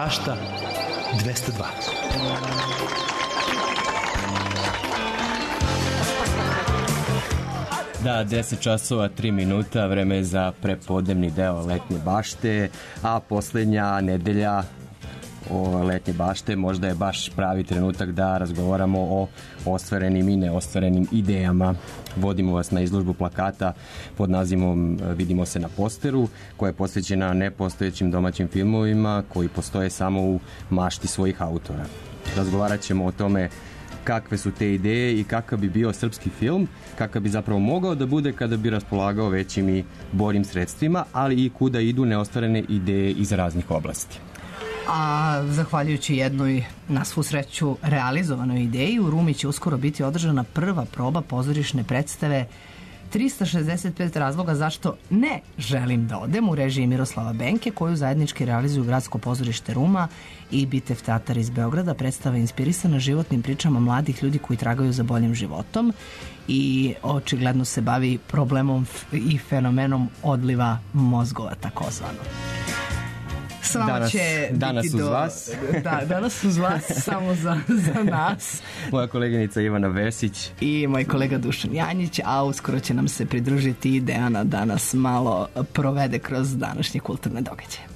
bašta 202. Da, 10 časova, 3 minuta, vreme je za prepodnevni deo letnje bašte, a poslednja nedelja letnje bašte možda je baš pravi trenutak da razgovaramo o ostvarenim i neostvarenim idejama. Vodimo vas na izložbu plakata pod nazivom Vidimo se na posteru, koja je posvećena nepostojećim domaćim filmovima koji postoje samo u mašti svojih autora. Razgovarat ćemo o tome kakve su te ideje i kakav bi bio srpski film, kakav bi zapravo mogao da bude kada bi raspolagao većim i boljim sredstvima, ali i kuda idu neostvarene ideje iz raznih oblasti. A zahvaljujući jednoj, na svu sreću, realizovanoj ideji, u Rumi će uskoro biti održana prva proba pozorišne predstave 365 razloga zašto ne želim da odem, u režiji Miroslava Benke, koju zajednički realizuju Gradsko pozorište Ruma i Bitev teatar iz Beograda. Predstava je inspirisana životnim pričama mladih ljudi koji tragaju za boljim životom i očigledno se bavi problemom i fenomenom odliva mozgova, takozvano. Danas uz vas. Da, danas uz vas, samo za nas. Moja koleginica Ivana Vesić. I moj kolega Dušan Janjić, a uskoro će nam se pridružiti i Dejana da nas malo provede kroz današnje kulturne događaje.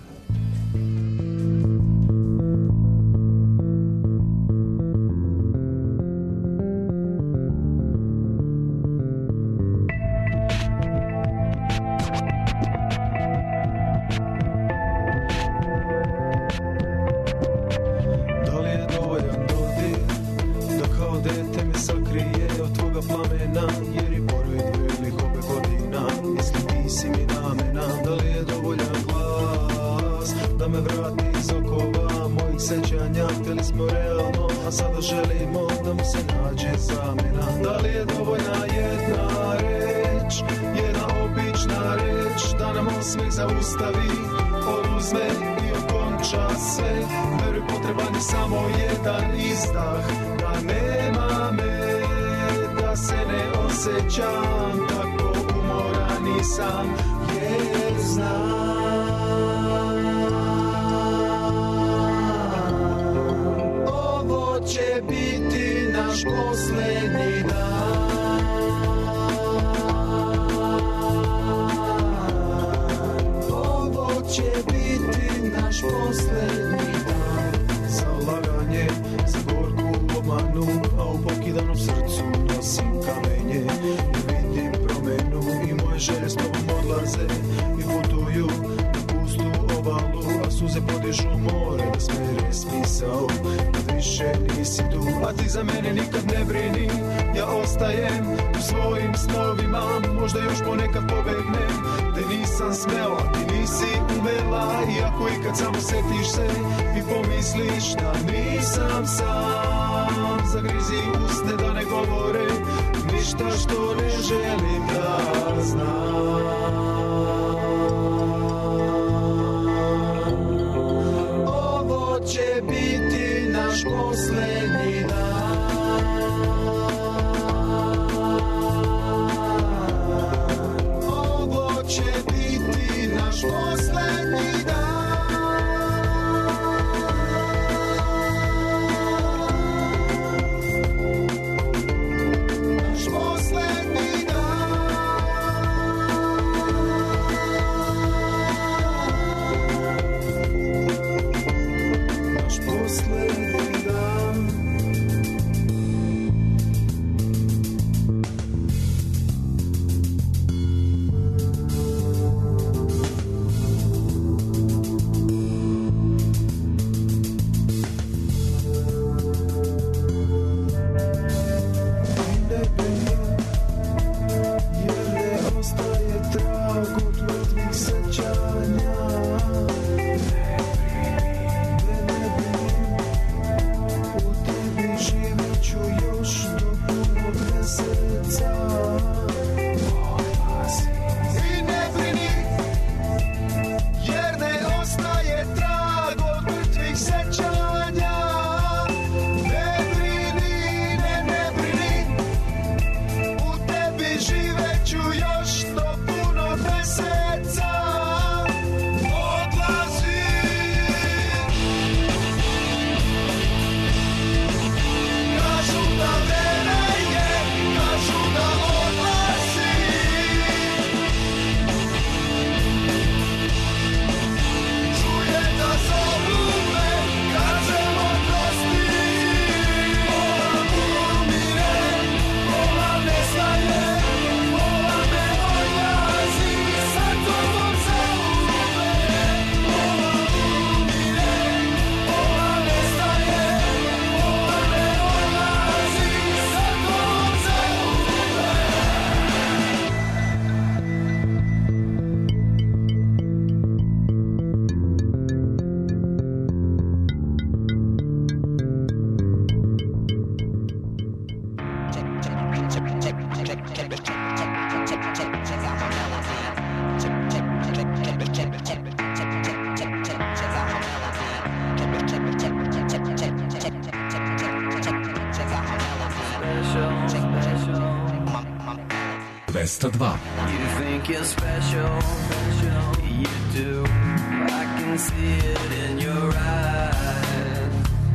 202. You think you're special, you do. I can see it in your eyes.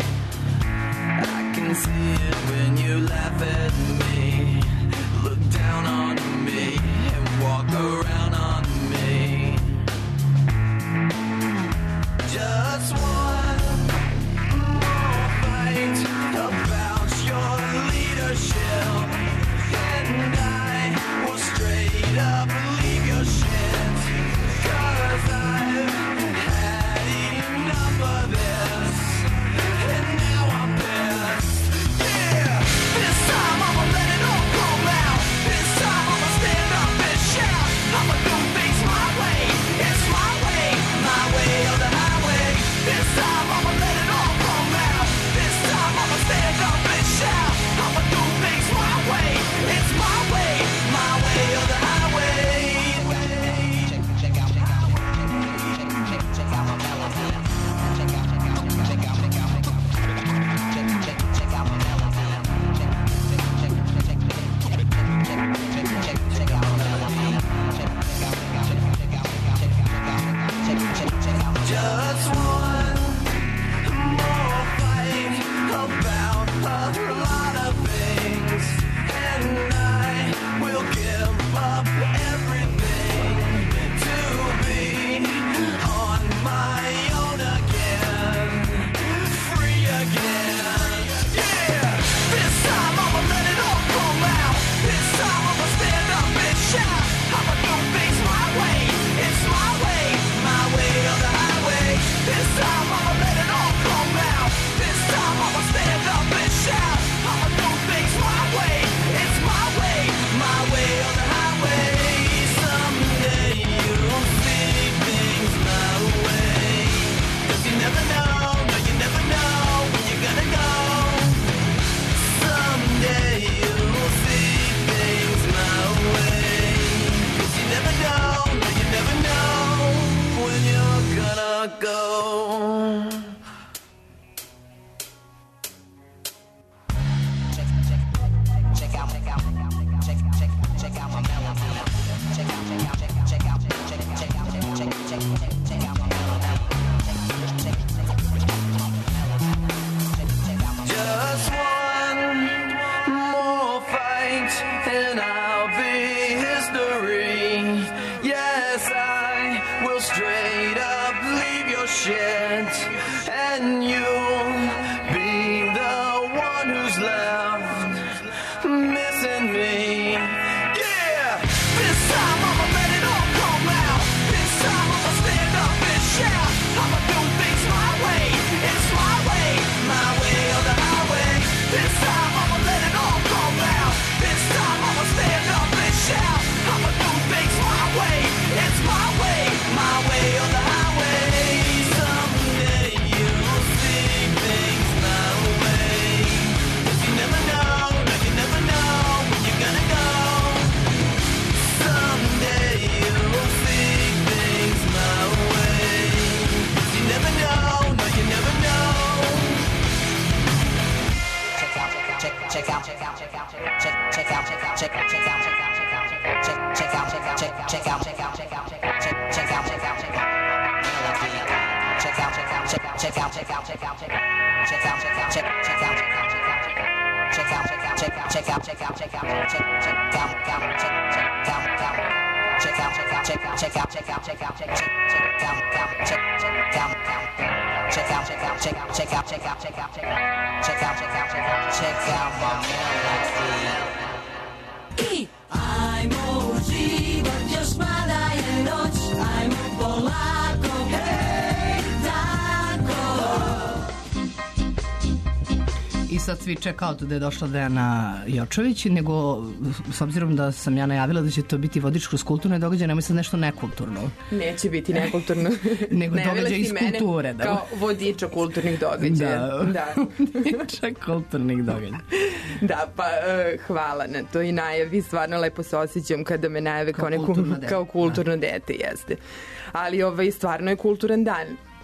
I can see it when you laugh at me, look down on me, and walk around on me. Just one more fight about your leadership, and I will straight up leave your shit, 'cause I've had enough of this, and now I'm pissed. Yeah, this time I'ma let it all come out. This time I'ma stand up and shout. I'ma do things my way. It's my way or the highway. This time I'ma let it all come out. This time I'ma stand up and shout. I'ma do things my way. It's my way or the highway. Check out my melody. Check out my melody. Check out my melody. Just one more fight about a lot of things, and I will give up everything to be on my own again, free again. Yeah, this time I'ma let it all come out. This time I'ma stand up and shout. I'ma do things my way. It's my way or the highway. This time I'ma let it all come out. This time I'ma stand up and shout. I'ma do things my way. It's my way or the highway. Someday you'll see things my way. 'Cause you never know, no, you never know when you're gonna go. Someday you'll see things my way. 'Cause you never know, no, you never know when you're gonna go. Check out my melody. Check out my melody. Just one more fight and I'll be history. Yes, I will straight up leave your shit, and you'll be the one who's left missing me. Yeah, this time I'ma let it all come out. This time I'ma stand up and shout. I'ma do things my way. It's my way or the highway. This time I'ma let it all come out. This time I'ma stand up and shout. I'ma do things my way. It's my way or the highway. Someday you'll see things my way. 'Cause you never know, no, you never know when you're gonna go. Someday you'll see things my way. 'Cause you never know, no, you never know. Check out my melody. Check out my Ajmo uživat još mada je noć, ajmo polako, hej, tako. I sad svi check out da je došla Dejana Jočović, nego s obzirom da sam ja najavila da će to biti vodič kroz kulturne događaje, nemoj sad nešto nekulturno. Neće biti nekulturno. Nego događaj iz kulture. Da. Kao vodiča kulturnih događaja. Da. Vodiča kulturnih događaja. Da, pa hvala na to i najavi. Stvarno lepo se osjećam kada me najave kao kulturno dete, jeste. Ali stvarno je kulturan dan.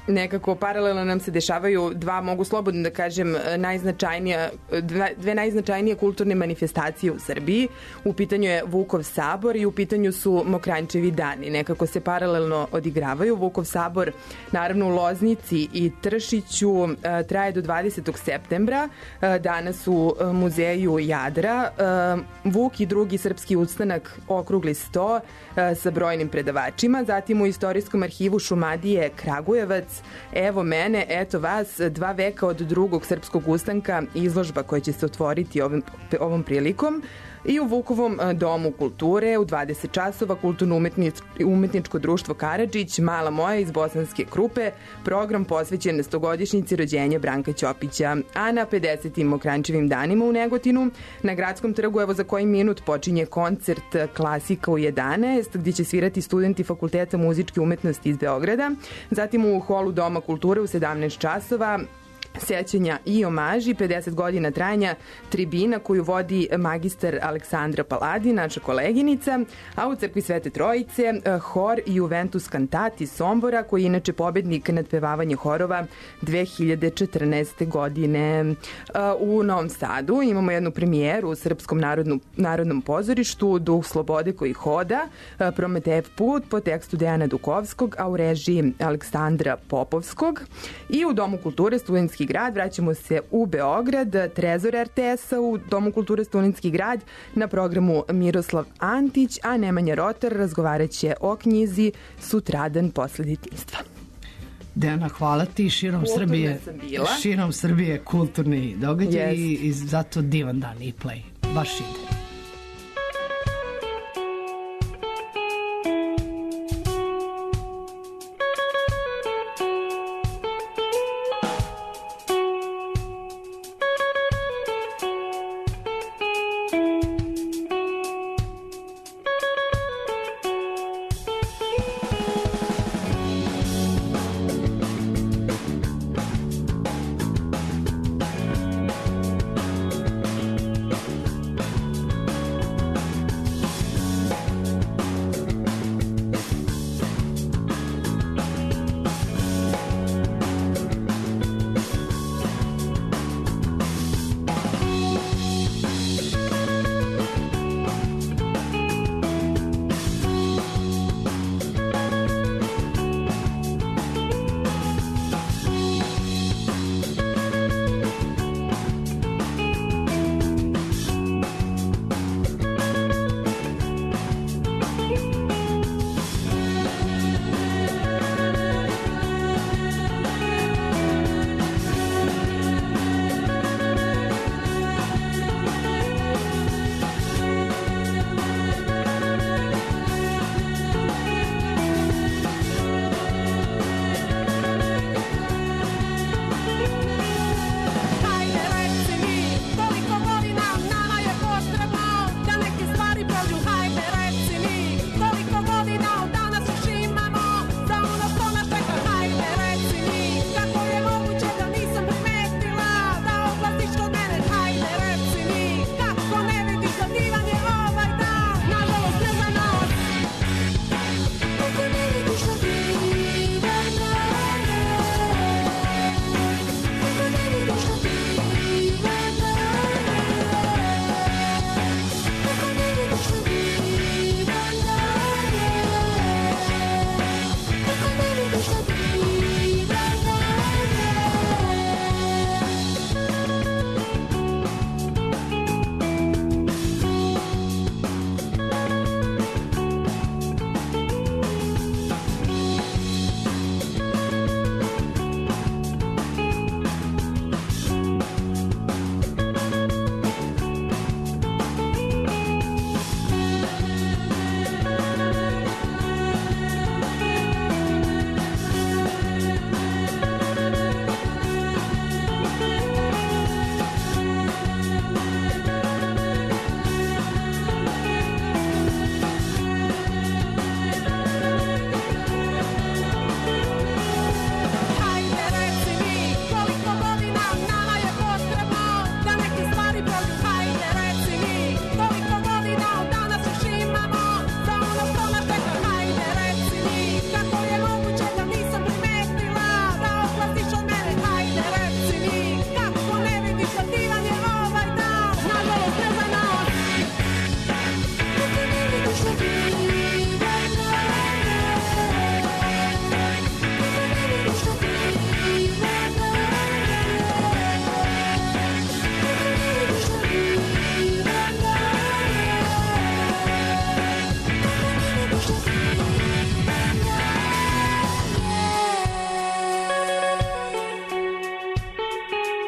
nekako paralelno nam se dešavaju dva, mogu slobodno da kažem, dve najznačajnije kulturne manifestacije u Srbiji. U pitanju je Vukov sabor i u pitanju su Mokranjčevi dani. Nekako se paralelno odigravaju. Vukov sabor, naravno u Loznici i Tršiću, traje do 20. septembra. Danas u muzeju Jadra. Vuk i drugi srpski ustanak, okrugli sto sa brojnim predavačima. Zatim u Istorijskom arhivu Šumadije Kragujevac, evo mene, eto vas, 2 veka od drugog srpskog ustanka, izložba koja će se otvoriti ovom prilikom. I u Vukovom domu kulture u 20 časova kulturno-umetničko društvo Karadžić, Mala moja iz Bosanske Krupe, program posvećen 100-godišnjici rođenja Branka Ćopića. A na 50. Mokranjčevim danima u Negotinu, na Gradskom trgu, evo za koji minut počinje koncert Klasika u 11, gdje će svirati studenti Fakulteta muzičke umetnosti iz Beograda. Zatim u holu Doma kulture u 17 časova, sećanja i omaži, 50 godina trajanja tribina koju vodi magistar Aleksandra Paladi, naša koleginica, a u crkvi Svete Trojice hor Juventus Cantat iz Sombora, koji je inače pobednik nadpevavanja horova 2014. godine. U Novom Sadu imamo jednu premijeru u Srpskom narodnom pozorištu, Duh slobode koji hoda, Prometejev put po tekstu Dejana Dukovskog, a u režiji Aleksandra Popovskog. I u Domu kulture Studentski grad vraćamo se u Beograd, Trezor RTS-a u Domu kulture Studentski grad, na programu Miroslav Antić, a Nemanja Rotar razgovarat će o knjizi Sutradan posle detinjstva. Dejana, hvala ti, širom Srbije kulturni događaj i zato divan dan i play. Baš ide.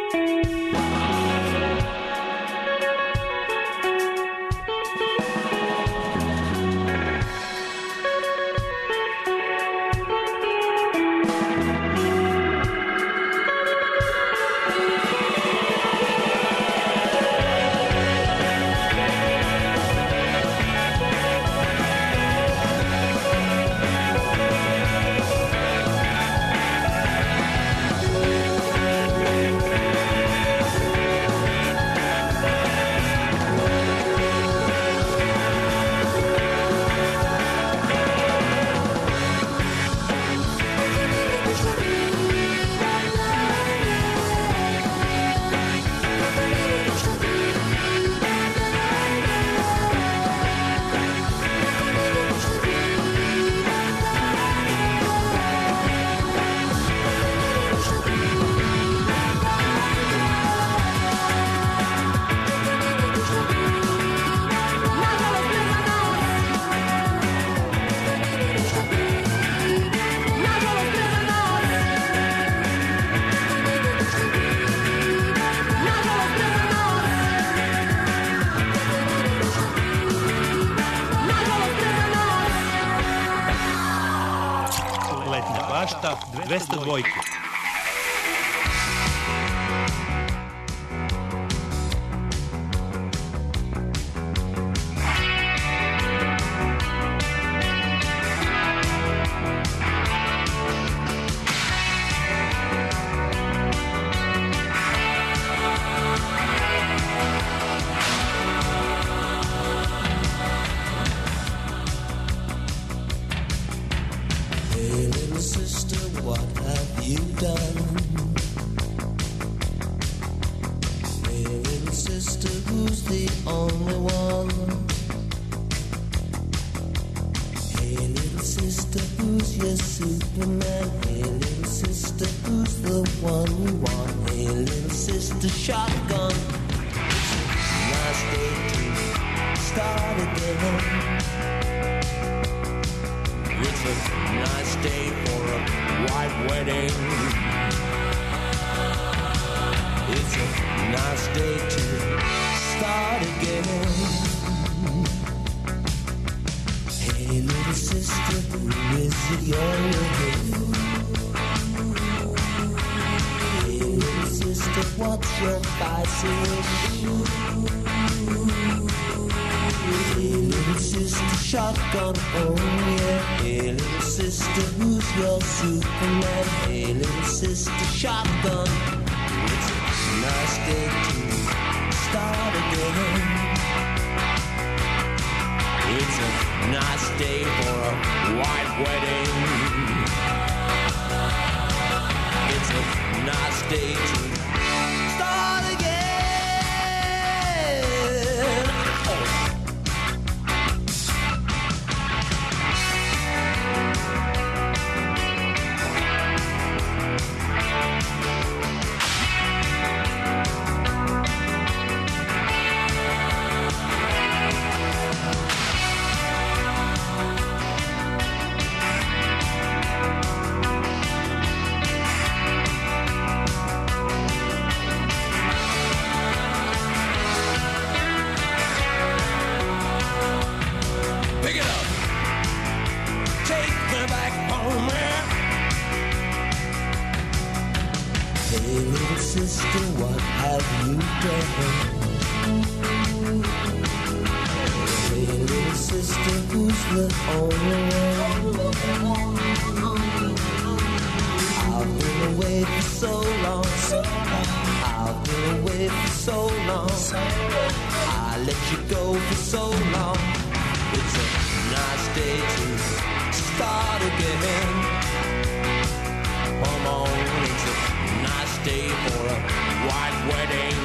Bašta 202. Shotgun, oh yeah. Hey little sister, who's your Superman? Hey little sister, shotgun. It's a nice day to start again. It's a nice day for a white wedding. It's a nice day to start again. Sister, what have you done? Hey, little sister, who's the only one? I've been away for so long. I've been away for so long. I let you go for so long. It's a nice day to start again. Come on, it's a nice day for a white wedding.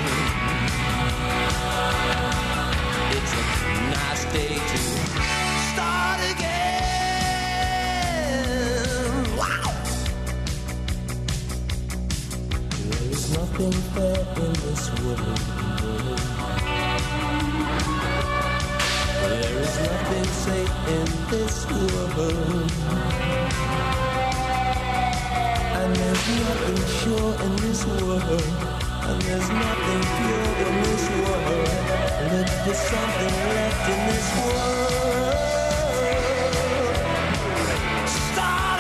It's a nice day to start again. Wow! There is nothing fair in this world. There is nothing safe in this world. And there's nothing sure in this world. There's nothing pure in this world. Look for something left in this world. Start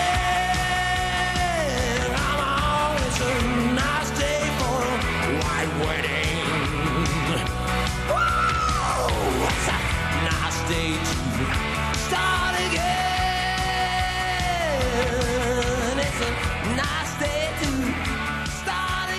again. Come on, it's a nice day for a white wedding. Whoa, it's a nice day to start again. It's a nice day to start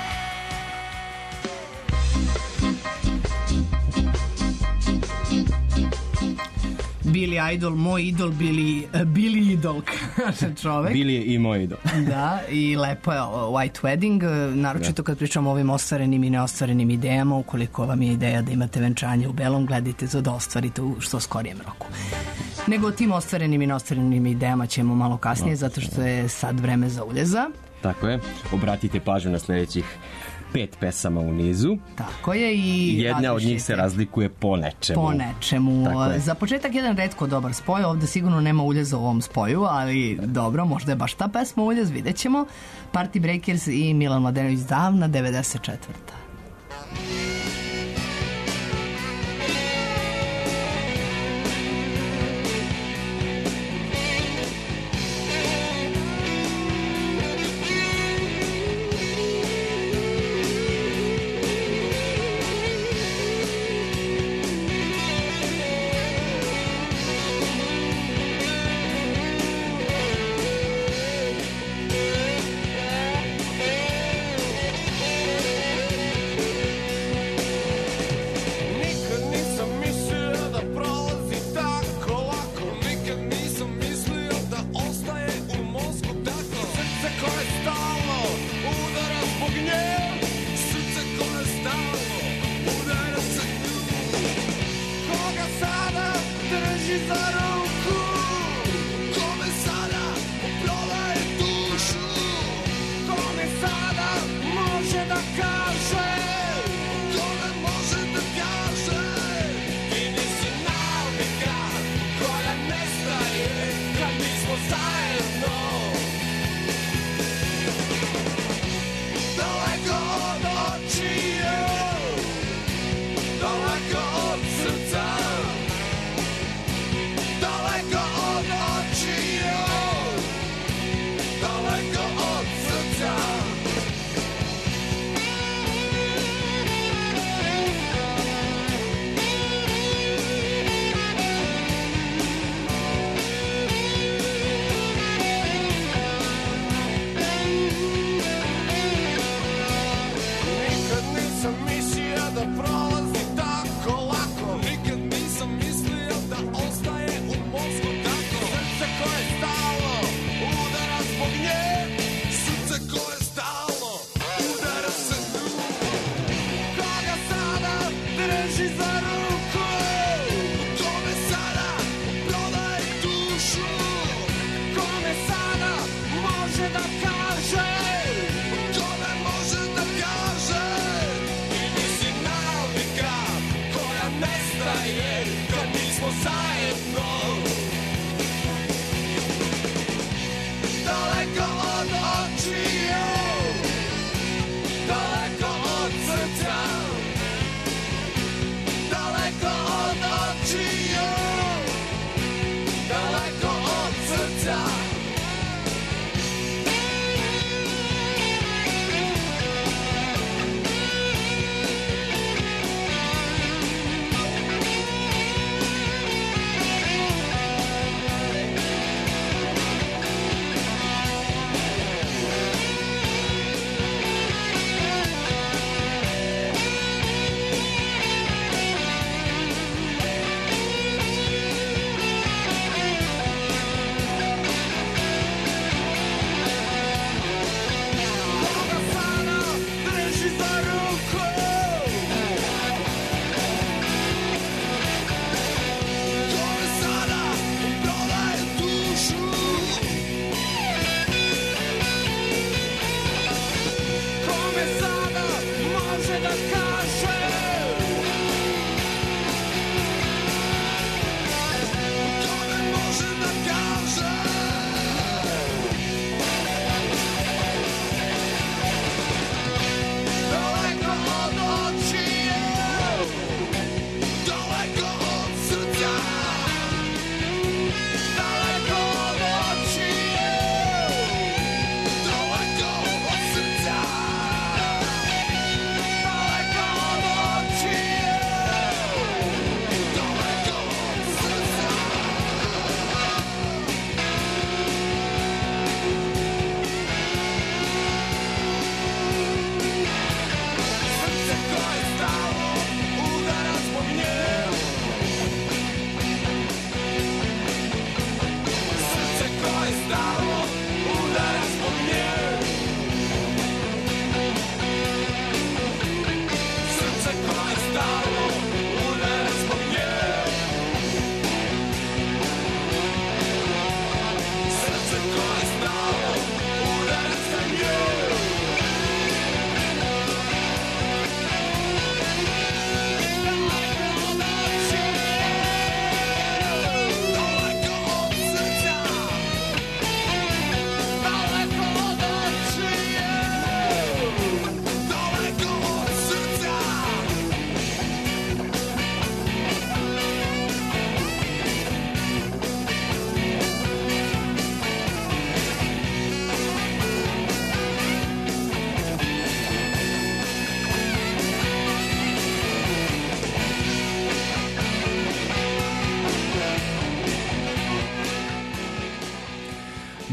Billy Idol, moj idol, Billy Idol, kaže čovek. Billy je i moj idol. Da, i lepo je ovo White Wedding, naročito kad pričamo o ovim ostvarenim i neostvarenim idejama. Ukoliko vam je ideja da imate venčanje u belom, gledajte za da ostvarite u što skorijem roku. Nego o tim ostvarenim i neostvarenim idejama ćemo malo kasnije, zato što je sad vreme za uljeza. Tako je. Obratite pažnju na sljedećih 5 pesama u nizu. Tako je. I jedna od njih se razlikuje po nečemu. Po nečemu. Za početak jedan retko dobar spoj. Ovde sigurno nema uljeza u ovom spoju, ali dobro, možda je baš ta pesma uljez, vidjet ćemo. Party Breakers i Milan Mladenović davna 94.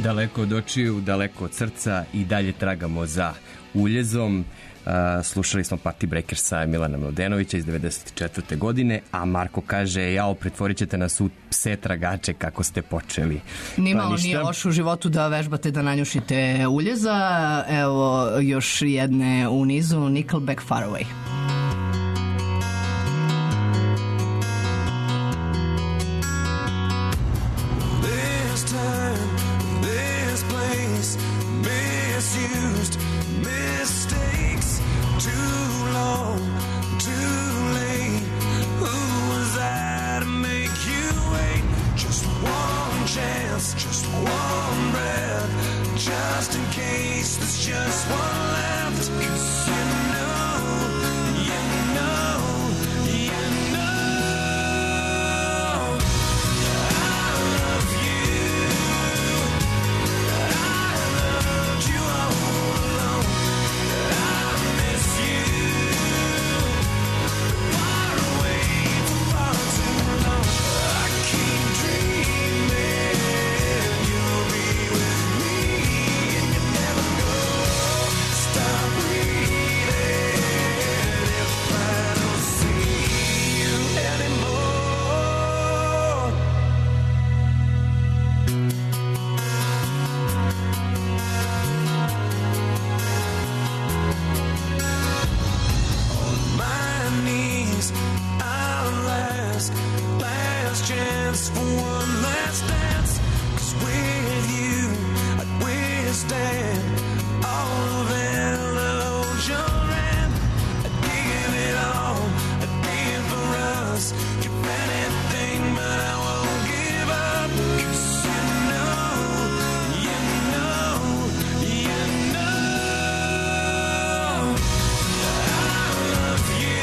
Daleko od očiju, daleko od srca i dalje tragamo za uljezom. Slušali smo Party Breakersa Milana Mladenovića iz 94. godine, a Marko kaže, jao, pretvorit ćete nas u pse tragače kako ste počeli. Nimalo nije loše u životu da vežbate da nanjušite uljeza. Evo još jedne u nizu, Nickelback Far Away. Just one breath, just in case there's just one left. 'Cause you know, you know, you know, I love you. I loved you all along. I miss you. Far away for far too long. I keep dreaming. Chance for one last dance, 'cause with you I'd withstand all of illusion, and I'd give it all, I'd give for us, give anything, but I won't give up. 'Cause you know, you know, you know, I love you.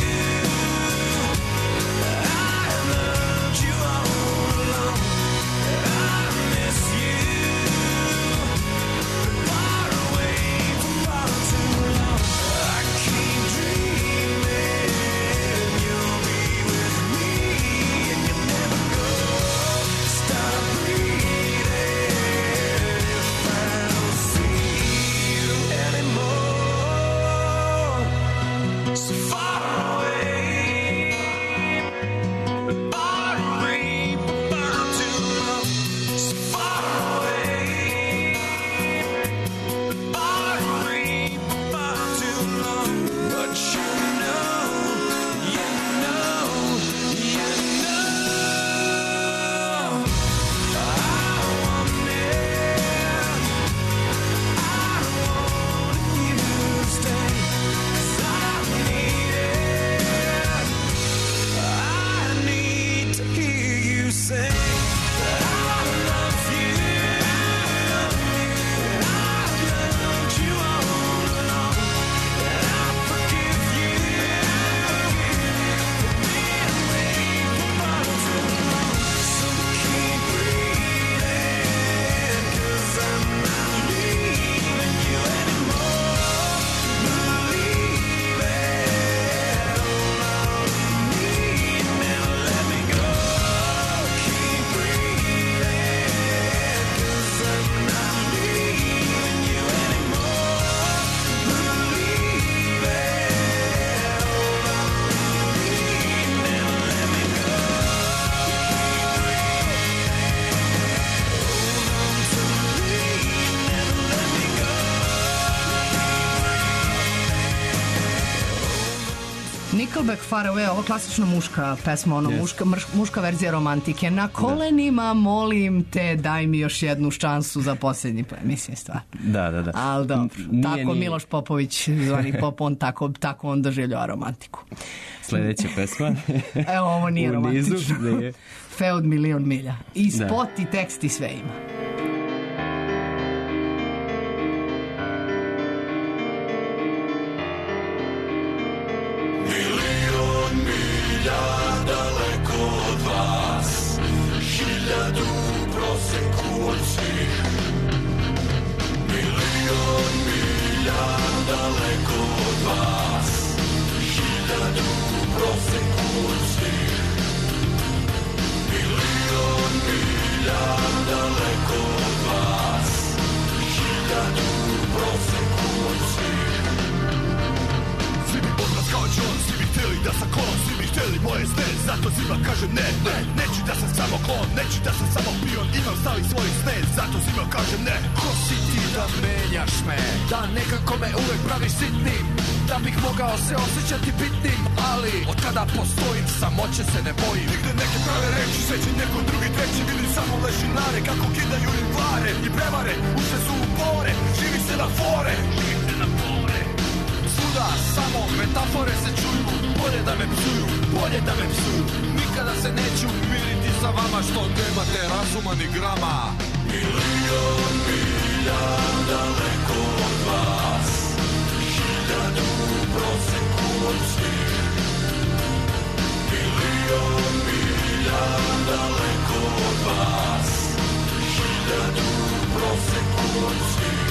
Nickelback Far Away, ovo klasično muška pesma, ono muška verzija romantike. Na kolenima molim te, daj mi još jednu šansu za posljednji mislim stvar. Da. Ali dobro, tako Miloš Popović, zvani Popon, tako on doživljava romantiku. Sljedeća pesma. Evo, ovo nije romantično. Fe od milion milja. I spot i tekst i sve ima. Milion milja daleko od vas. Hiljadu u proseku od svih. Svi bi odraz kao John, svi bi htjeli da sam klon, svi bi htjeli moje sne, zato svima kažem ne, ne. Neću da sam samo klon, neću da sam samo pion, imam stav i svoje sne, zato svima kažem ne. Ko si ti da menjaš me, da nekako me uvek praviš sitnim, da bih mogao se osjećati bitnim, ali od kada postojim samoće se ne bojim. Nigde neke prave reči, sveći neko drugi treći, vidim samo lešinare kako kidaju im vare i prevare, ušte su u pore, živi se na fore, živi se na fore. Svuda samo metafore se čuju, bolje da me psuju, bolje da me psuju. Nikada se neću umiriti sa vama što nemate razuma ni grama. Milion milja daleko od vas, hiljadu u proseku od svih. Milion milja daleko od vas, hiljadu u proseku od svih.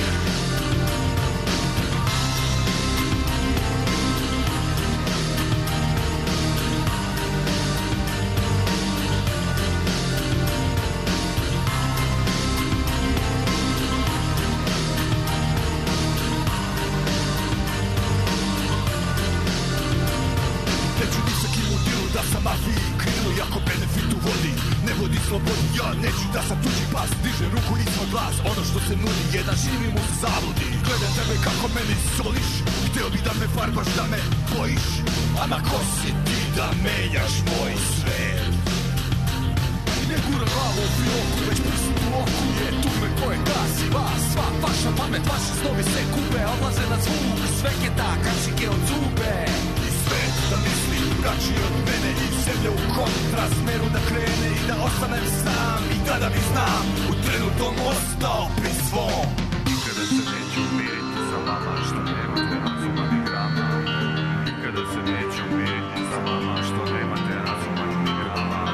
Slobodi, ja neću da sam tuđi pas, diže ruku ispod glas, ono što se nudi je da živim u zabludi. Gledam tebe kako meni soliš, htio bi da me farbaš, da me bojiš, ama ko si ti da menjaš moj svet? Ne gura glavu u fioku, već prisut u oku je tume koje gasi vas. Sva vaša pamet, vaši snovi se kupe, odlaze na zvuk, sveketa, kačike od zube. I svet da misli drugačiji od mene i zemlja u kontrasmeru da krene i da ostanem sam i tada mi znam u trenutnom ostao pri svom. Nikada se neću umiriti sa vama što nemate razuma ni grama. Nikada se neću umiriti sa vama što nemate razuma ni grama.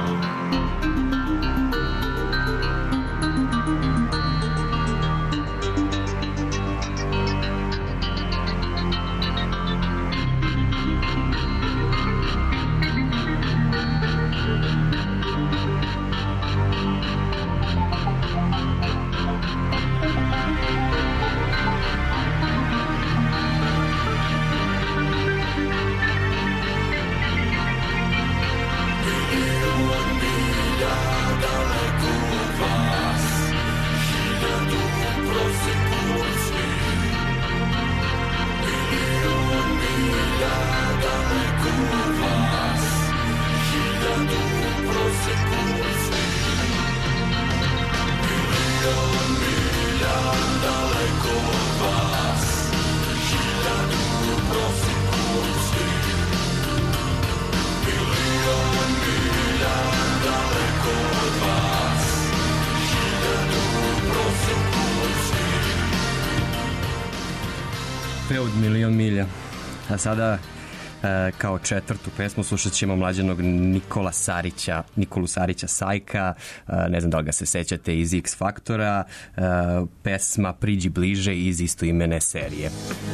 Feud Milion milja. A sada kao četvrtu pesmu slušat ćemo mlađanog Nikolu Sarića Sajka, ne znam da li ga se sećate iz X Faktora, pesma Priđi bliže iz istoimene serije.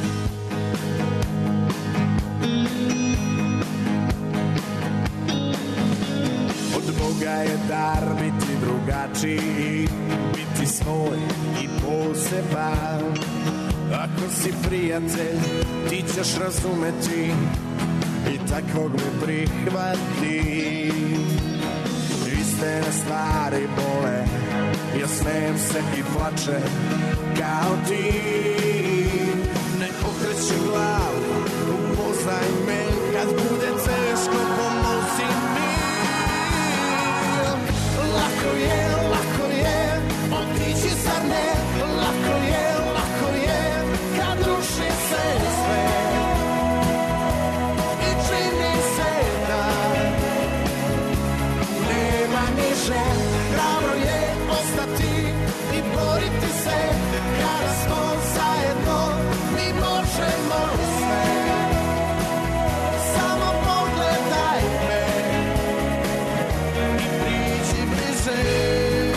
Od Boga je dar biti drugačiji, biti svoj i poseban. Ako si prijatelj, ti ćeš razumeti i takvog me prihvati. Iste stvari bole, ja smijem se i plačem kao ti. Ne okrećem glavu, upoznaj me, kad bude teško pomozi mi. Lako je, otići zar ne, lako je, kad ruši se sve i čini se da nema niže. Hrabro je ostati i boriti se, kada smo zajedno mi možemo sve. Samo pogledaj me i priđi bliže.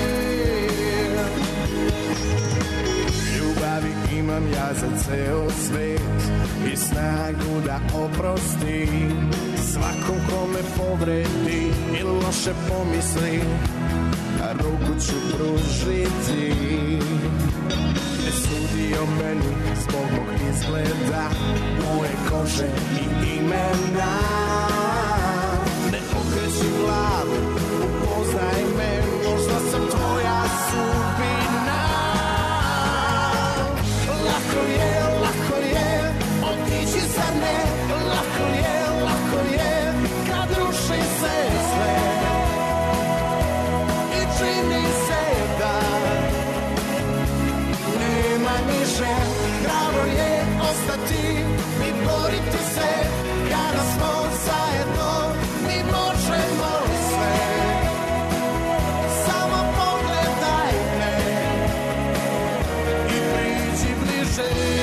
Imam ja za ceo svet i snagu da oprostim svakom ko me povredi i loše pomisli, a ruku ću pružiti. ne sudi o meni zbog mog izgleda, moje kože i imena. Ne okreći glavu, upoznaj me, možda sam tvoja sudbina. Lako je otići za ne, lako je kad ruši se sve i čini se da nema niže. Hrabro je ostati i boriti se, kada smo zajedno mi možemo sve. Samo pogledaj me i priđi bliže.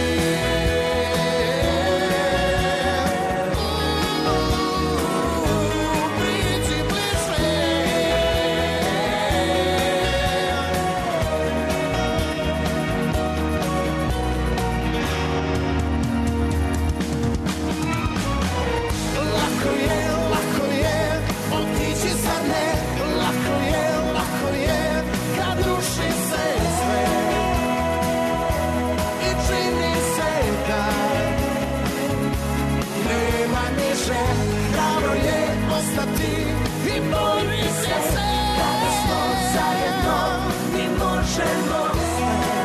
I bori se sve, kada smo zajedno mi možemo sve.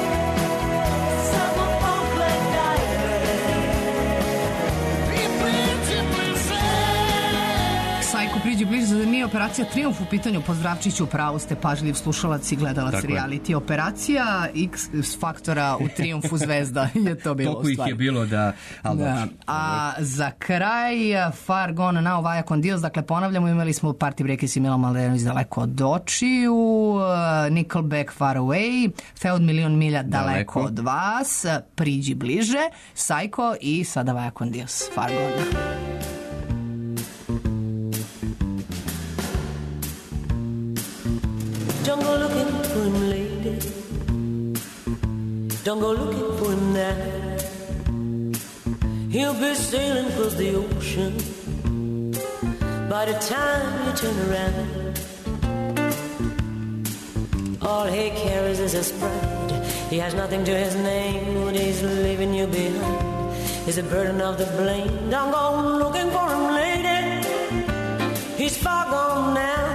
Samo pogledaj me i priđi bliže. Sajko, priđi bliže, da nije operacija Trijumf u pitanju. Pozdravčiću, pravo ste, pažljiv slušalac i gledalac reality. Operacija X faktora u Trijumfu Zvezda je to bilo. Koliko ih je bilo da... A za kraj Far Gone Now, Vaja con Dios, dakle ponavljamo, imali smo Party Breakers i Milan Malenović Daleko od očiju, Nickelback Far Away, Feud Milion milja Daleko od vas, Priđi bliže, Sajko i sada Vaja con Dios, Far Gone Now. Don't go looking for him, lady. Don't go looking for him now. He'll be sailing across the ocean by the time you turn around. All he carries is his pride. He has nothing to his name. What he's leaving you behind is the burden of the blame. Don't go looking for him, lady. He's far gone now.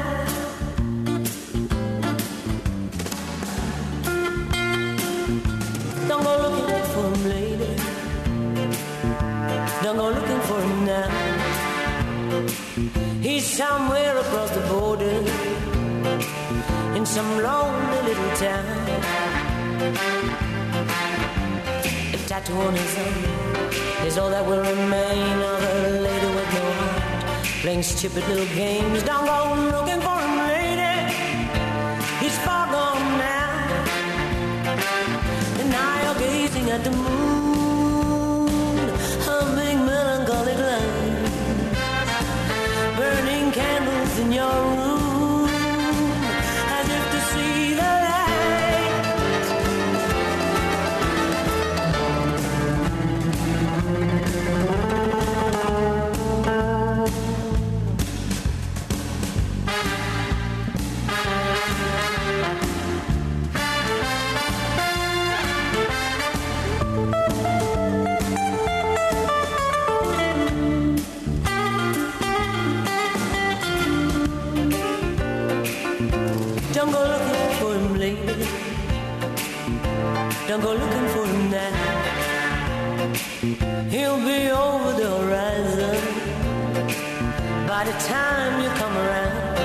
Don't go looking for him, lady. Don't go looking for him now. He's somewhere across the border in some lonely little town. A tattoo on his arm is all that will remain of a lady with no heart, playing stupid little games. Don't go looking for him, lady. He's far gone now. And now you're gazing at the moon, humming melancholic lines, burning candles in your room, as if to see the light. Don't go looking for him, lady. Don't go looking for him now. He'll be over the horizon by the time you come around.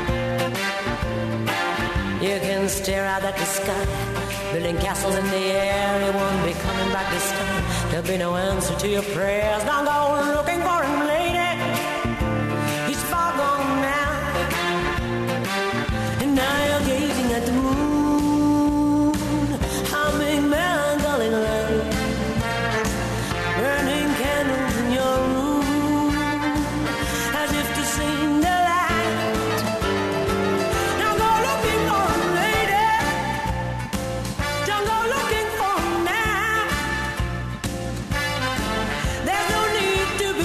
You can stare out at the sky, building castles in the air. He won't be coming back this time. There'll be no answer to your prayers. Don't go looking for him, lady. He's far gone now. And now you're gazing at the moon, humming melancholy lines, burning candles in your room, as if to sing the light. Don't go looking for him, lady. Don't go looking for him now. There's no need to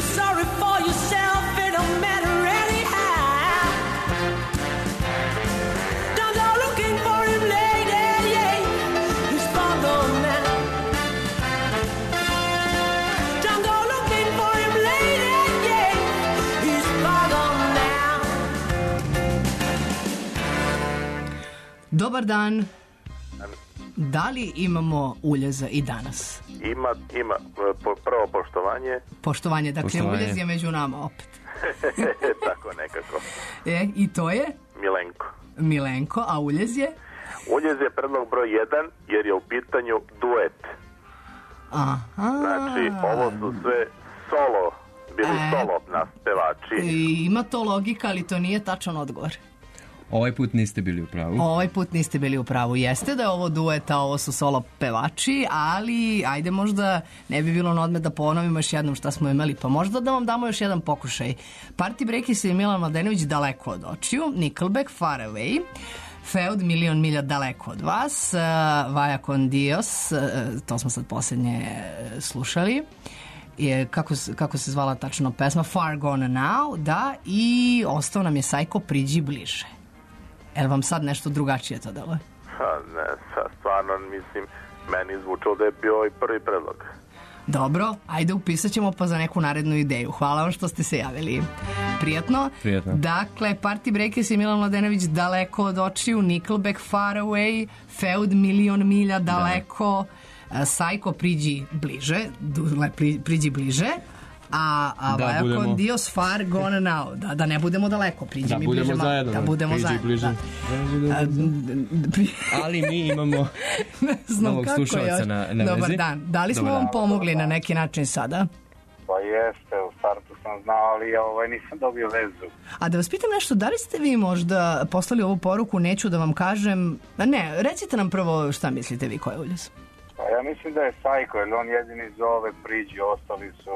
Dobar dan. Da li imamo uljeza i danas? Ima. Prvo poštovanje. Poštovanje, dakle Poštovanje. uljez je među nama opet. Tako nekako. I to je? Milenko. Milenko, a uljez je? Uljez je predlog broj 1 jer je u pitanju duet. Aha. Znači, ovo su sve bili solo pevači. Ima to logika, ali to nije tačan odgovor. Ovaj put niste bili u pravu. Ovaj put niste bili u pravu. Jeste da je ovo duet, a ovo su solo pevači, ali ajde možda ne bi bilo na odmet da ponovimo još jednom šta smo imali, pa možda da vam damo još jedan pokušaj. Party Breakers i Milan Mladenović Daleko od očiju, Nickelback Far Away, Feud Milion milja daleko od vas, Vaya con Dios, to smo sad posljednje slušali. Kako se zvala tačno pesma? Far Gone Now, da, i ostao nam je Sajko Priđi bliže. Jel vam sad nešto drugačije to dalo? Ne, stvarno, mislim, meni zvučalo da je bio i prvi predlog. Dobro, ajde upisat ćemo pa za neku narednu ideju. Hvala vam što ste se javili. Prijatno. Dakle, Party Breakers i Milan Mladenović Daleko od očiju, Nickelback Far Away, Feud Milion milja daleko, Sajko Priđi bliže, priđi bliže, a Vaya con Dios Far Gone Now. Da ne budemo daleko, priđi mi bliže. Da budemo zajedno. Ali mi imamo novog slušalca na vezi. Dobar dan. Da li smo vam pomogli na neki način sada? Pa jeste, u startu sam znao, ali nisam dobio vezu. A da vas pitam nešto, da li ste vi možda poslali ovu poruku, neću da vam kažem... Ne, recite nam prvo šta mislite vi ko je uljez. Pa ja mislim da je Sajko, jer on jedini zove priđi, ostali su...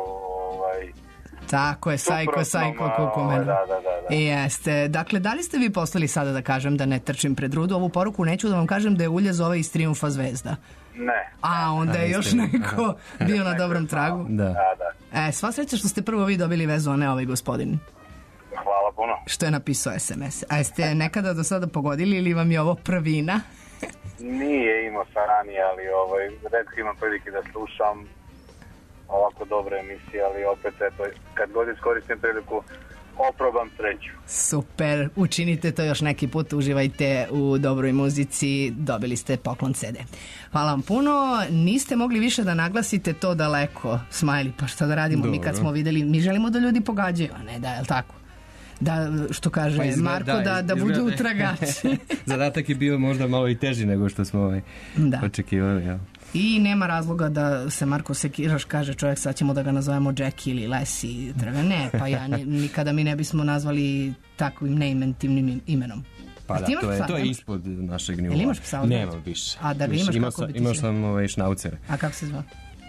Tako je, Sajko, koliko mene. Da. Jeste. Dakle, da li ste vi poslali sada da kažem da ne trčim pred rudu ovu poruku, neću da vam kažem da je uljez ovaj iz Trijumfa zvezda? Ne. A onda je još neko bio na dobrom tragu? Da. Sva sreća što ste prvo vi dobili vezu, a ne ovaj gospodin. Hvala puno. Što je napisao SMS. A jeste nekada do sada pogodili ili vam je ovo prvina? Nije imao sam ranije, ali redko imam prilike da slušam ovako dobre emisije, ali opet, eto, kad god iskoristim priliku, oprobam sreću. Super, učinite to još neki put, uživajte u dobroj muzici, dobili ste poklon CD. Hvala vam puno, niste mogli više da naglasite to daleko, smajli, pa šta da radimo, mi kad smo videli, mi želimo da ljudi pogađaju, a ne da, je li tako? Da, što kaže Marko, da budu utragači. Zadatak je bio možda malo i teži nego što smo očekivali. Ja. I nema razloga da se Marko sekiraš, kaže čovjek, sad ćemo da ga nazovemo Jackie ili Leslie. Ne, pa nikada mi ne bismo nazvali takvim neinventivnim imenom. Pa da, to je ispod našeg nivoa. Ili imaš psa? Nemam više. A da ga imaš, kako bi ti imao sam šnaucere. A kako se zvao?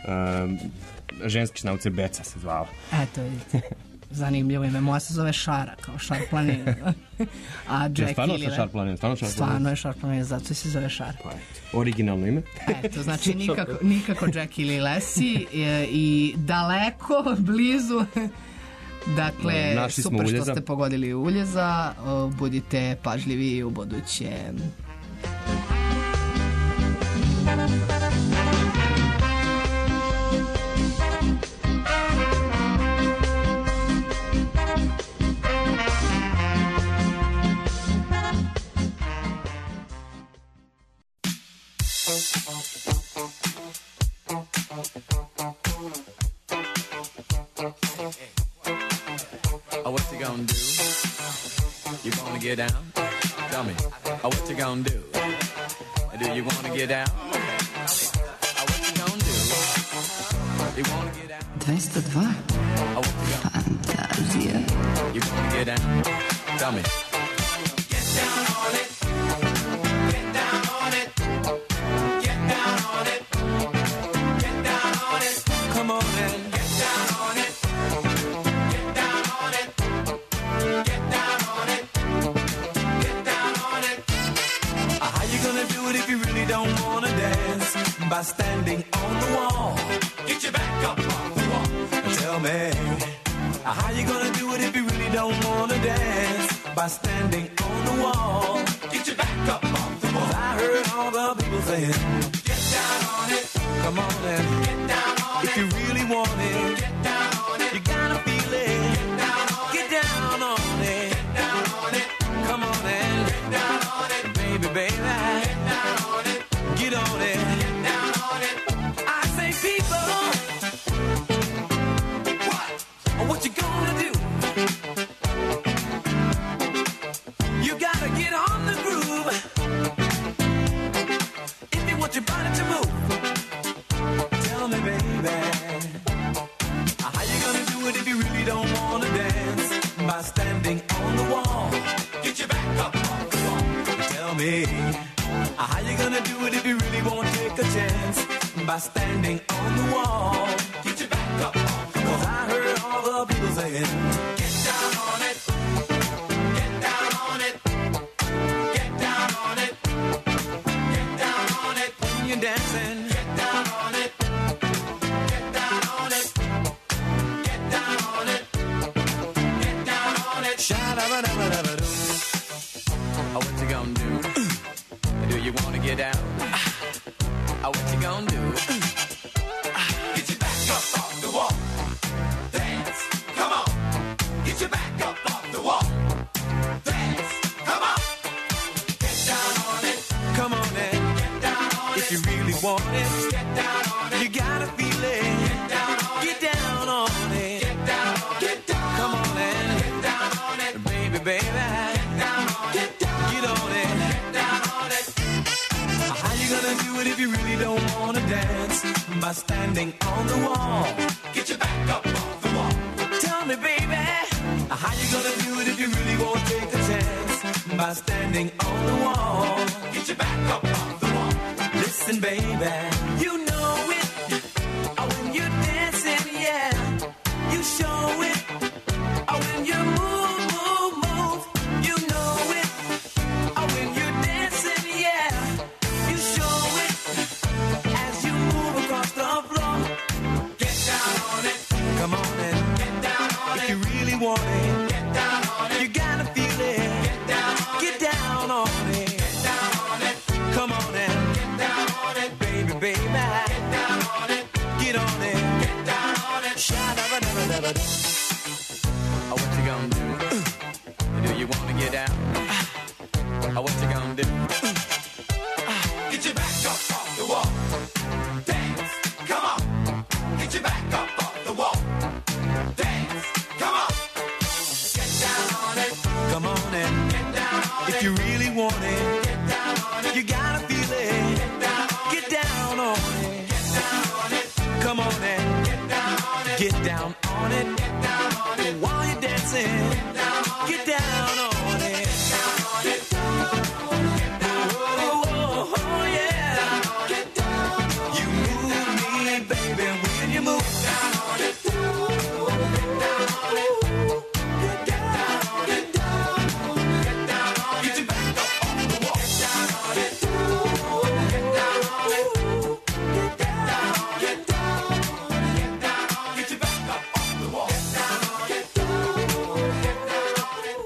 Ženski šnaucer Beca se zvao. Eto, vidite. Zanimljivo ime. Moja se zove Šara, kao Šar Planin. A Jackie stvarno je Šar Planin? Stvarno je Šar Planin, zato se zove Šar. Originalno ime? Eto, znači nikako Jackie ili Leslie i daleko, blizu. Dakle, super što ste pogodili uljeza. Budite pažljivi u buduće. What you gonna do? You gonna get down? Tell me. What you gonna do? Do you wanna get down? What you gonna do? You wanna get down? 202. Fantazija. You gonna get down? Tell me. Get down on it. Get down on it. Get down on it. Get down on it. Come on and get down on it. Get down on it. Get down on it. Get down on it. How you gonna do it if you really don't wanna dance? By standing on the wall. Get your back up on the wall. Tell me. How you gonna do it if you really don't wanna dance? By standing on the wall. Get your back up off the wall. I heard all the people saying, get down on it. Come on and get down on it. If you really want it, get down on it. You gotta feel it. Get down on it. Get down on it. Get down on it. Come on and get down on it. Baby, baby. what you gonna do? You gotta get on the groove if you want your body to move. Tell me, baby, how you gonna do it if you really don't wanna dance? By standing on the wall. Get your back up off the wall. Tell me, how you gonna do it if you really won't take a chance? By standing on the wall. Get your back up off the wall. 'Cause I heard all the people saying, get down on it. Get down on it. Get down on it. Get down on it. When you're dancing. Get down on it. Get down on it. Get down on it. Get down on it. Sha-da-ba-da-ba-da-ba-doo. Oh, what you gonna do? Do you wanna get down? Oh, what you gonna do? Get your back up off the wall. Dance, come on. Get your back up off the wall. Dance, come on. Get down on it. Come on in. Get down on it. If you really want it. Get down on it. You gotta feel it. Get down on it. Get down on it. Get down on it. Get down. Come on in. Get down on it. Baby, baby. Get down on it. Get down. Get on it. Get down on it. How you gonna do it if you really don't wanna dance? By standing on the wall. Get your back up off the wall. Tell me, baby, how you gonna do it if you really won't take a chance? By standing on the wall. Get your back up off the wall. Listen, baby, you know it. When you're dancing, yeah, you show it. When you move, move, move, you know it. When you're dancing, yeah, you show it. As you move across the floor, get down on it. Come on in. Get down on it. If you really want it, get down on it. You gotta feel it. Get down on it. Get down on it. Get down on it. Come on in. Get down on it. Baby, baby. Get down on it. Get on it. Get down on it. Sha-da-ba-da-ba-da-ba-doo. Oh, what you gonna do? Do you wanna get down? Oh, what you gonna do? Get your back up off the wall. Dance, come on. Get your back up off the wall. Dance, come on. Get down on it. Come on in. Get down on it. If you really want it. Get down on it. You gotta feel it. Get down on it. Get down on it. Get down on it. Come on in. Get down on it. Get down on it. Get down on it. While you're dancing. Get down on it. Get down on it. Get down on it. Oh, yeah. Get down on it. You move me, baby, when you move. Get down on it. Get down on it. Get down on it. Get down on it. Get down on it. Get your back up off the wall. Get down on it. Get down on it. Get down on it. Get down on it. Get down on it. Get your back up off the wall. Get down on it. Get down on it. Get down on it.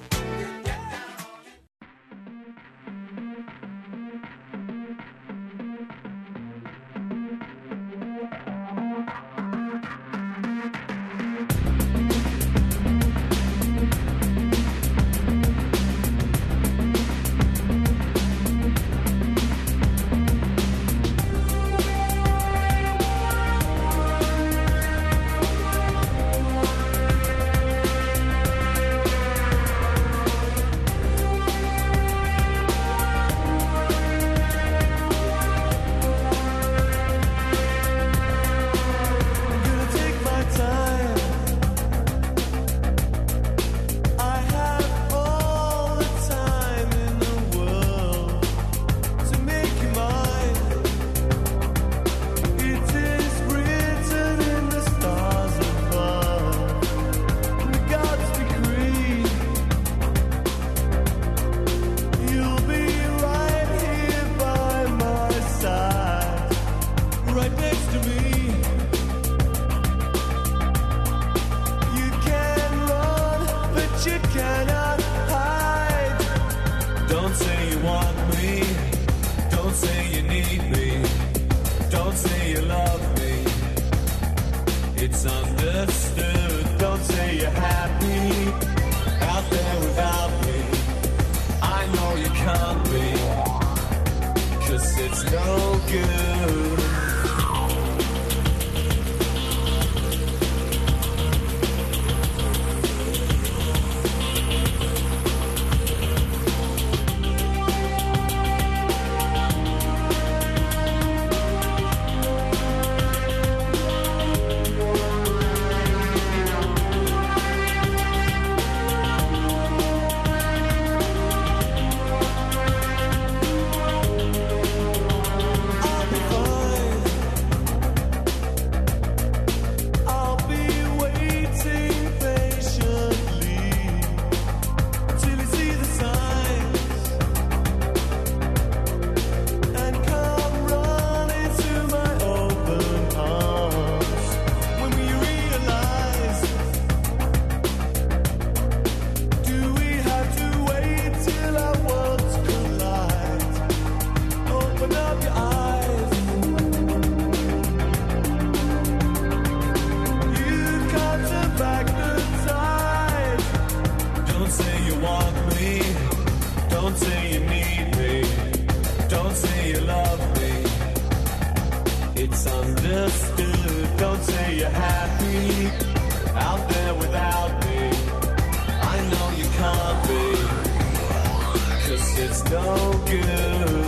understood. Don't say you're happy out there without me. I know you can't be, 'cause it's no good. no good.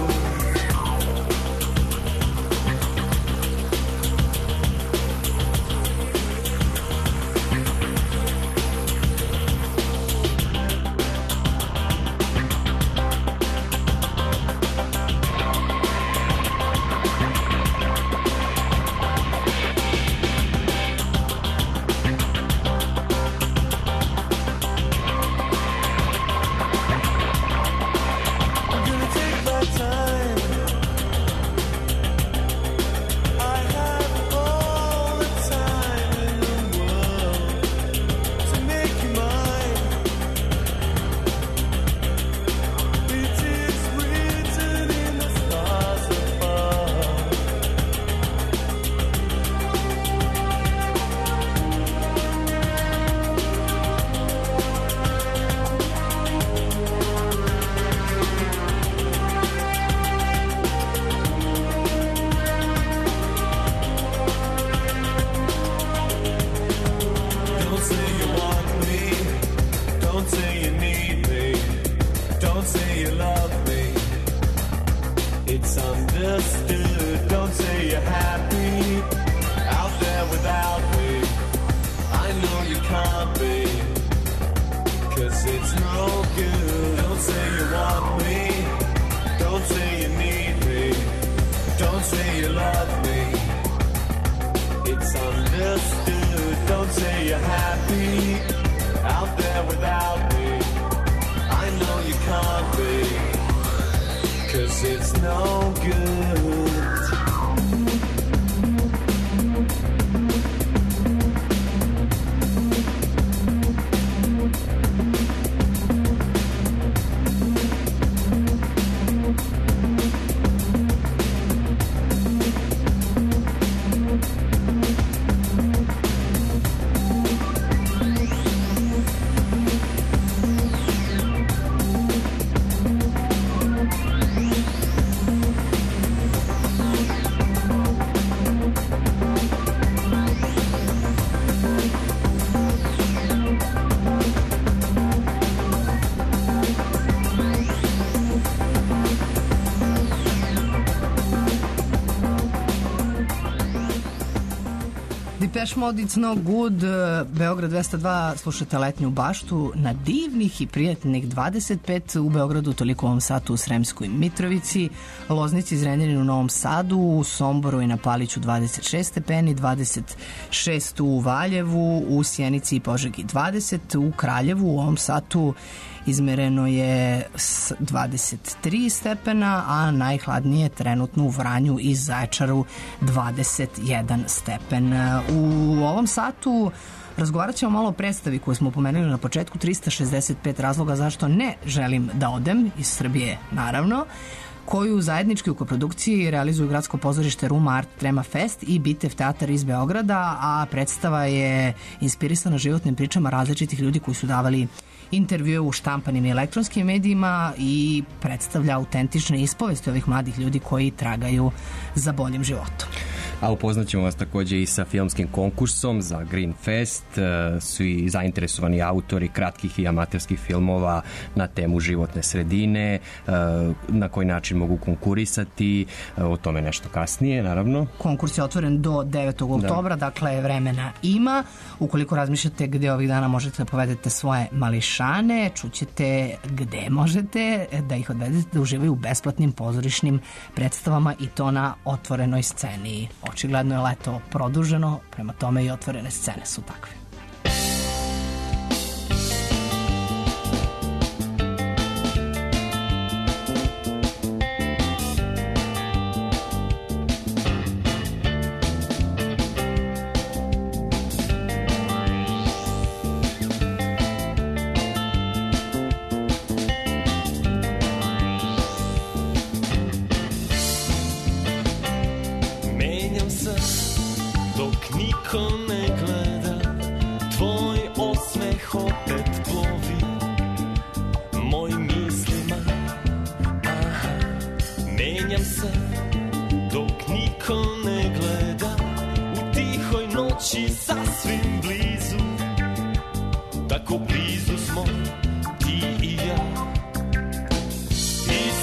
Depeche Mode, It's No Good, Beograd 202, slušate Letnju baštu na divnih i prijatnih 25 u Beogradu, toliko u ovom satu u Sremskoj Mitrovici, Loznici, Zrenjaninu, u Novom Sadu, u Somboru i na Paliću 26 stepeni, 26 u Valjevu, u Sjenici i Požegi 20, u Kraljevu u ovom satu izmereno je 23 stepena, a najhladnije trenutno u Vranju i Zaječaru 21 stepen. U ovom satu razgovarat ćemo malo o predstavi koju smo pomenuli na početku, 365 razloga zašto ne želim da odem iz Srbije, naravno, koju zajednički u koprodukciji realizuju Gradsko pozorište Ruma Art Trema Fest i Bitev teatar iz Beograda, a predstava je inspirisana životnim pričama različitih ljudi koji su davali intervjue u štampanim i elektronskim medijima i predstavlja autentične ispovesti ovih mladih ljudi koji tragaju za boljim životom. A upoznaćemo vas takođe i sa filmskim konkursom za Green Fest. Su i zainteresovani autori kratkih i amaterskih filmova na temu životne sredine, na koji način mogu konkurisati, o tome nešto kasnije, naravno. Konkurs je otvoren do 9. oktobra, dakle vremena ima. Ukoliko razmišljate gde ovih dana možete da povedete svoje mališane, čućete gde možete da ih odvedete da uživaju u besplatnim pozorišnim predstavama i to na otvorenoj sceni. Očigledno je leto produženo, prema tome i otvorene scene su takve. Tako blizu smo ti i ja. I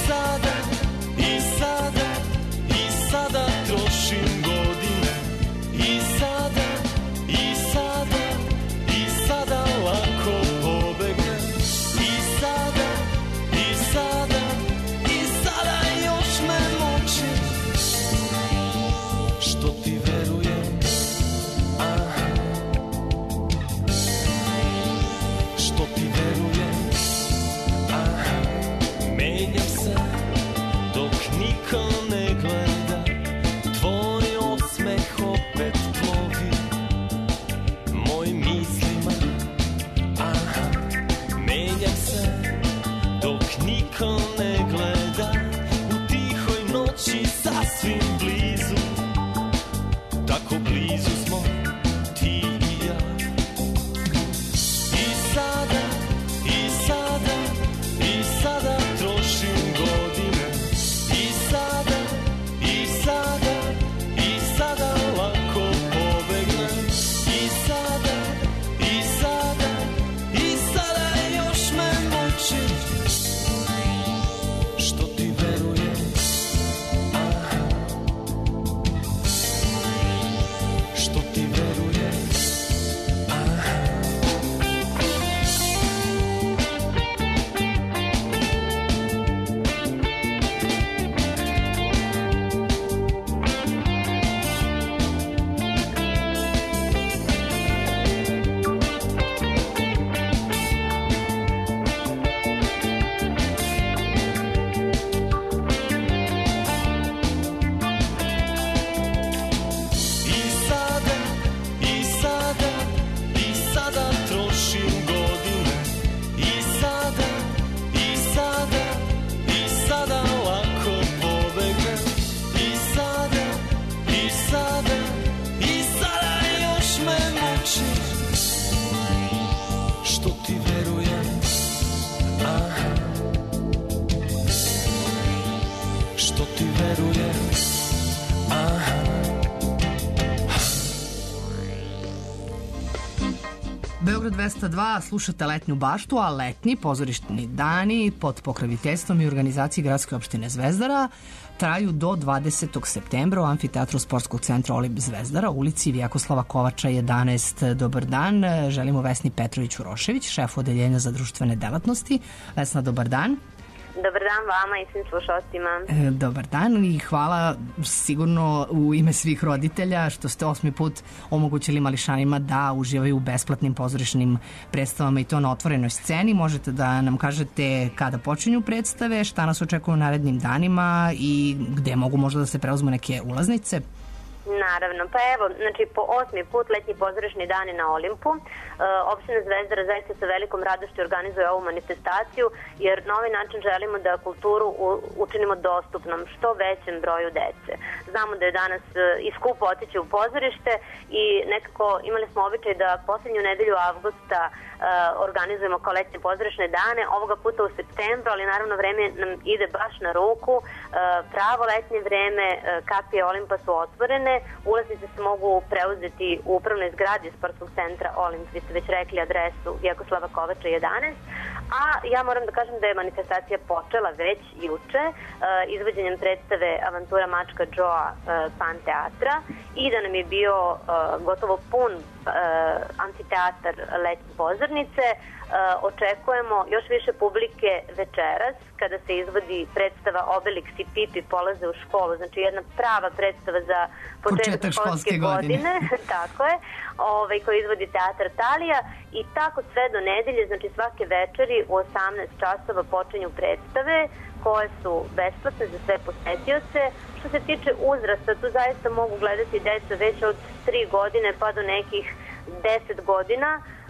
Beograd 202, slušate Letnju baštu, a letnji pozorišni dani pod pokroviteljstvom i organizaciji Gradske opštine Zvezdara traju do 20. septembra u amfiteatru Sportskog centra Olimp Zvezdara, ulici Vjekoslava Kovača 11. Dobar dan, želimo Vesni Petrović-Urošević, šef odeljenja za društvene delatnosti. Vesna, dobar dan. Dobar dan vama i svim slušalcima. Dobar dan i hvala sigurno u ime svih roditelja što ste 8. put omogućili mališanima da uživaju u besplatnim pozorišnim predstavama i to na otvorenoj sceni. Možete da nam kažete kada počinju predstave, šta nas očekuje u narednim danima i gde mogu možda da se preuzmu neke ulaznice? Naravno, pa evo, znači po 8. put letnji pozorišni dani na Olimpu. Opština Zvezdara zaista sa velikom radošću organizuje ovu manifestaciju, jer na ovaj način želimo da kulturu učinimo dostupnom što većem broju dece. Znamo da je danas i skupo otići u pozorište i nekako imali smo običaj da poslednju nedelju avgusta organizujemo kao letnje pozorišne dane, ovoga puta u septembru, ali naravno vreme nam ide baš na ruku. Pravo letnje vreme, kapije Olimpa su otvorene, ulaznice se mogu preuzeti u upravnoj zgradi Sportskog centra Olimp, vi ste već rekli adresu Vjekoslava Kovača 11, a ja moram da kažem da je manifestacija počela već juče izvođenjem predstave Avantura Mačka Joa Pan teatra i da nam je bio gotovo pun amfiteatar letnje pozornice. Očekujemo još više publike večeras kada se izvodi predstava Obelix i Pipi polaze u školu, znači jedna prava predstava za početak školske godine. Tako je, koji izvodi Teatar Talija i tako sve do nedelje, znači svake večeri u 18 časova počinju predstave koje su besplatne za sve posetioce. Što se tiče uzrasta, tu zaista mogu gledati deca već od 3 godine pa do nekih 10 godina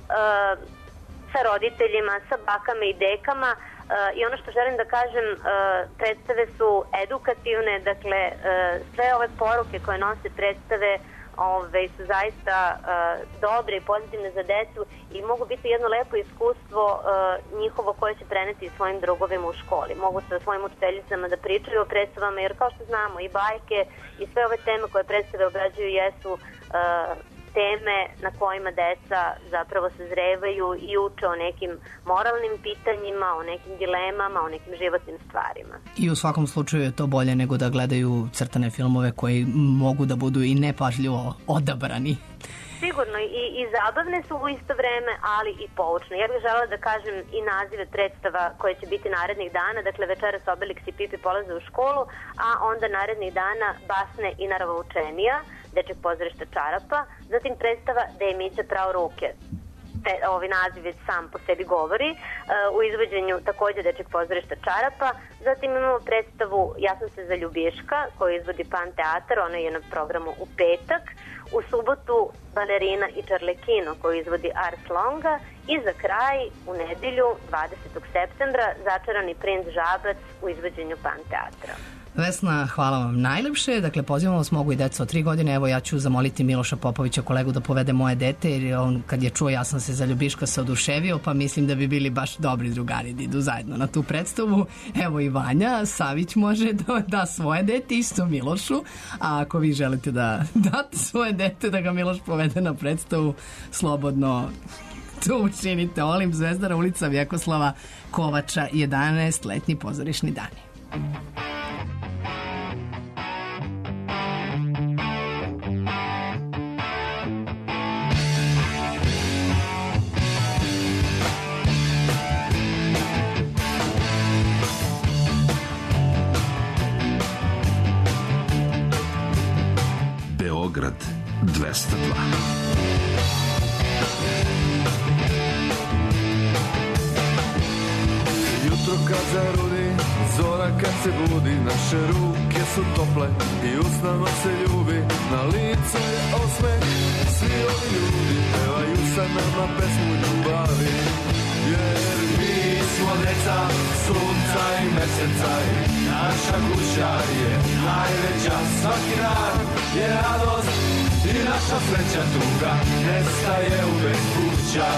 sa roditeljima, sa bakama i dekama i ono što želim da kažem, predstave su edukativne, dakle sve ove poruke koje nose predstave su zaista dobre i pozitivne za decu i mogu biti jedno lepo iskustvo njihovo koje će preneti svojim drugovima u školi. Mogu sa svojim učiteljicama da pričaju o predstavama, jer kao što znamo i bajke i sve ove teme koje predstave obrađuju jesu teme na kojima deca zapravo sazrevaju i uče o nekim moralnim pitanjima, o nekim dilemama, o nekim životnim stvarima. I u svakom slučaju je to bolje nego da gledaju crtane filmove koji mogu da budu i nepažljivo odabrani. Sigurno i zabavne su u isto vreme, ali i poučne. Ja bih želela da kažem i nazive predstava koje će biti narednih dana, dakle večeras Obelix i Pipi polaze u školu, a onda narednih dana Basne i Naravoučenija, Dečeg pozorišta Čarapa, zatim predstava Da je Mića prao ruke. Ovi naziv sam po sebi govori, u izvođenju takođe Dečeg pozorišta Čarapa, zatim imamo predstavu Ja sam se zaljubiška koju izvodi Pan teatar, ona je na programu u petak, u subotu Balerina i Čarlekino koju izvodi Ars Longa i za kraj u nedelju 20. septembra Začarani princ Žabac u izvođenju Pan teatra. Vesna, hvala vam najlepše. Dakle, pozivamo vas, mogu i deca od 3 godine. Evo, ja ću zamoliti Miloša Popovića, kolegu, da povede moje dete, jer on, kad je čuo Ja sam se zaljubiška, se oduševio, pa mislim da bi bili baš dobri drugari da idu zajedno na tu predstavu. Evo i Vanja Savić može da da svoje dete, isto Milošu. A ako vi želite da date svoje dete, da ga Miloš povede na predstavu, slobodno to učinite. Olimp Zvezdara, ulica Vjekoslava Kovača 11, letnji pozorišni dani. Beograd 202. Jutro kad zarudi, zora kad se budi, naše ruke su tople i usnama se ljubi, na licu je osmeh, svi ovi ljudi pevaju sa nama pesmu ljubavi. Jer mi smo deca sunca i meseca i naša kuća je najveća, svaki dan je radost i naša sreća, tuga nestaje u bespuća.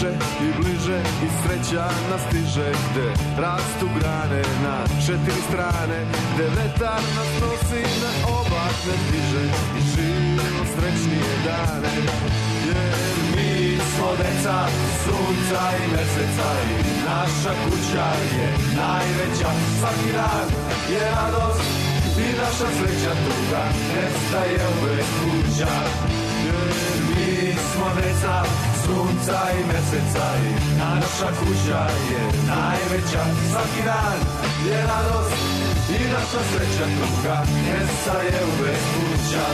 bliže i bliže i sreća nas stiže, gde rastu grane na 4 strane, gde vetar nas nosi na oblakne diže i živimo srećnije dane. Jer mi smo deca sunca i meseca i naša kuća je najveća. Svaki dan je radost i naša sreća tuga nestaje uvek kuća. Jer mi smo deca sunca i meseca i naša kuća je najveća. Svaki dan je radost i naša sreća tuga nestaje uvek kuća.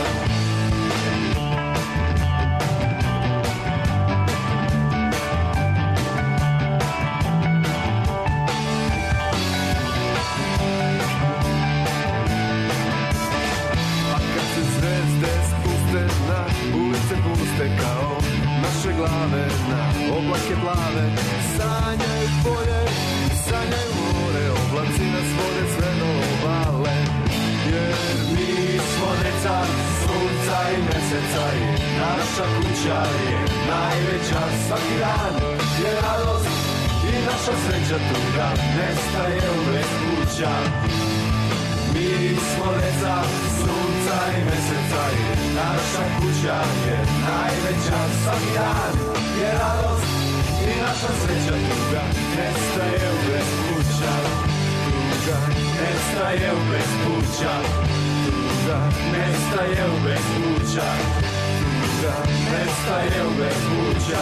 Kao naše glave na oblake plave, sanjaju polje, sanjaju more, oblaci nas vode sve do obale. Jer mi smo deca sunca i meseca i naša kuća je najveća. Svaki dan je radost i naša sreća tuga nestaje uvek kuća. Mi smo deca sunca i meseca i naša kuća je najveća. Svaki dan je radost i naša sreća tuga nestaje uvek kuća. Tuga nestaje uvek kuća. Tuga nestaje uvek kuća. Tuga nestaje uvek kuća.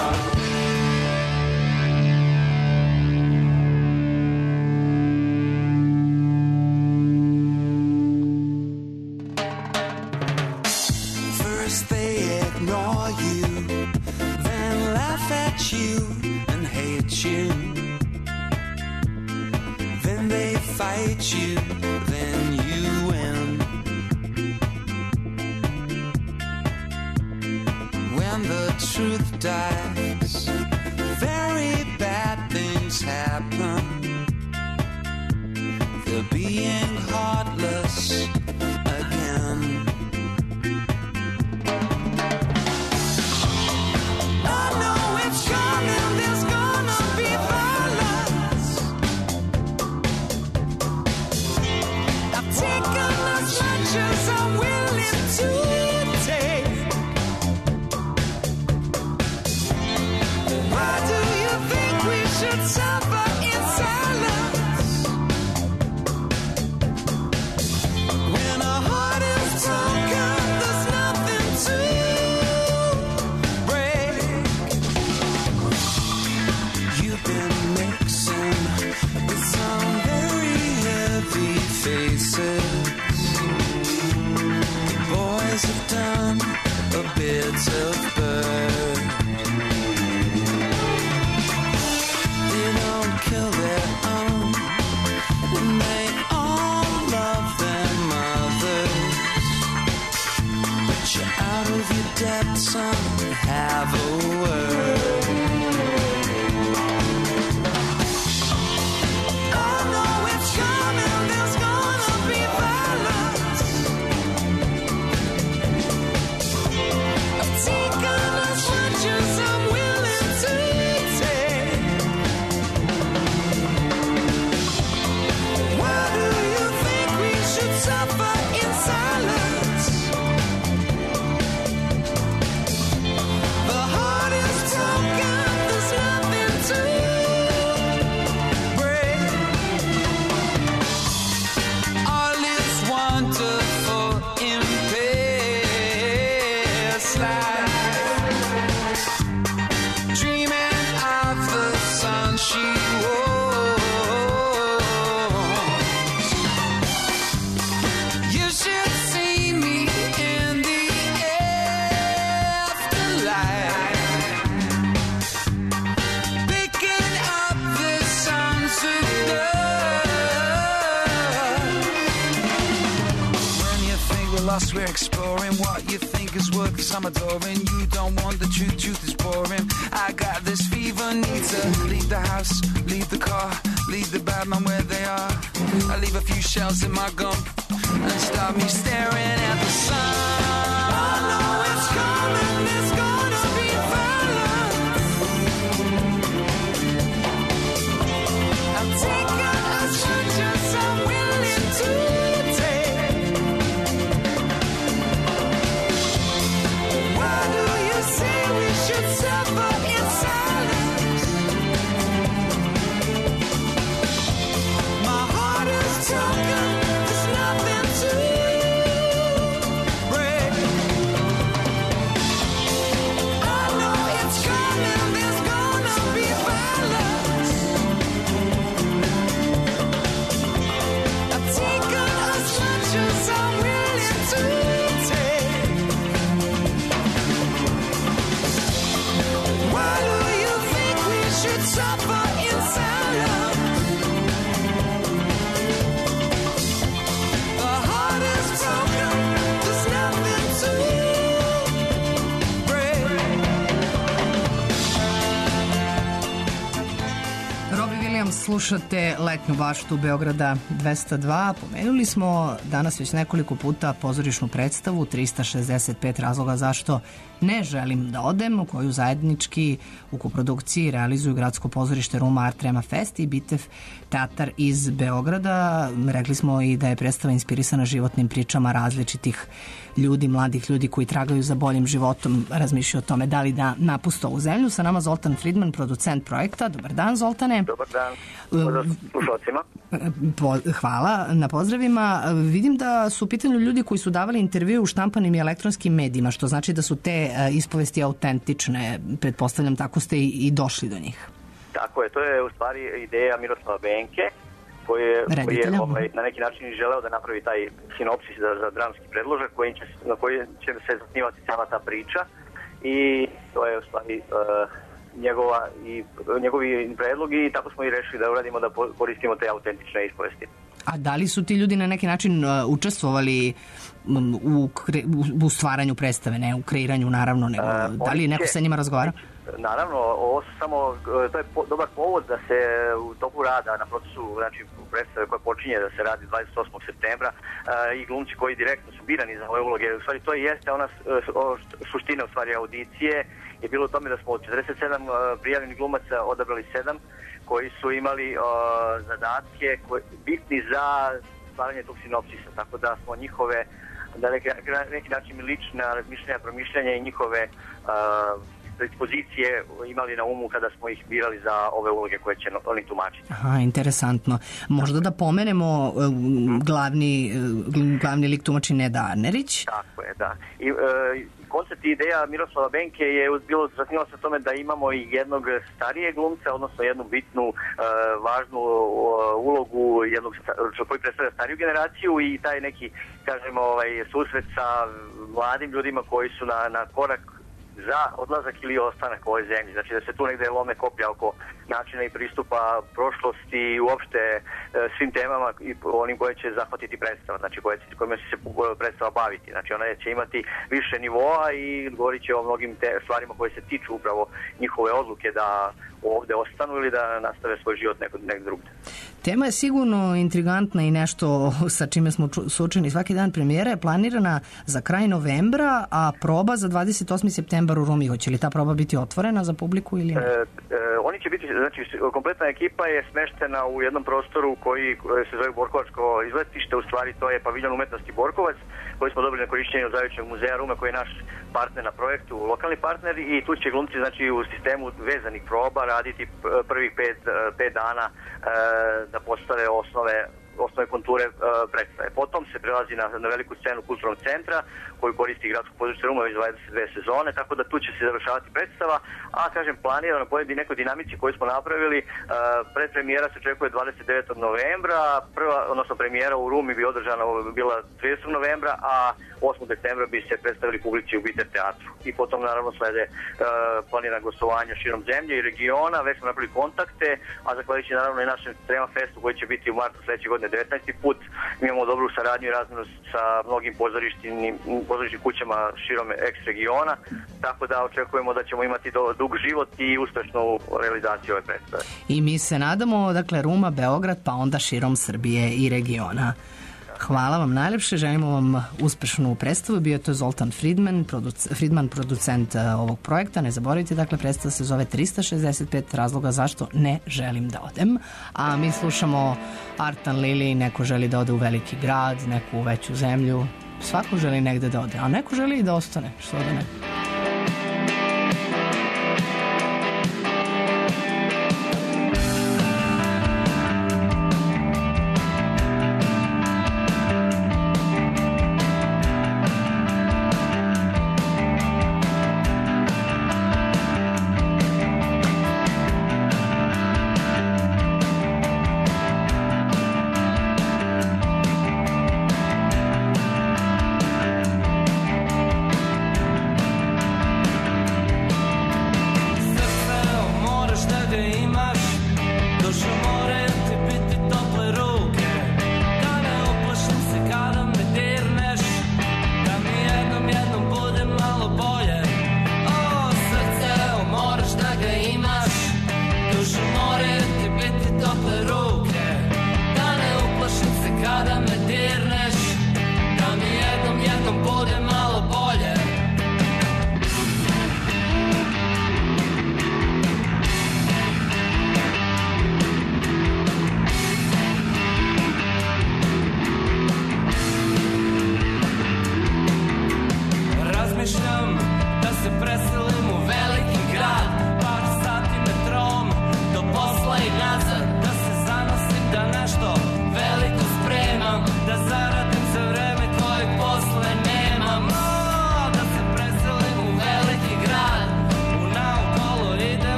Fight you, then you win. When the truth dies, very bad things happen. They're being heartless again. I know it's coming, there's gonna be violence. Taken as much as I'm willing to take. Why do you think we should suffer in silence? When our heart is broken, there's nothing to break. You've been mixing with some very heavy faces. The boys have done a bit of bird. They don't kill their own, and they all love their mothers. But you're out of your depth, son, have a word. I know it's coming, there's gonna be violence. I've taken as much as I'm willing to take. Why do you think we should suffer in silence? The heart is broken, there's nothing to break. All is wonderful in this life. Dreaming of the sun she wore. You should see me in the afterlife, picking up the sons of love. When you think we're lost, we're exploring what you think is worth, 'cause I'm adoring. You don't want the truth, truth is boring. I got this fever, need to leave the house, leave the car, leave the bad man where they are. I leave a few shells in my gum and stop me staring at the sun. I know it's coming, there's gonna be violence. should suffer in silence. The heart is broken, there's nothing to break. Robbie Williams, slušate Letnju baštu Beograda 202. Pomenuli smo danas već nekoliko puta pozorišnu predstavu 365 razloga zašto ne želim da odem, koju zajednički u koprodukciji realizuju Gradsko pozorište Ruma Art Rema Fest i Bitev teatar iz Beograda. Rekli smo i da je predstava inspirisana životnim pričama različitih ljudi, mladih ljudi koji tragaju za boljim životom, razmišljaju o tome da li da napuste ovu zemlju. Sa nama Zoltan Friedman, producent projekta. Dobar dan, Zoltane. Dobar dan. Pozdrav slušalcima. Hvala na pozdravima. Vidim da su u pitanju ljudi koji su davali intervjue u štampanim i elektronskim medijima, što znači da su te ispovesti autentične. Pretpostavljam, tako ste i došli do njih. Tako je, to je u stvari ideja Miroslava Benke, koji je na neki način želeo da napravi taj sinopsis za dramski predložak na koji će se zasnivati sama ta priča, i to je u stvari njegovi predlog, i tako smo i rešili da uradimo, da koristimo te autentične ispovesti. A da li su ti ljudi na neki način učestvovali u stvaranju predstave, ne u kreiranju naravno, nego da li neko sa njima razgovara? Naravno, to je dobar povod da se u toku rada na procesu, znači predstave koja počinje da se radi 28. septembra, i glumci koji direktno su birani za ove uloge, u stvari to jeste ona suština u stvari audicije, je bilo u tome da smo od 47 prijavljenih glumaca odabrali 7 koji su imali zadatke bitni za stvaranje tog sinopsisa, tako da smo njihove, da neki način lična razmišljanja, promišljanja i njihove predispozicije imali na umu kada smo ih birali za ove uloge koje će oni tumačiti. Aha, interesantno. Možda da pomenemo glavni lik tumači Neda Arnerić. Tako je, da. I koncept i ideja Miroslava Benke je bilo zasnivalo se o tome da imamo i jednog starijeg glumca, odnosno jednu bitnu, važnu ulogu jednog koji predstavlja stariju generaciju, i taj neki, kažemo, susret sa mladim ljudima koji su na korak za odlazak ili ostanak u ovoj zemlji. Znači da se tu negde lome koplja oko načina i pristupa prošlosti i uopšte svim temama i onim koje će zahvatiti predstava, znači kojima će se predstava baviti. Znači ona će imati više nivoa i govorit će o mnogim stvarima koje se tiču upravo njihove odluke da ovde ostanu ili da nastave svoj život nekog drugde. Tema je sigurno intrigantna i nešto sa čime smo suočeni svaki dan. Premijera je planirana za kraj novembra, a proba za 28. septembar u Rumi. Hoće li ta proba biti otvorena za publiku ili ne? Oni će biti, znači kompletna ekipa je smeštena u jednom prostoru koji se zove Borkovačko izletište, u stvari to je paviljon umetnosti Borkovac, koji smo dobili na korišćenje od Zavičevog muzeja Rume, koji je naš partner na projektu, lokalni partner, i tu će glumci, znači, u sistemu vezanih proba raditi prvih 5 dana da postave osnove konture predstave. Potom se prelazi na veliku scenu kulturnog centra koju koristi Gradsko pozorište Ruma već 22 sezone, tako da tu će se završavati predstava, a kažem planirano po nekoj dinamici koju smo napravili, predpremijera se očekuje 29. novembra, odnosno premijera u Rumi bi održana bila 30. novembra, a 8. decembra bi se predstavili publici u Bitev teatru. I potom naravno slede planirana gostovanja širom zemlje i regiona, već smo napravili kontakte, a zahvaljujući naravno i našem Trema Festu koji će biti u martu sledeće godine 19. put. Mi imamo dobru saradnju i razmenu sa mnogim pozorišnim kućama širom ex-regiona, tako da očekujemo da ćemo imati dug život i uspešnu realizaciju ove predstave. I mi se nadamo, dakle, Ruma, Beograd, pa onda širom Srbije i regiona. Hvala vam najlepše, želimo vam uspešnu predstavu. Bio je to Zoltan Friedman, producent ovog projekta. Ne zaboravite, dakle, predstava se zove 365 razloga zašto ne želim da odem. A mi slušamo Artan Lili, neko želi da ode u veliki grad, neko u veću zemlju. Svako želi negde da ode, a neko želi i da ostane. Što da ne?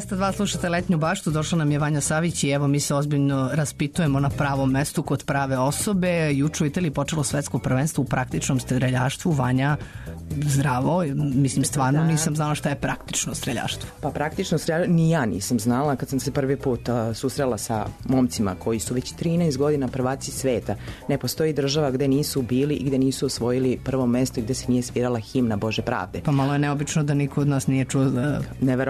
202 slušate Letnju baštu, došla nam je Vanja Savić i evo mi se ozbiljno raspitujemo na pravom mestu kod prave osobe. Juče u Italiji počelo svetsko prvenstvo u praktičnom streljaštvu. Vanja, zdravo, mislim stvarno nisam znala šta je praktično streljaštvo. Pa praktično streljaštvo ni ja nisam znala kad sam se prvi put susrela sa momcima koji su već 13 godina prvaci sveta. Ne postoji država gde nisu bili i gde nisu osvojili prvo mesto i gde se nije svirala himna Bože pravde. Pa malo je neobično da niko od nas nije čuo da...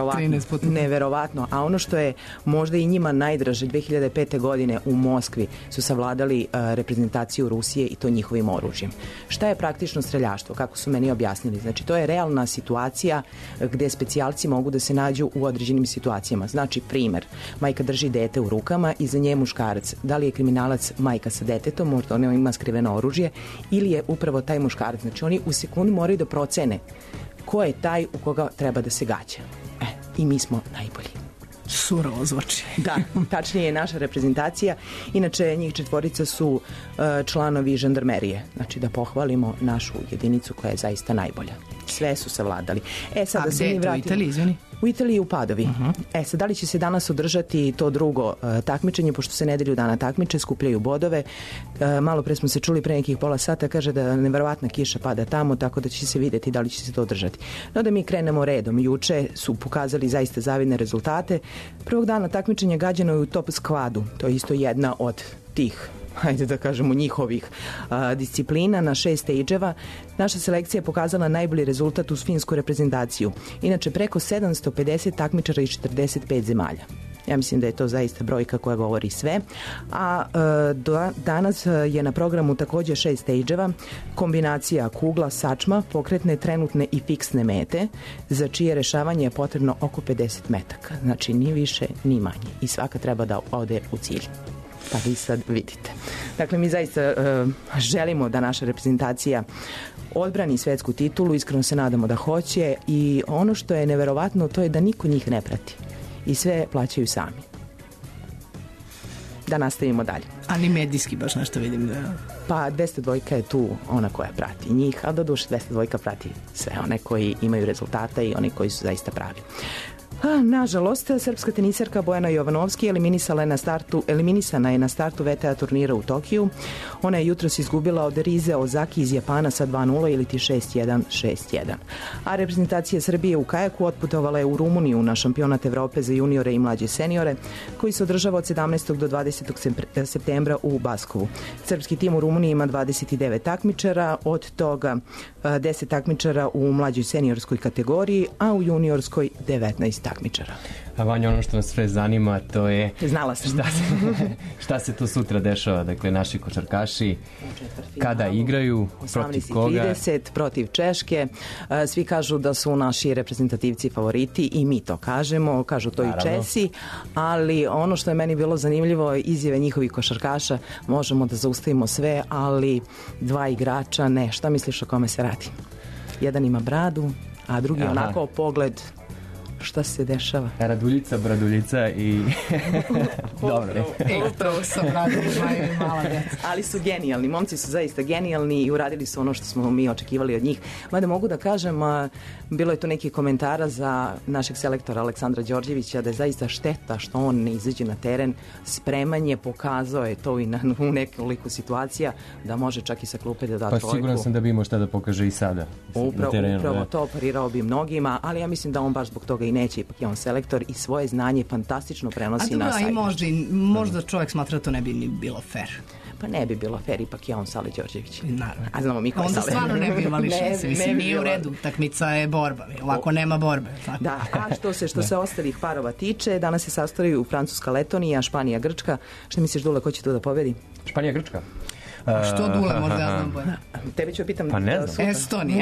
Neverovatno. A ono što je možda i njima najdraže, 2005. godine u Moskvi su savladali reprezentaciju Rusije i to njihovim oružjem. Šta je praktično streljaštvo? Kako su meni objasnili? Znači, to je realna situacija gde specijalci mogu da se nađu u određenim situacijama. Znači, primer, majka drži dete u rukama i za nje muškarac. Da li je kriminalac majka sa detetom, možda ona ima skriveno oružje, ili je upravo taj muškarac. Znači, oni u sekundu moraju da procene ko je taj u koga treba da se gađa. I mi smo najbolji. Surovo zvuči. Da, tačnije je naša reprezentacija. Inače, njih četvorica su članovi žandarmerije. Znači, da pohvalimo našu jedinicu koja je zaista najbolja. Sve su savladali. Sad, a gde je to u Italiji, izvini? U Italiji u Padovi. Sad, da li će se danas održati to drugo takmičenje, pošto se nedelju dana takmiče, skupljaju bodove. Malo pre smo se čuli pre nekih pola sata, kaže da neverovatna kiša pada tamo, tako da će se vidjeti da li će se to održati. No da mi krenemo redom. Juče su pokazali zaista zavidne rezultate. Prvog dana takmičenja gađano je u top skvadu. To je isto jedna od tih, hajde da kažemo, njihovih disciplina na 6 stage-eva. Naša selekcija je pokazala najbolji rezultat uz finsku reprezentaciju. Inače, preko 750 takmičara iz 45 zemalja. Ja mislim da je to zaista brojka koja govori sve. A danas je na programu takođe 6 stage-eva, kombinacija kugla, sačma, pokretne, trenutne i fiksne mete, za čije rešavanje je potrebno oko 50 metaka. Znači, ni više, ni manje. I svaka treba da ode u cilj. Pa vi sad vidite. Dakle, mi zaista želimo da naša reprezentacija odbrani svetsku titulu, iskreno se nadamo da hoće, i ono što je neverovatno to je da niko njih ne prati i sve plaćaju sami. Da nastavimo dalje. Ali medijski baš nešto vidim da... Pa 202 je tu ona koja prati njih, a doduše 202 prati sve one koji imaju rezultata i oni koji su zaista pravi. Nažalost, srpska tenisarka Bojana Jovanovski eliminisana je na startu VTA turnira u Tokiju. Ona je jutros izgubila od Rize Ozaki iz Japana sa 2-0 ili ti 6-1, 6-1. A reprezentacija Srbije u kajaku otputovala je u Rumuniju na šampionat Evrope za juniore i mlađe seniore, koji se održava od 17. do 20. septembra u Baskovu. Srpski tim u Rumuniji ima 29 takmičara, od toga 10 takmičara u mlađoj seniorskoj kategoriji, a u juniorskoj 19 takmičara. A Vanja, ono što nas sve zanima, to je... Znala sam. Šta se tu sutra dešava? Dakle, naši košarkaši kada igraju, protiv koga? 18:30 protiv Češke. Svi kažu da su naši reprezentativci favoriti i mi to kažemo. Kažu to naravno. I Česi. Ali ono što je meni bilo zanimljivo, izjave njihovih košarkaša, možemo da zaustavimo sve, ali dva igrača ne. Šta misliš o kome se radi? Jedan ima bradu, a drugi onako pogled... Šta se dešava? Raduljica, braduljica i... Dobro. Upravo sam radila i mala djeca. Ali su genijalni, momci su zaista genijalni i uradili su ono što smo mi očekivali od njih. Mada mogu da kažem, bilo je tu nekih komentara za našeg selektora Aleksandra Đorđevića da je zaista šteta što on ne izađe na teren. Spremanje pokazao je to i u nekoliko situacija da može čak i sa klupe da da trojku. Pa siguran sam da bi imao šta da pokaže i sada na terenu. Upravo to parirao bi mnogima, ali ja mislim da on baš zbog toga i neće, ipak je on selektor i svoje znanje fantastično prenosi na sajt. A možda čovjek smatra da to ne bi ni bilo fair. Pa ne bi bilo fair, ipak je on Sale Đorđević. Naravno. A znamo mi ko je Sale. Onda stvarno ne bi imali šanse. Mislim, nije u redu. Takmica je borba. Ovako nema borbe. Tako. Da, a što se ostalih parova tiče, danas se sastaju Francuska, Letonija, Španija, Grčka. Šta misliš, Dule, ko će tu da pobedi? Španija, Grčka. Što Dule, možda ja znam bolje. Tebe ću pitam. Pa ne znam. Estonija.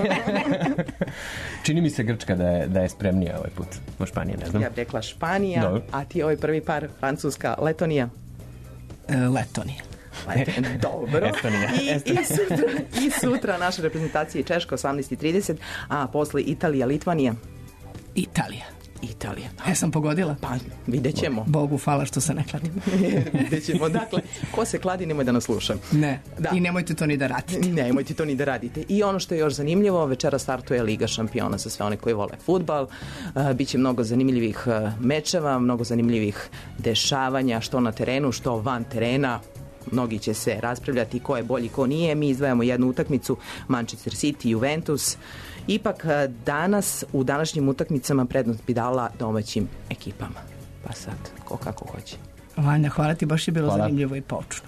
Čini mi se Grčka da je spremnija ovaj put. O Španije, ne znam. Ja bih rekla Španija, Dobro. a ti ovaj prvi par Francuska, Letonija. Letonija. Dobro. Estonija. I sutra naša reprezentacija je Češka 18:30, a posle Italija, Litvanija. Italija. Italija. Sam pogodila? Pa, vidjet ćemo. Bogu hvala što se ne kladim. Vidjet ćemo. Dakle, ko se kladi, nemoj da nas sluša. Ne, i nemojte to ni da radite. Nemojte to ni da radite. I ono što je još zanimljivo, večera startuje Liga šampiona za sve one koji vole fudbal. Biće mnogo zanimljivih mečeva, mnogo zanimljivih dešavanja, što na terenu, što van terena. Mnogi će se raspravljati ko je bolji, ko nije. Mi izdvajamo jednu utakmicu, Manchester City, Juventus. Ipak danas u današnjim utakmicama prednost bi dala domaćim ekipama. Pa sad, ko kako hoće. Vanja, hvala ti, baš je bilo zanimljivo i poučno.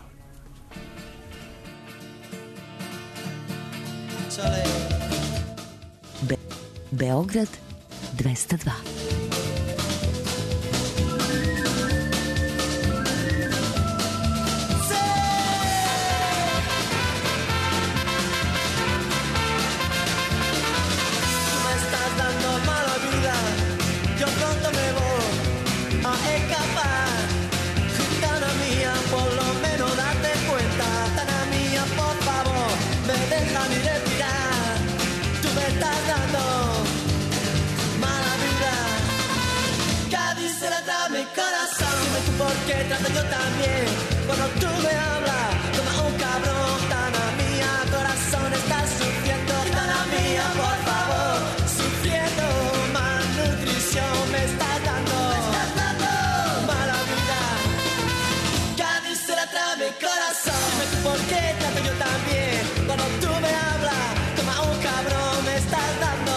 Beograd 202. Porque trato yo también cuando tú me hablas como un cabrón. Tana mía, corazón está sufriendo. Tana mía, por favor, sufriendo. Malnutrición me estás dando mala vida. Cádiz se la trae mi corazón. Dime tú por qué trato yo también cuando tú me hablas como un cabrón. Me estás dando.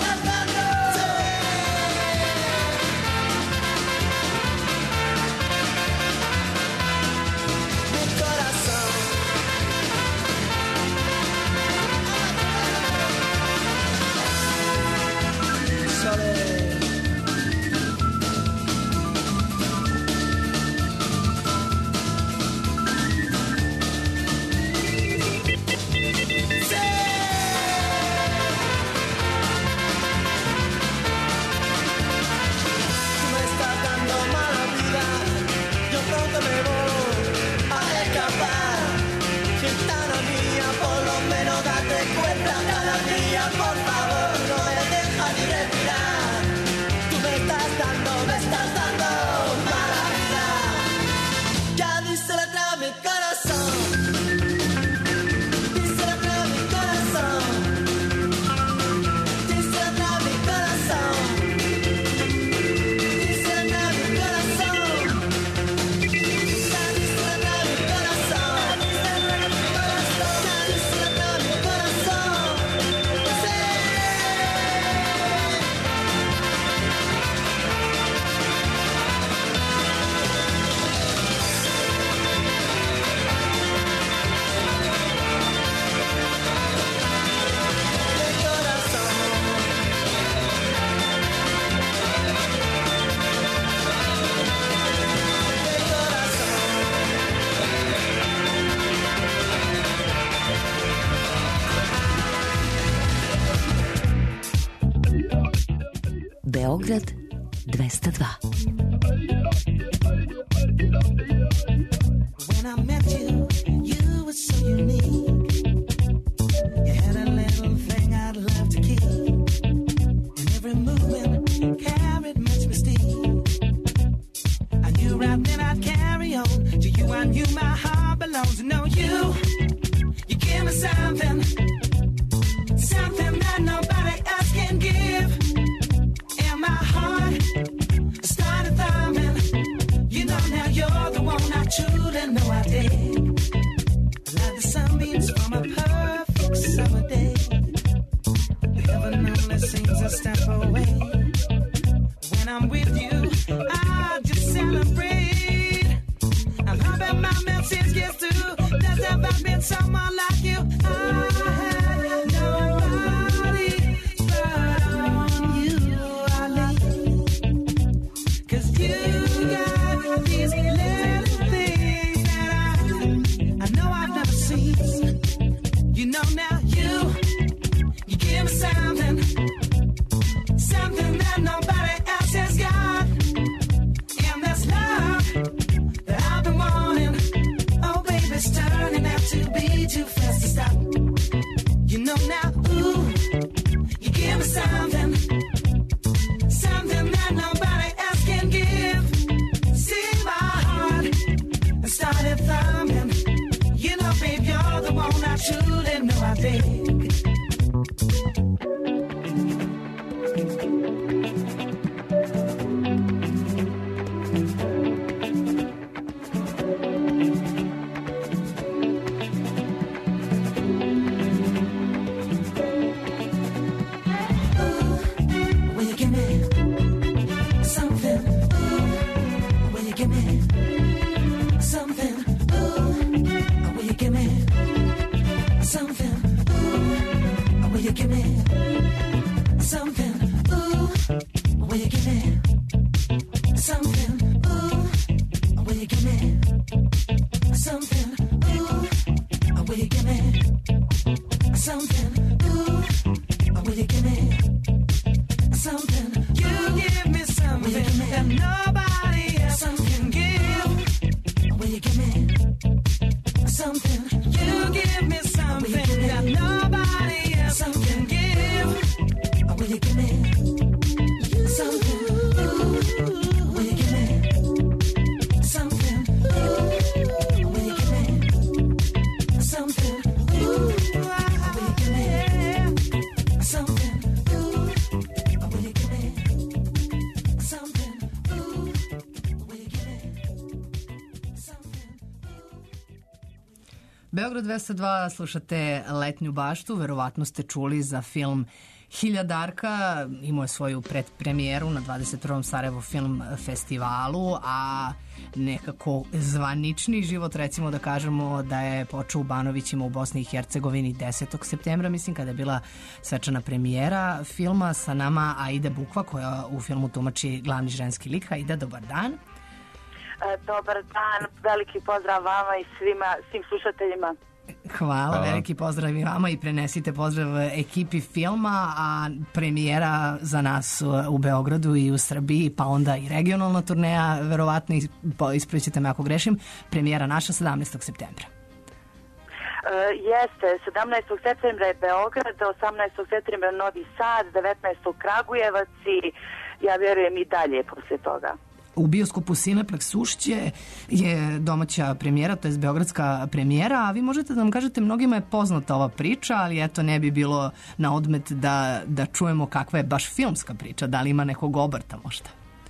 Beograd 202. When I met you, you were so unique. You had a little thing I'd love to keep. And every movement carried much mystique. I knew right then I'd carry on. To you I knew my heart belongs. To know you give me something. Something that nobody else can give. And my heart started thumping. You know now you're the one I truly know I dig. Like the sunbeams from a perfect summer day. Heaven only seems a step away. When I'm with you, I just celebrate. I'm hoping my message gets through. There's never been someone like you. I had nobody but on you I lean. 'Cause you got these little things that I know I've never seen. You know now you give me something. Something that nobody else has got. And that's love that I've been wanting. Oh baby, it's turning out to be too fast to stop. You know now, ooh, you give me something. Something that nobody time. And you know, babe, you're the one I truly know I dig. Beograd 202, slušate Letnju baštu, verovatno ste čuli za film Hiljadarka, imao je svoju predpremijeru na 21. Sarajevo film festivalu, a nekako zvanični život, recimo da kažemo da je počeo u Banovićima u Bosni i Hercegovini 10. septembra, mislim, kada je bila svečana premijera filma. Sa nama Aida Bukva, koja u filmu tumači glavni ženski lik. Aida, dobar dan. Dobar dan, veliki pozdrav vama i svim slušateljima. Hvala, veliki pozdrav i vama i prenesite pozdrav ekipi filma, a premijera za nas u Beogradu i u Srbiji, pa onda i regionalna turneja, verovatno, ispravićete me ako grešim, premijera naša 17. septembra. Jeste, 17. septembra je Beograd, 18. septembra Novi Sad, 19. Kragujevac i ja vjerujem i dalje poslije toga. U bioskopu Cineplex Ušće je domaća premijera, to je beogradska premijera, a vi možete da nam kažete, mnogima je poznata ova priča, ali eto ne bi bilo na odmet da čujemo kakva je baš filmska priča, da li ima nekog obrta možda?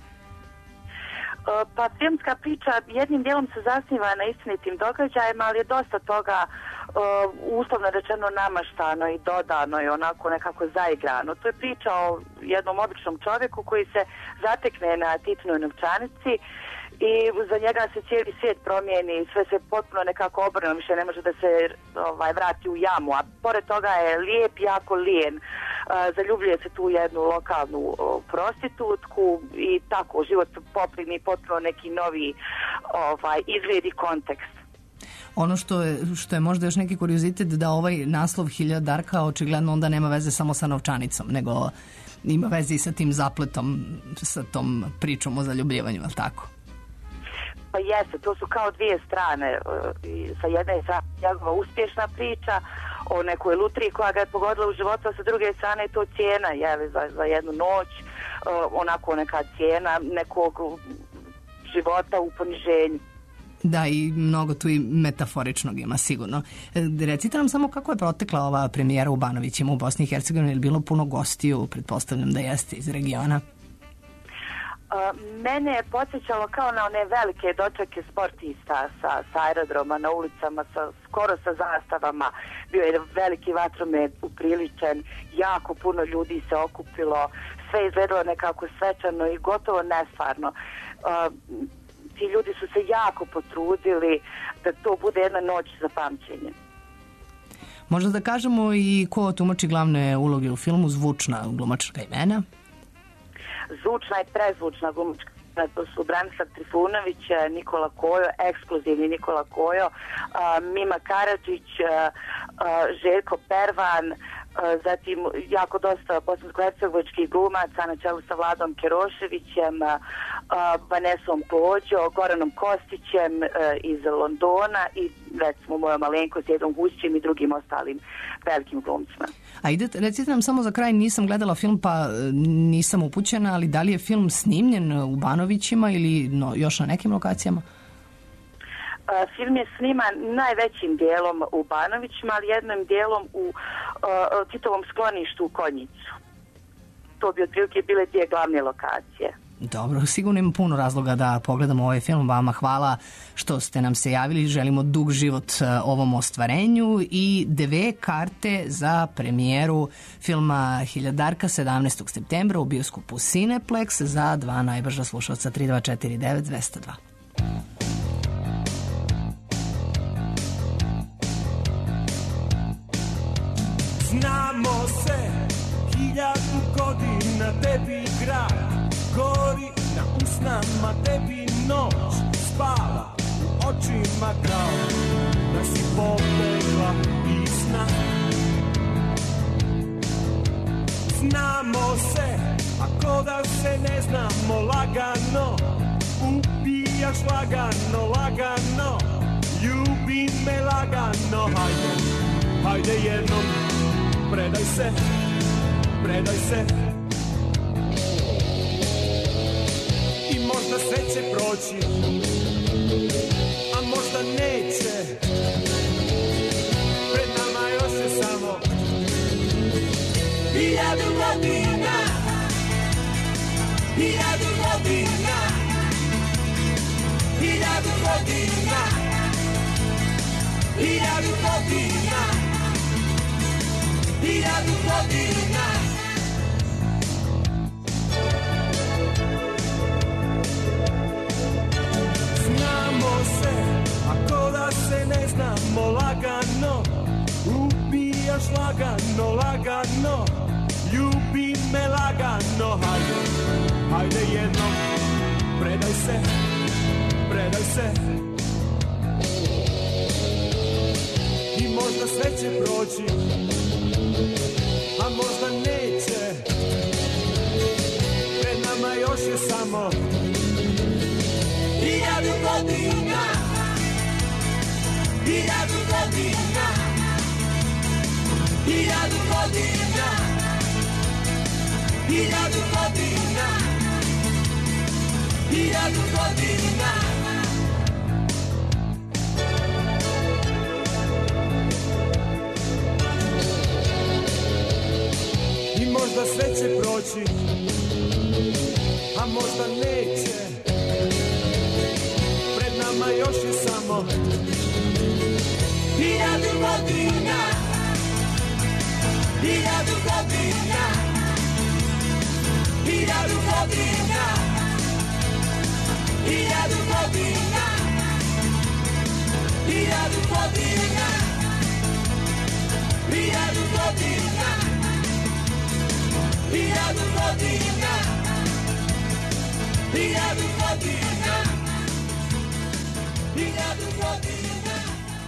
Pa filmska priča jednim dijelom se zasniva na istinitim događajima, ali je dosta toga uslovno rečeno namaštano i dodano i onako nekako zaigrano. To je priča o jednom običnom čovjeku koji se zatekne na Titinoj novčanici i za njega se cijeli svijet promijeni, sve se potpuno nekako obrne, više ne može da se vrati u jamu, a pored toga je lijep, jako lijen. Zaljubljuje se tu jednu lokalnu prostitutku i tako život poprimi potpuno neki novi izgled i kontekst. Ono što je možda još neki kuriozitet, da ovaj naslov Hiljadarka očigledno onda nema veze samo sa novčanicom, nego ima veze i sa tim zapletom, sa tom pričom o zaljubljivanju, ali tako? Pa jeste, to su kao dvije strane. Sa jedne strane njegova uspješna priča o nekoj lutriji koja ga je pogodila u životu, a sa druge strane je to cijena za jednu noć, onako neka cijena nekog života u poniženju. Da, i mnogo tu i metaforičnog ima sigurno. Recite nam samo kako je protekla ova premijera u Banovićima u Bosni i Hercegovini, je bilo puno gostiju, pretpostavljam da jeste iz regiona? Mene je podsjećalo kao na one velike dočeke sportista sa aerodroma na ulicama, skoro sa zastavama. Bio je veliki vatromet upriličen, jako puno ljudi se okupilo, sve izgledalo nekako svečano i gotovo nestvarno. Ti ljudi su se jako potrudili da to bude jedna noć za pamćenje. Možda da kažemo i ko tumači glavne uloge u filmu, zvučna glumačka imena? Zvučna i prezvučna glumačka imena, to su Branislav Trifunović, Nikola Kojo, ekskluzivni Nikola Kojo, Mima Karadžić, Željko Pervan, zatim jako dosta bosansko-hercegovačkih glumaca na čelu sa Vladom Keroševićem, Vanesom Klođo, Goranom Kostićem iz Londona i recimo mojom malenkost Jedom Gušćem i drugim ostalim velikim glumcima. A recite nam samo za kraj, nisam gledala film pa nisam upućena, ali da li je film snimljen u Banovićima ili još na nekim lokacijama? Film je sniman najvećim dijelom u Banovićima, ali jednim dijelom u Titovom skloništu u Konjicu. To bi otprilike bile dvije glavne lokacije. Dobro, sigurno ima puno razloga da pogledamo ovaj film. Vama hvala što ste nam se javili. Želimo dug život ovom ostvarenju i 2 karte za premijeru filma Hiljadarka 17. septembra u bioskopu Cineplex za 2 najbrža slušalca 3249 202. Znamo se 1000 godina, tebi grad gori na usnama, tebi noć spava u očima kao da si pobegla iz sna. Znamo se, ako da se ne znamo, lagano ubijaš, lagano, lagano ljubi me, lagano. Hajde, hajde jednom, predaj se, predaj se. I možda sve će proći, a možda neće. Pred nama još je samo 1000 godina, 1000 godina, 1000 godina, 1000 godina, 1000 godina. Znamo se, ako da se ne znamo, lagano ubijaš, lagano, lagano ljubi me, lagano. Hajde, hajde jednom, predaj se, predaj se. I možda sve će proći, a možda neće. Pred nama još je samo 1000 godina, 1000 godina, 1000 godina, 1000 godina, 1000 godina. I možda sve će proći, a možda neće. Pred nama još je samo 1000 godina, 1000 godina, 1000 godina, 1000 godina, 1000 godina, 1000 godina, 1000 godina, 1000 godina, 1000 godina.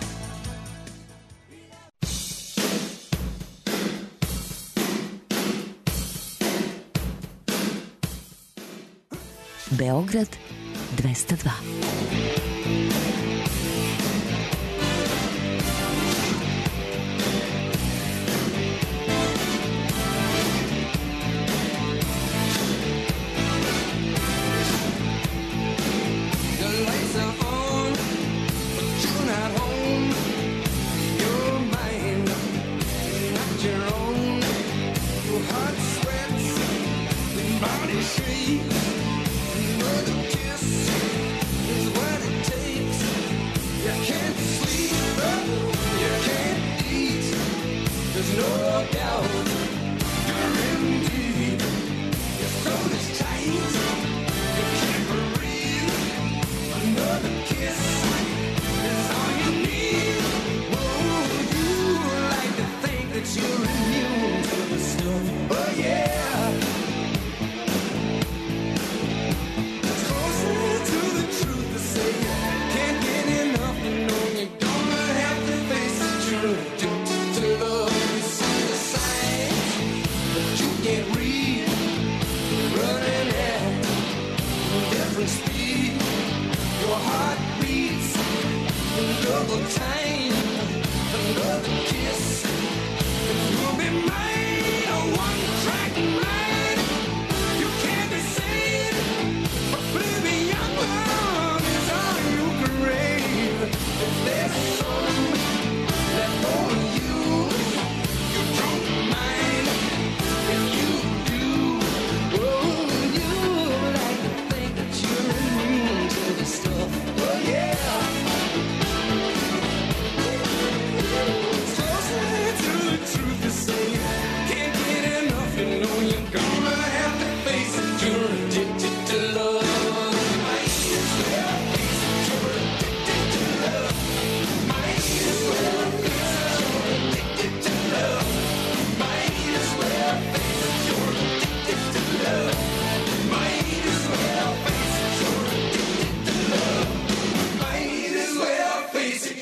Beograd 202.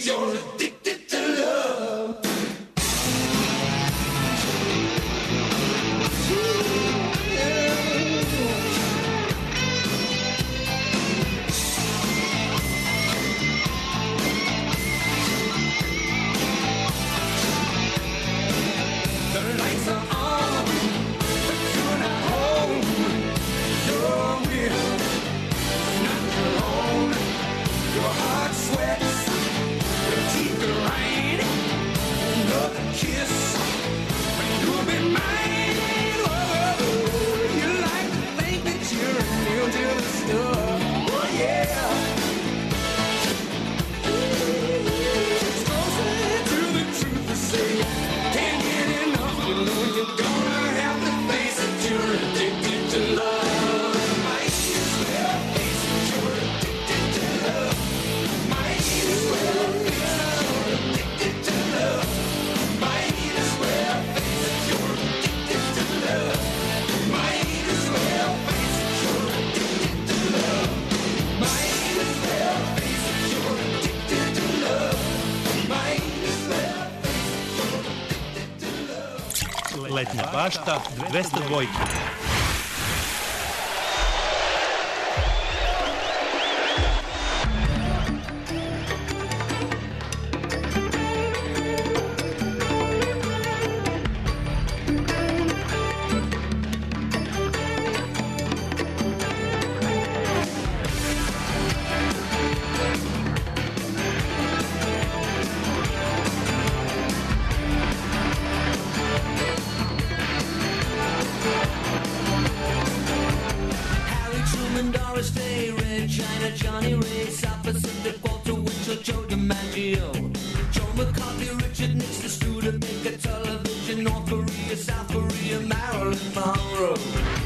you're addicted to love. The lights are on, but you're not home. You're with, not alone. Your heart sweats, your teeth grind. Another kiss, and you'll be mine. Oh, you like to think that you're immune to the stuff. Oh yeah. It's closer to the truth to say. Can't get enough of love. You're gonna have to face it. You're addicted to love. Might as well face it. You're addicted to love. Might as well face it. You're addicted to love. Might as well face it. You're addicted to love. Might as well face it. You're addicted to love. Might as well face it. You're addicted to love. Might as well face it. You're addicted to love. Letnja bašta 202. Harry Truman, Doris Day, Red China, Johnny Ray, South Pacific, Walter Winchell, Joe DiMaggio, Joe McCarthy, Richard Nixon, Studebaker, Television, North Korea, South Korea, Marilyn Monroe.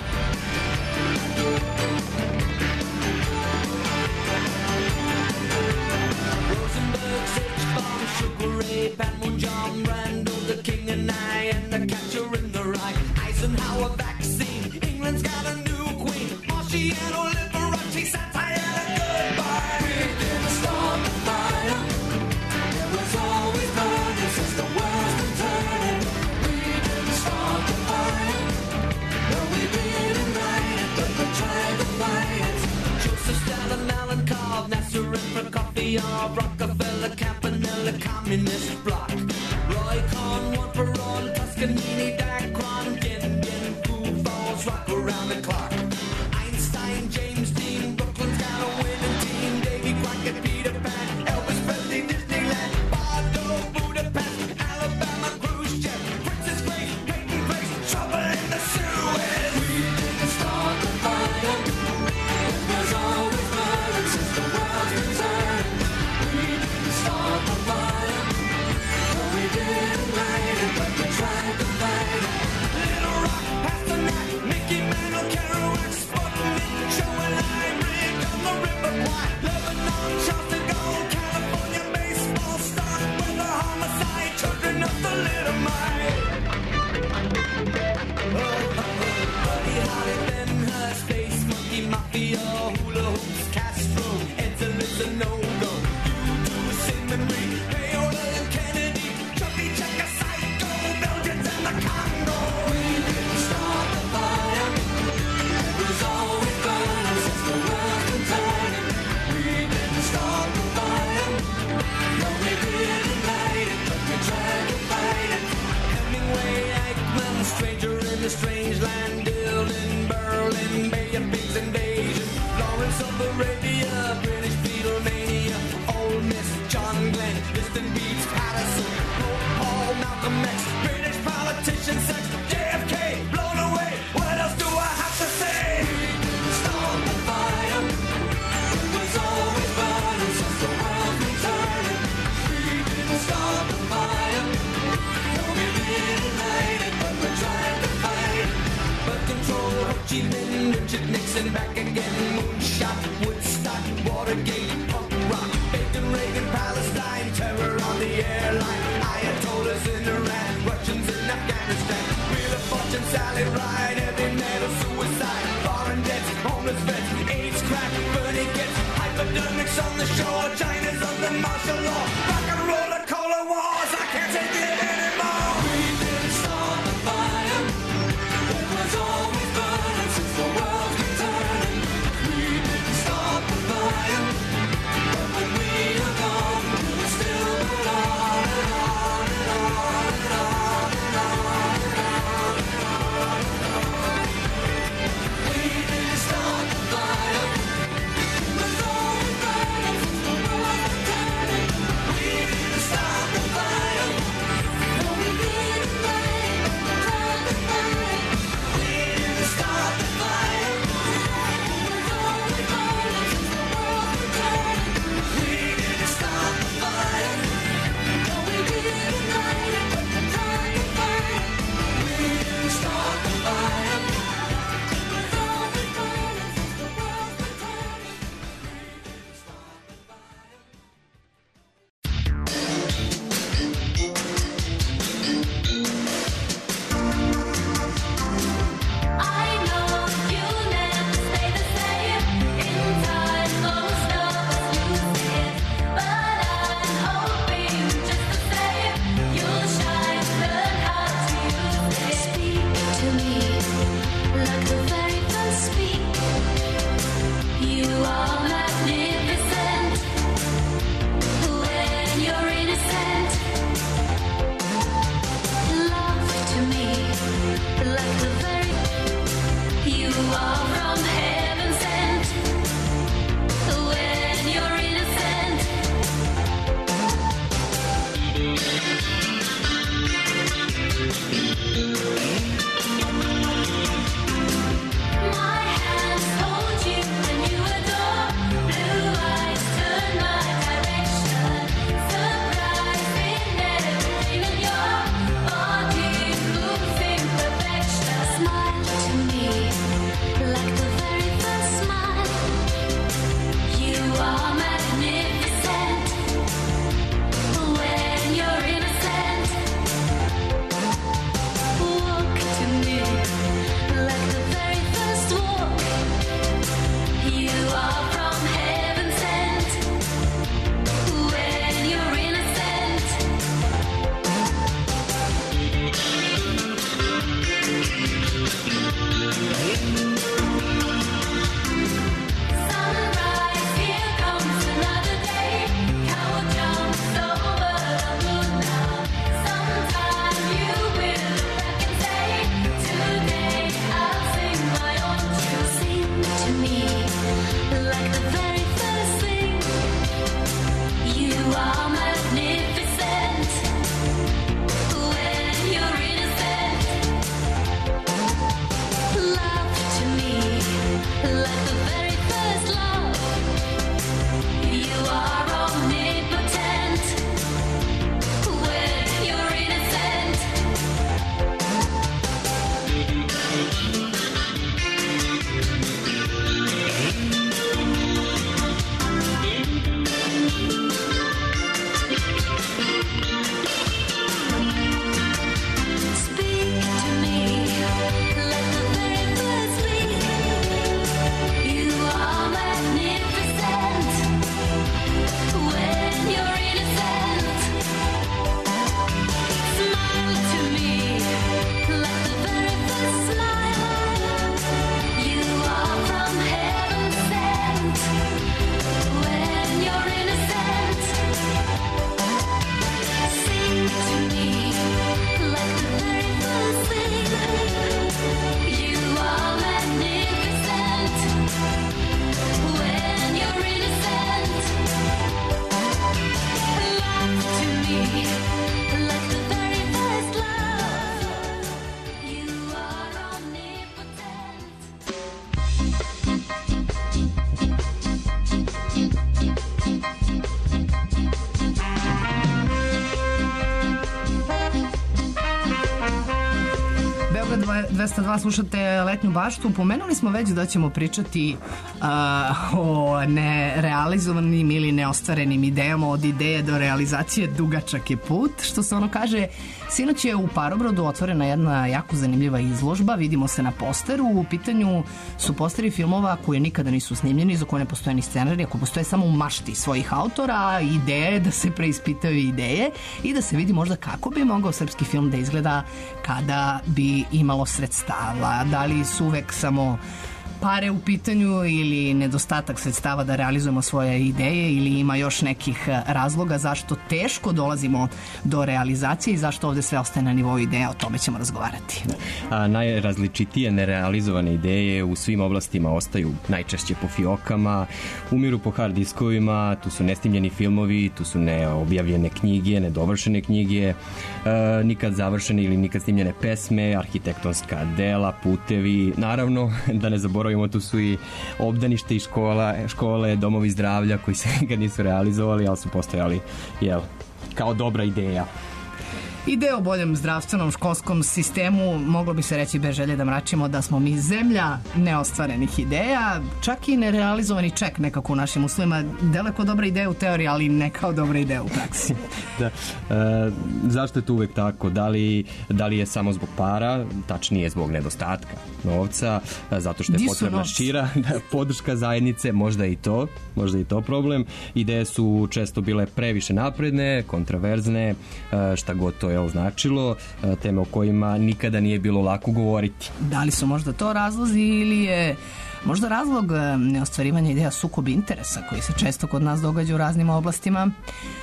Rosenberg, H-Bomb, Sugar Ray, Pat Moon, John Randall, the King and I, and the Catcher in the Rye, Eisenhower vaccine, England's got a new queen, Marciano, Liberace, satire, goodbye. We didn't start the fire, it was always burning since the world's been turning. We didn't start the fire, no, we didn't write it, but we tried to fight it. Joseph Stalin, Alan Cobb, Nasser and Prokofiev, Rockefeller, Campanella, Communist Bloc, Roy Cohn, one for all, Toscanini, Dacron, Yen, Food Falls, rock around the clock. Einstein, James Dean, Brooklyn's got a winning team, Davy Crockett, Peter Pan, Elvis Presley, Disneyland, Bardo, Budapest, Alabama, Khrushchev, Princess Grace, Peyton Place, Trouble in the Suez. We didn't start the fire, it was always burning since the world's been turning. We didn't start the fire, no, we didn't write it, but we tried to fight it. 202 slušate Letnju baštu. Pomenuli smo već da ćemo pričati o nerealizovanim ili neostvarenim idejama. Od ideje do realizacije dugačak je put. Što se ono kaže, sinoć je u Parobrodu otvorena jedna jako zanimljiva izložba. Vidimo se na posteru. U pitanju su posteri filmova koji nikada nisu snimljeni, za koje ne postoje ni scenarij, ako postoje samo u mašti svojih autora. Ideja je da se preispitaju ideje i da se vidi možda kako bi mogao srpski film da izgleda kada bi imalo sredstava. Da li su uvek samo pare u pitanju ili nedostatak sredstava da realizujemo svoje ideje, ili ima još nekih razloga zašto teško dolazimo do realizacije i zašto ovde sve ostaje na nivou ideja. O tome ćemo razgovarati. Najrazličitije nerealizovane ideje u svim oblastima ostaju najčešće po fiokama, umiru po hard diskovima, tu su nesnimljeni filmovi, tu su neobjavljene knjige, nedovršene knjige, nikad završene ili nikad snimljene pesme, arhitektonska dela, putevi. Naravno, da ne zaboravimo, tu su i obdanište i škole, domovi zdravlja koji se nikad nisu realizovali, ali su postojali kao dobra ideja. Ideja o boljem zdravstvenom školskom sistemu, moglo bi se reći bez želje da mračimo da smo mi zemlja neostvarenih ideja, čak i nerealizovani ček nekako u našim uslovima. Daleko dobra ideja u teoriji, ali ne kao dobra ideja u praksi. Da. Zašto je to uvek tako? Da li je samo zbog para, tačnije zbog nedostatka novca, zato što je potrebna šira podrška zajednice, možda i to problem. Ideje su često bile previše napredne, kontraverzne, šta god to je označilo, teme o kojima nikada nije bilo lako govoriti. Da li su možda to razlozi ili je možda razlog neostvarivanja ideja sukob interesa koji se često kod nas događa u raznim oblastima?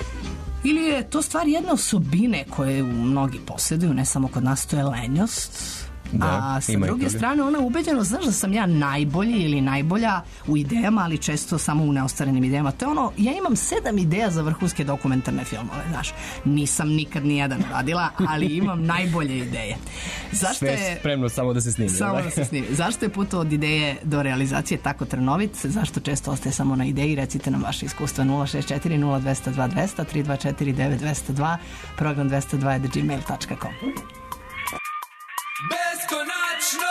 Ili je to stvar jedne osobine koje mnogi posjeduju, ne samo kod nas, to je lenjost? A sa druge strane ona ubeđeno, znaš da sam ja najbolji ili najbolja u idejama, ali često samo u neostvarenim idejama. To je ono, ja imam 7 ideja za vrhunske dokumentarne filmove, znaš. Nisam nikad nijedan radila, ali imam najbolje ideje. Sve spremno samo da se snimi. Zašto je put od ideje do realizacije tako trnovit? Zašto često ostaje samo na ideji? Recite nam vaše iskustva. 064 0202 200 324 9202, program 202@gmail.com. Beskonačno.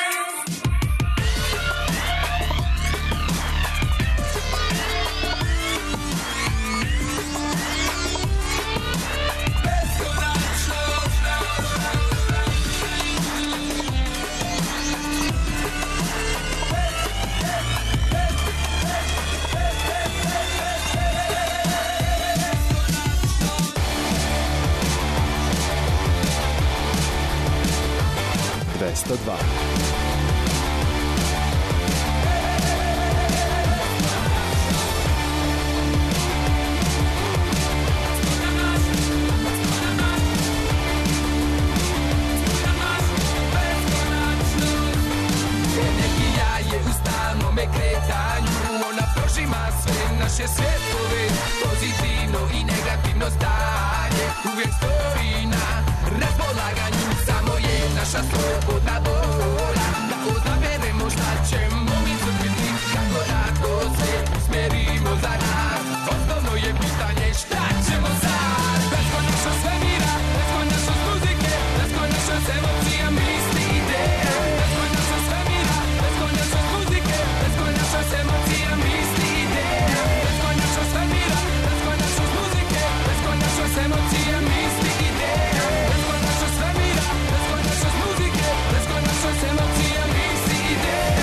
naše svjetove, pozitivno i negativno stanje uvijek stoji na raspolaganju, samo je naša slobodna volja da odaberemo šta ćemo mi crpiti, kako rado se usmjerimo za nas. Osnovno je pitanje šta ćemo sad, beskonačnost svemira, beskonačnost muzike, beskonačnost emocija, misli, ideja, beskonačnost svemira, beskonačnost muzike, beskonačnost emocija, misli, ideja, beskonačnost svemira, beskonačnost muzike, beskonačnost emocija, misli, ideja, beskonačnost svemira, beskonačnost muzike, beskonačnost emocija, misli, ideja.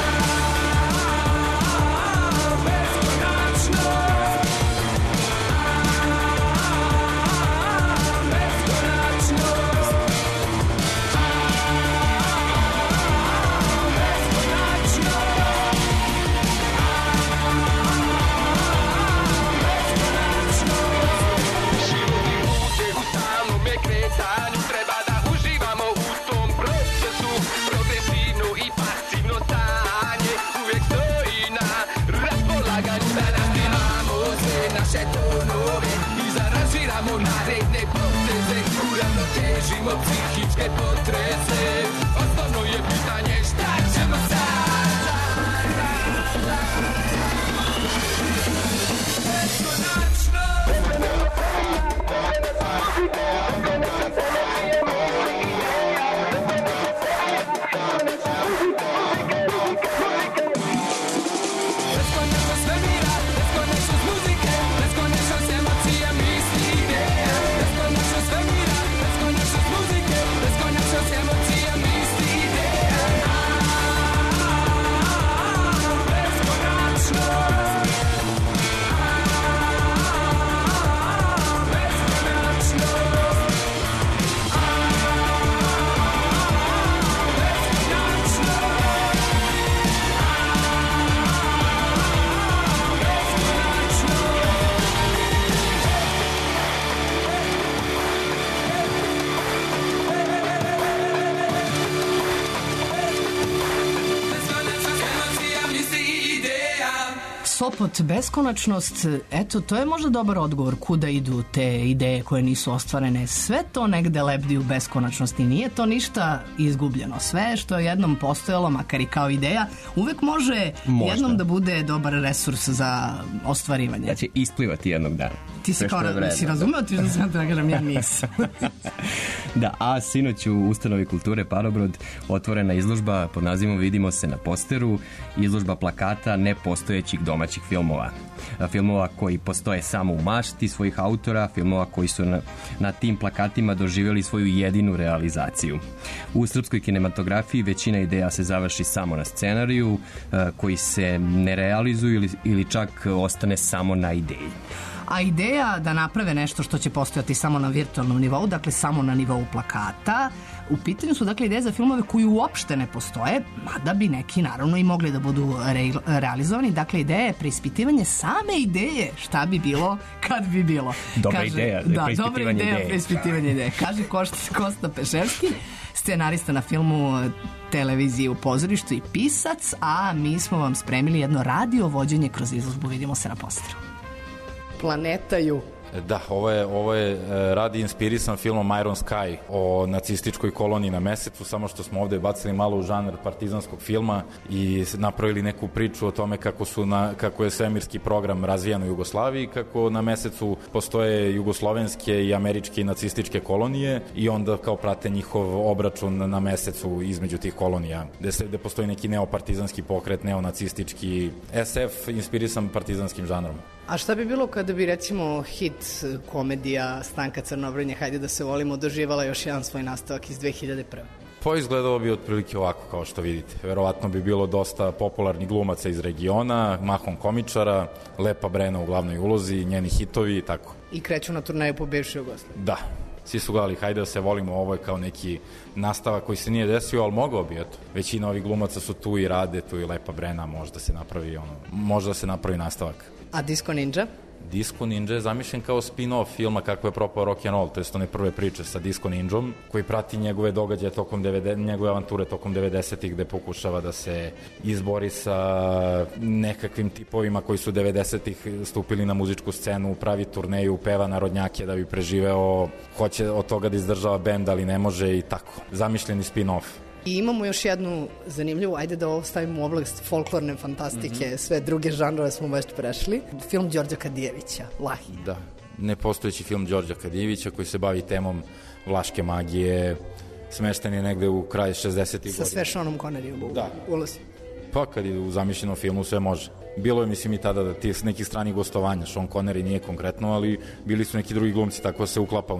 Težimo psihičke potrese, osnovno je pitanje šta ćemo sad. Beskonačno. Sopot, beskonačnost, eto, to je možda dobar odgovor kuda idu te ideje koje nisu ostvarene. Sve to negde lebdi u beskonačnosti. Nije to ništa izgubljeno. Sve što je jednom postojalo, makar i kao ideja, uvek može jednom da bude dobar resurs za ostvarivanje. Da će isplivati jednog dana. Ti si kao si razumeo, ti što sam da kažem, ja nisam. Da, a sinoć u Ustanovi kulture Parobrod otvorena izložba pod nazivom Vidimo se na posteru, izložba plakata nepostojećih domaćih filmova. Filmova koji postoje samo u mašti svojih autora, filmova koji su na tim plakatima doživjeli svoju jedinu realizaciju. U srpskoj kinematografiji većina ideja se završi samo na scenariju, koji se ne realizuju ili čak ostane samo na ideji. A ideja da naprave nešto što će postojati samo na virtualnom nivou, dakle samo na nivou plakata, u pitanju su dakle ideje za filmove koji uopšte ne postoje, mada bi neki naravno i mogli da budu realizovani. Dakle, ideja je preispitivanje same ideje šta bi bilo kad bi bilo. Dobra ideja, preispitivanje ideje. Kaže Kosta Peševski, scenarista na filmu, televiziji, u pozorištu i pisac, a mi smo vam spremili jedno radio vođenje kroz izložbu Vidimo se na posteru. Planetaju. Da, ovo je radi inspirisan filmom Iron Sky o nacističkoj koloniji na Mesecu, samo što smo ovde bacili malo u žanr partizanskog filma i napravili neku priču o tome kako je svemirski program razvijan u Jugoslaviji, kako na Mesecu postoje jugoslovenske i američke i nacističke kolonije i onda kao prate njihov obračun na Mesecu između tih kolonija, gde postoji neki neopartizanski pokret, neonacistički SF inspirisan partizanskim žanrom. A šta bi bilo kada bi, recimo, hit komedija Stanka Crnobrnje, Hajde da se volimo, doživala još jedan svoj nastavak iz 2001. Pa izgledalo bi otprilike ovako kao što vidite. Verovatno bi bilo dosta popularnih glumaca iz regiona, mahom komičara, Lepa Brena u glavnoj ulozi, njeni hitovi i tako. I kreću na turneju po bivšoj Jugoslaviji. Da. Svi su gledali Hajde da se volimo, ovo je kao neki nastavak koji se nije desio, ali mogao bi, eto. Većina ovih glumaca su tu i rade, tu i Lepa Brena, možda se napravi nastavak. A Disco Ninja? Disco Ninja je zamišljen kao spin-off filma Kako je propao rock'n'roll, to jest one prve priče sa Disco Ninjom, koji prati njegove događaje njegove avanture tokom 90-ih, gde pokušava da se izbori sa nekakvim tipovima koji su 90-ih stupili na muzičku scenu, pravi turneju, peva narodnjake da bi preživeo, hoće od toga da izdržava bend, ali ne može i tako. Zamišljeni spin-off. I imamo još jednu zanimljivu, ajde da ovo stavimo u oblast folklorne fantastike, sve druge žanrove smo već prešli. Film Đorđa Kadijevića, Vlahi. Da, nepostojeći film Đorđa Kadijevića koji se bavi temom vlaške magije, smešten je negde u kraj 60-ih godina. Sa sve Seanom Conneryom u ulozi. Pa kad je u zamišljenom filmu sve može. Bilo je, mislim, i tada da ti nekih stranih gostovanja, Sean Connery nije konkretno, ali bili su neki drugi glumci, tako se uklapa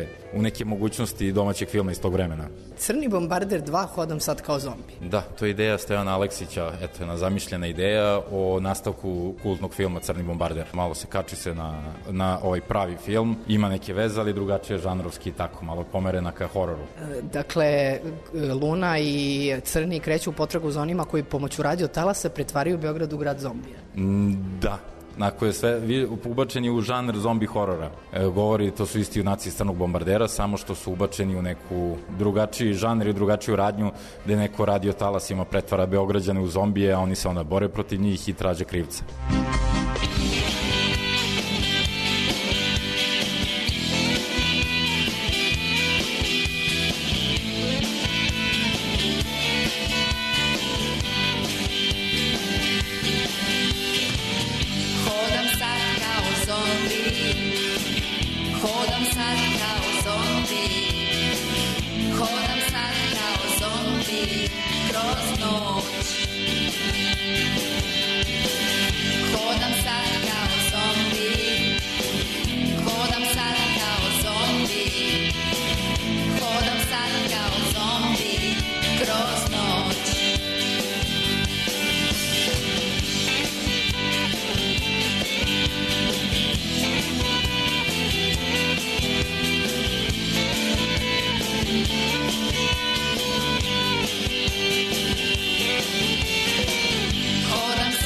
u neke mogućnosti domaćeg filma iz tog vremena. Crni bombarder 2, hodam sad kao zombi. Da, to je ideja Stojana Aleksića, eto, jedna zamišljena ideja o nastavku kultnog filma Crni bombarder. Malo se kači se na ovaj pravi film, ima neke veze, ali drugačije žanrovski, tako, malo pomerena ka hororu. Dakle, Luna i Crni kreću u potragu za onima koji pomoću radio talasa pretvaraju Beograd u grad zombija. Da. Ako je sve ubačeni u žanr zombi horora. Govori, to su isti junaci iz Crnog bombardera, samo što su ubačeni u neku drugačiji žanr i drugačiju radnju, gde neko radio talasima pretvara Beograđane u zombije, a oni se onda bore protiv njih i traže krivca. Hodam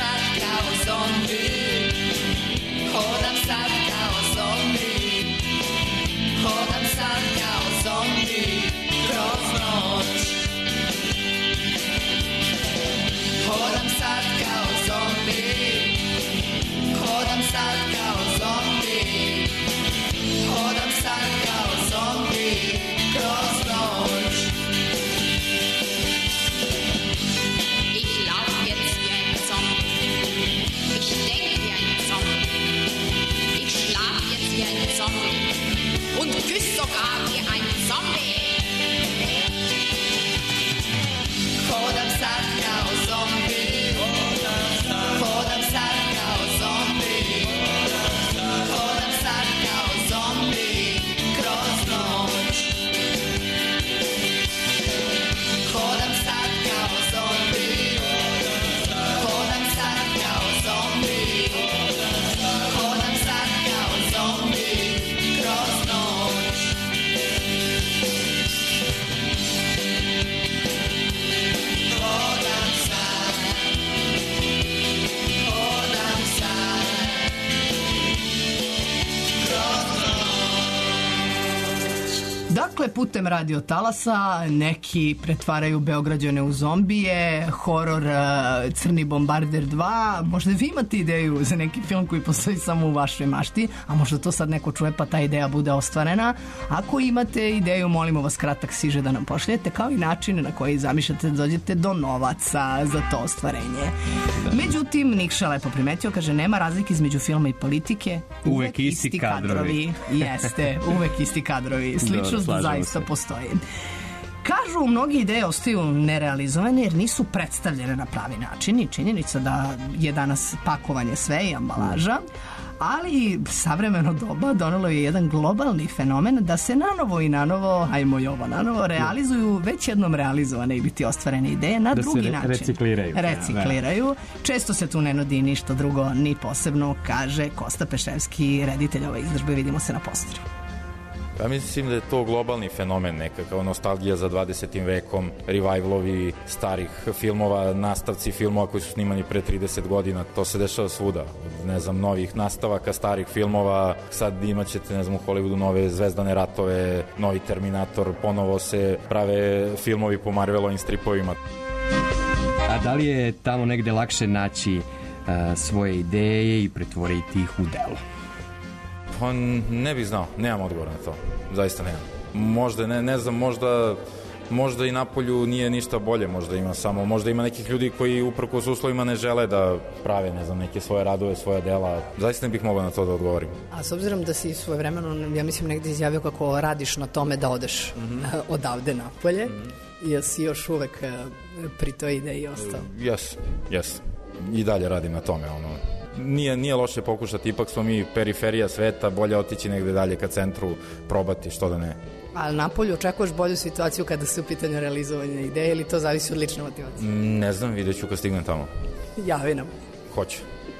und küsst sogar wie ein Zombie. Kodam sad kao zombi, kodam sad kao zombi, kodam sad kao zombi kroz noć. Kodam sad kao zombi, kodam sad kao zombi, kodam sad kao zombi kroz noć. Hodam sad, hodam sad kroz Dakle, putem radio talasa neki pretvaraju Beograđane u zombije, horor Crni bombarder 2. Možda vi imate ideju za neki film koji postoji samo u vašoj mašti, a možda to sad neko čuje pa ta ideja bude ostvarena. Ako imate ideju, molimo vas kratak siže da nam pošljete, kao i načine na koji zamišljate da dođete do novaca za to ostvarenje. Međutim, Nikša lepo primetio, kaže, nema razlike između filma i politike. Uvek isti kadrovi. Jeste, uvek isti kadrovi. Sličnost zaista postoji. Kažu, mnogi ideje ostaju nerealizovane jer nisu predstavljene na pravi način i činjenica da je danas pakovanje sve i ambalaža, ali savremeno doba donelo je jedan globalni fenomen da se nanovo i nanovo, ajmo i ovo nanovo, realizuju već jednom realizovane ili ti ostvarene ideje na drugi način. Recikliraju. Često se tu ne nudi ništa drugo ni posebno, kaže Kosta Peševski, reditelj ove izložbe. Vidimo se na posteru. Ja mislim da je to globalni fenomen, nekakav nostalgija za 20. vekom, revivalovi starih filmova, nastavci filmova koji su snimani pre 30 godina, to se dešava svuda. Ne znam, novih nastavaka starih filmova, sad imat ćete, ne znam, u Hollywoodu nove Zvezdane ratove, novi Terminator, ponovo se prave filmovi po Marvelovim stripovima. A da li je tamo negde lakše naći svoje ideje i pretvoriti ih u delo? Pa ne bih znao, nemam odgovor na to, zaista nemam. Možda, ne znam, možda i napolju nije ništa bolje, možda ima nekih ljudi koji uprkos uslovima ne žele da prave, ne znam, neke svoje radove, svoja dela. Zaista ne bih mogao na to da odgovorim. A s obzirom da si svojevremeno, ja mislim, negde izjavio kako radiš na tome da odeš odavde napolje, jesi još uvek pri toj ideji ostao? Jes. I dalje radim na tome, Nije loše pokušati, ipak smo mi periferija sveta, bolje otići negde dalje ka centru, probati, što da ne. Ali napolju očekuješ bolju situaciju kada se u pitanju realizovanja ideje ili to zavisi od lične motivacije? Ne znam, vidjet ću kad stignem tamo. Javi nam. Hoću.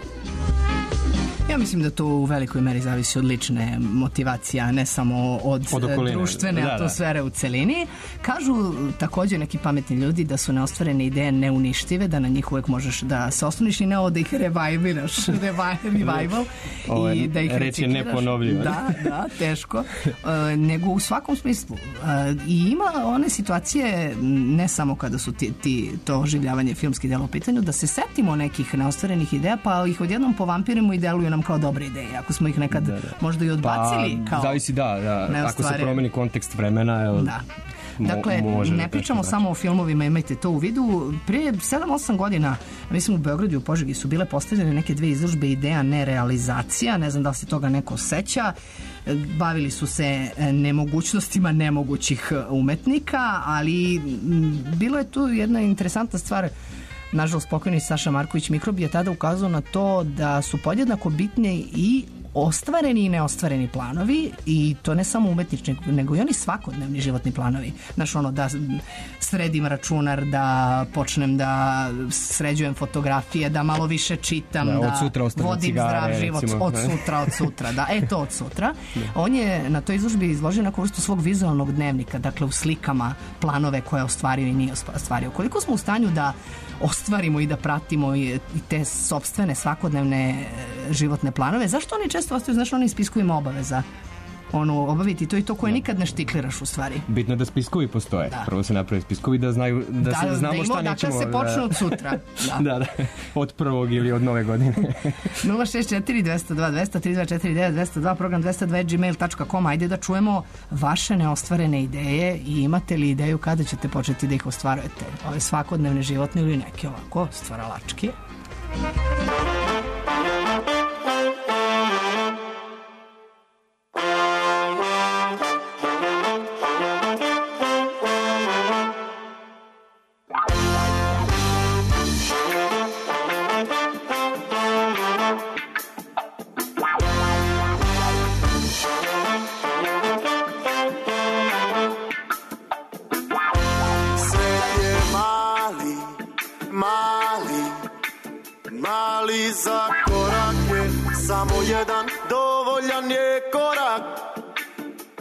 Ja mislim da to u velikoj meri zavisi od lične motivacije, a ne samo od društvene atmosfere u celini. Kažu takođe neki pametni ljudi da su neostvarene ideje neuništive, da na njih uvek možeš da se osloniš i ne ovo da ih reviviraš, revival, i da ih reč je recikliraš. neponovljiva. Da, teško. Nego u svakom smislu. I ima one situacije, ne samo kada su to oživljavanje filmskih dela u pitanju, da se setimo nekih neostvarenih ideja, pa ih odjednom povampirimo i deluju nam kao dobre ideje. Ako smo ih nekad možda i odbacili kao zavisi, ako se promeni kontekst vremena, Dakle, ne pričamo samo o filmovima, imajte to u vidu. Prije 7-8 godina, mislim, u Beogradu i u Požegi su bile postavljene neke dve izložbe ideja nerealizacija, ne znam da li se toga neko seća. Bavili su se nemogućnostima nemogućih umetnika, ali bilo je tu jedna interesantna stvar. Nažalost, pokojni Saša Marković Mikrob je tada ukazao na to da su podjednako bitne i ostvareni i neostvareni planovi, i to ne samo umetnički, nego i oni svakodnevni životni planovi. Znaš, da sredim računar, da počnem da sređujem fotografije, da malo više čitam, da vodim zdrav život, recimo. Od sutra, da, to od sutra. On je na toj izložbi izložio neku vrstu svog vizualnog dnevnika, dakle u slikama planove koje je ostvario i nije ostvario. Koliko smo u stanju da ostvarimo i da pratimo i te sopstvene svakodnevne životne planove? Zašto oni često ostaju, znaš, oni spiskovima obaveza? Obaviti to i to koje nikad ne štikliraš u stvari. Bitno da spiskovi postoje. Prvo se napravi spiskovi da znaju, znamo šta nećemo. Da se počne od sutra. Da, od prvog ili od nove godine. 064 202 200 3249 202, program 202@gmail.com. Ajde da čujemo vaše neostvarene ideje i imate li ideju kada ćete početi da ih ostvarujete? Ove svakodnevne životne ili neke ovako stvaralačke.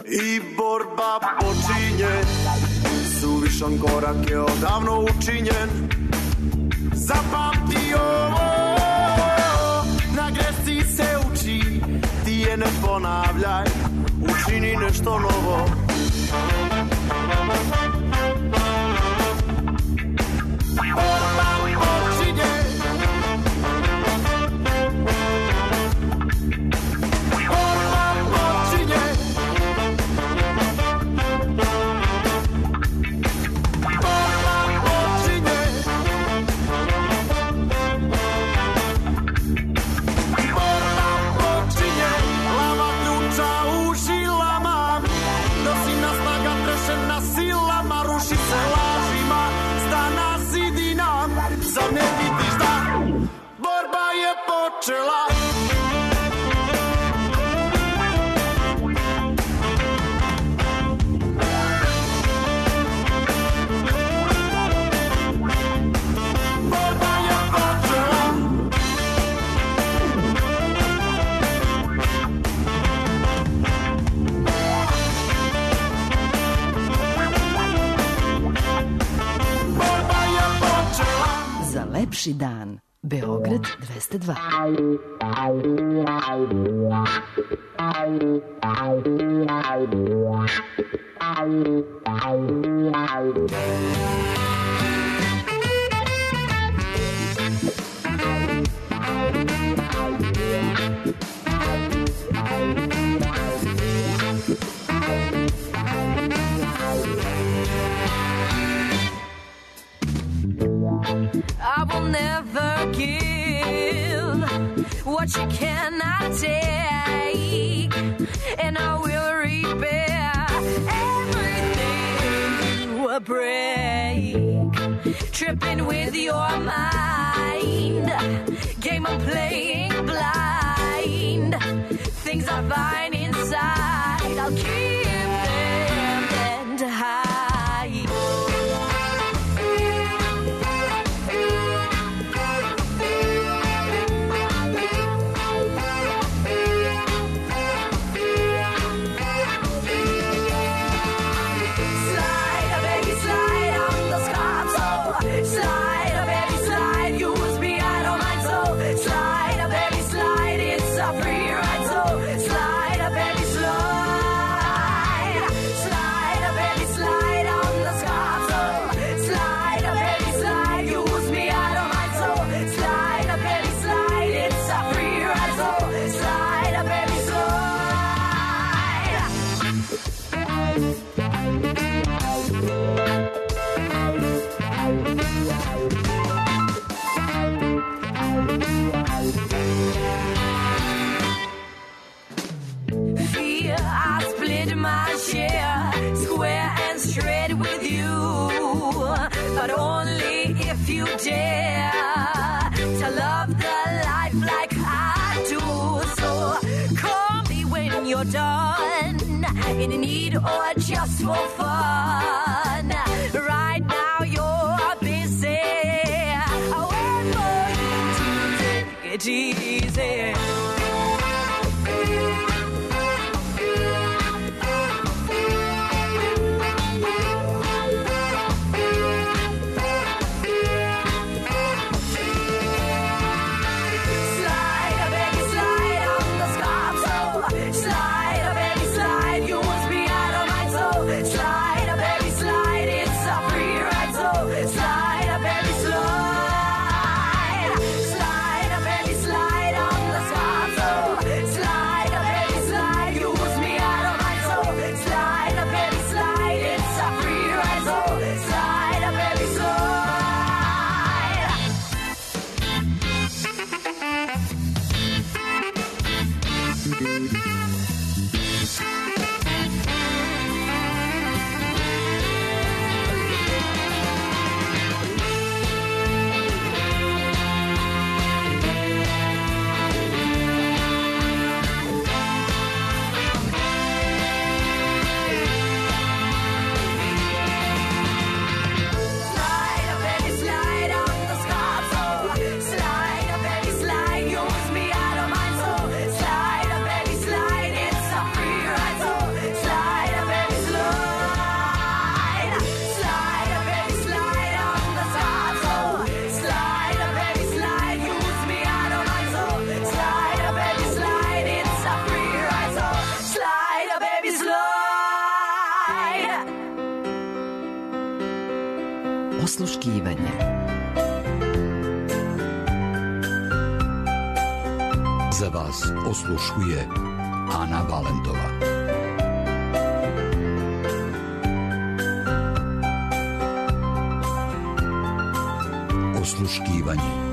I borba počinje, suvišan korak je odavno učinjen. Zapamti ovo, na grešci se uči, ti je ne ponavljaj, učini nešto novo. Borba počinje, borba počinje, borba počinje, borba počinje, lava ključa u žilama, nosimna snaga trešena silama, ruši se lažima, stana zidina, zar ne vidiš da borba je počela? Borba je počela. Borba je počela. Za lepši dan. Beograd 202. I will never give what you cannot take, and I will repair everything you break. Tripping with your mind, game I'm playing blind. Things I find inside, I'll keep them and hide. But only if you dare to love the life like I do. So call me when you're done, in need or just for fun. Right now you're busy, I wait for you to take it easy. Slide, Osluškivanje. Za vas osluškuje Ana Valentova. Osluškivanje.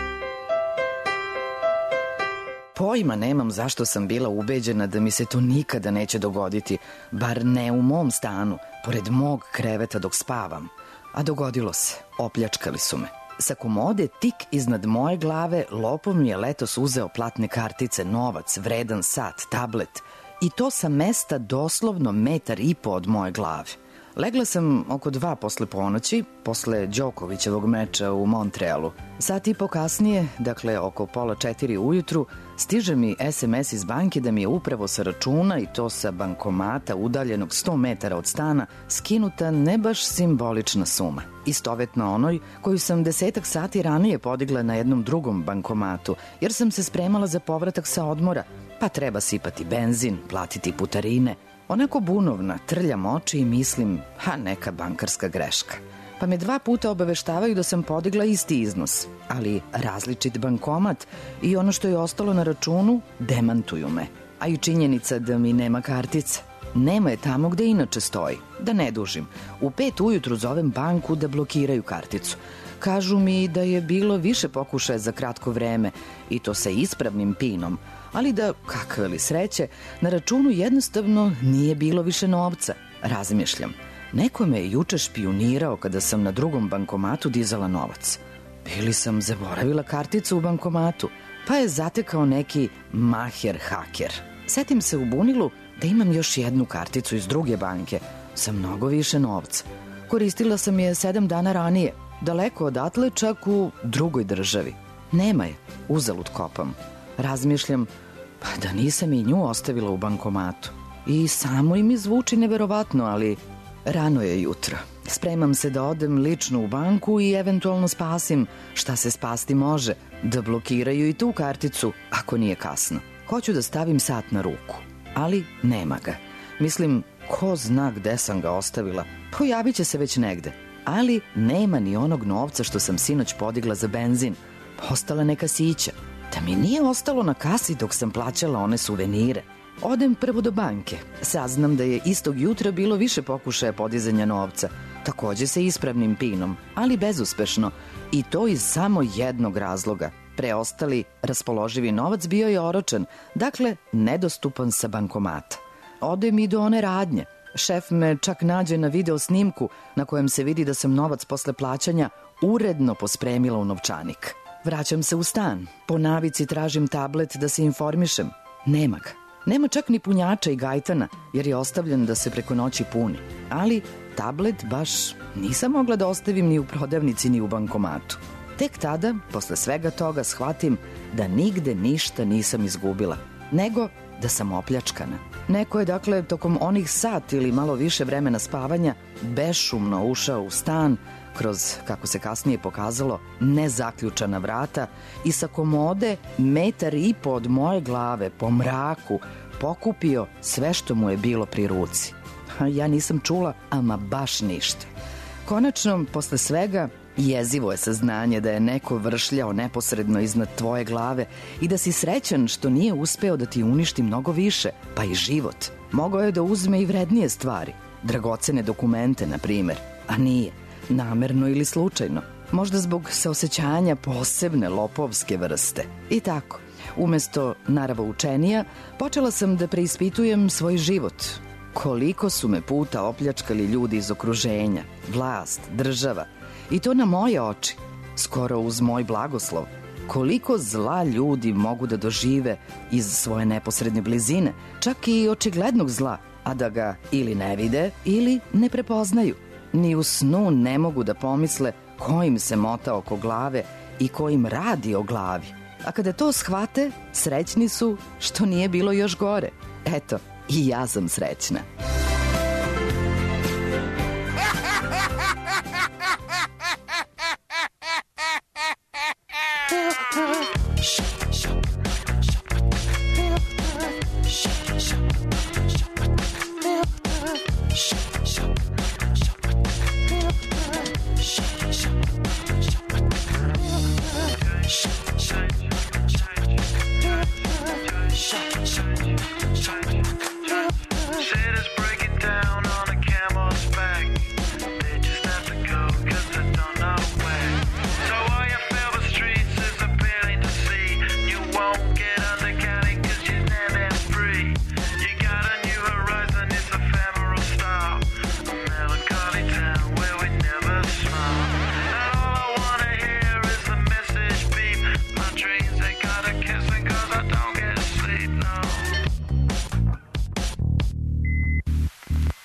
Pojma nemam zašto sam bila ubeđena da mi se to nikada neće dogoditi, bar ne u mom stanu, pored mog kreveta dok spavam. A dogodilo se, opljačkali su me. Sa komode tik iznad moje glave lopov mi je letos uzeo platne kartice, novac, vredan sat, tablet. I to sa mesta doslovno 1,5 metra od moje glave. Legla sam oko 2 posle ponoći, posle Đokovićevog meča u Montrealu. Sat i po kasnije, dakle oko 3:30 ujutru, stiže mi SMS iz banke da mi je upravo sa računa, i to sa bankomata udaljenog 100 metara od stana, skinuta ne baš simbolična suma. Istovetno onoj koju sam 10 sati ranije podigla na jednom drugom bankomatu, jer sam se spremala za povratak sa odmora, pa treba sipati benzin, platiti putarine. Onako bunovna, trljam oči i mislim, neka bankarska greška. Pa me 2 puta obaveštavaju da sam podigla isti iznos, ali različit bankomat i ono što je ostalo na računu demantuju me. A i činjenica da mi nema kartice. Nema je tamo gde inače stoji. Da ne dužim, u 5 ujutru zovem banku da blokiraju karticu. Kažu mi da je bilo više pokušaja za kratko vreme i to sa ispravnim pinom, ali da, kakve li sreće, na računu jednostavno nije bilo više novca. Razmišljam, neko me je juče špijunirao kada sam na drugom bankomatu dizala novac. Ili sam zaboravila karticu u bankomatu, pa je zatekao neki maher haker. Setim se u bunilu da imam još jednu karticu iz druge banke sa mnogo više novca. Koristila sam je 7 dana ranije, daleko odatle, čak u drugoj državi. Nema je, uzalud kopam. Razmišljam, pa da nisam i nju ostavila u bankomatu. I samo im zvuči neverovatno, ali rano je jutro. Spremam se da odem lično u banku i eventualno spasim šta se spasti može, da blokiraju i tu karticu ako nije kasno. Hoću da stavim sat na ruku, ali nema ga. Mislim, ko zna gde sam ga ostavila, pojavit će se već negde. Ali nema ni onog novca što sam sinoć podigla za benzin. Ostala neka sića. Da mi nije ostalo na kasi dok sam plaćala one suvenire. Odem prvo do banke. Saznam da je istog jutra bilo više pokušaja podizanja novca. Takođe sa ispravnim pinom, ali bezuspešno. I to iz samo jednog razloga. Preostali raspoloživi novac bio je oročen, dakle nedostupan sa bankomata. Odem i do one radnje. Šef me čak nađe na video snimku na kojem se vidi da sam novac posle plaćanja uredno pospremila u novčanik. Vraćam se u stan. Po navici tražim tablet da se informišem. Nema ga. Nema čak ni punjača i gajtana, jer je ostavljen da se preko noći puni. Ali tablet baš nisam mogla da ostavim ni u prodavnici ni u bankomatu. Tek tada, posle svega toga, shvatim da nigde ništa nisam izgubila, nego da sam opljačkana. Neko je, dakle, tokom onih sat ili malo više vremena spavanja bešumno ušao u stan kroz, kako se kasnije pokazalo, nezaključana vrata i sa komode 1,5 metra od moje glave po mraku pokupio sve što mu je bilo pri ruci. Ja nisam čula ama baš ništa. Konačno, posle svega, jezivo je saznanje da je neko vršljao neposredno iznad tvoje glave i da si srećan što nije uspeo da ti uništi mnogo više, pa i život. Mogao je da uzme i vrednije stvari, dragocene dokumente, na primer, a nije, namerno ili slučajno, možda zbog saosećanja posebne lopovske vrste. I tako, umesto naravoučenija, počela sam da preispitujem svoj život. Koliko su me puta opljačkali ljudi iz okruženja, vlast, država, i to na moje oči, skoro uz moj blagoslov. Koliko zla ljudi mogu da dožive iz svoje neposredne blizine, čak i očiglednog zla, a da ga ili ne vide ili ne prepoznaju. Ni u snu ne mogu da pomisle ko im se mota oko glave i ko im radi o glavi. A kada to shvate, srećni su što nije bilo još gore. Eto, i ja sam srećna.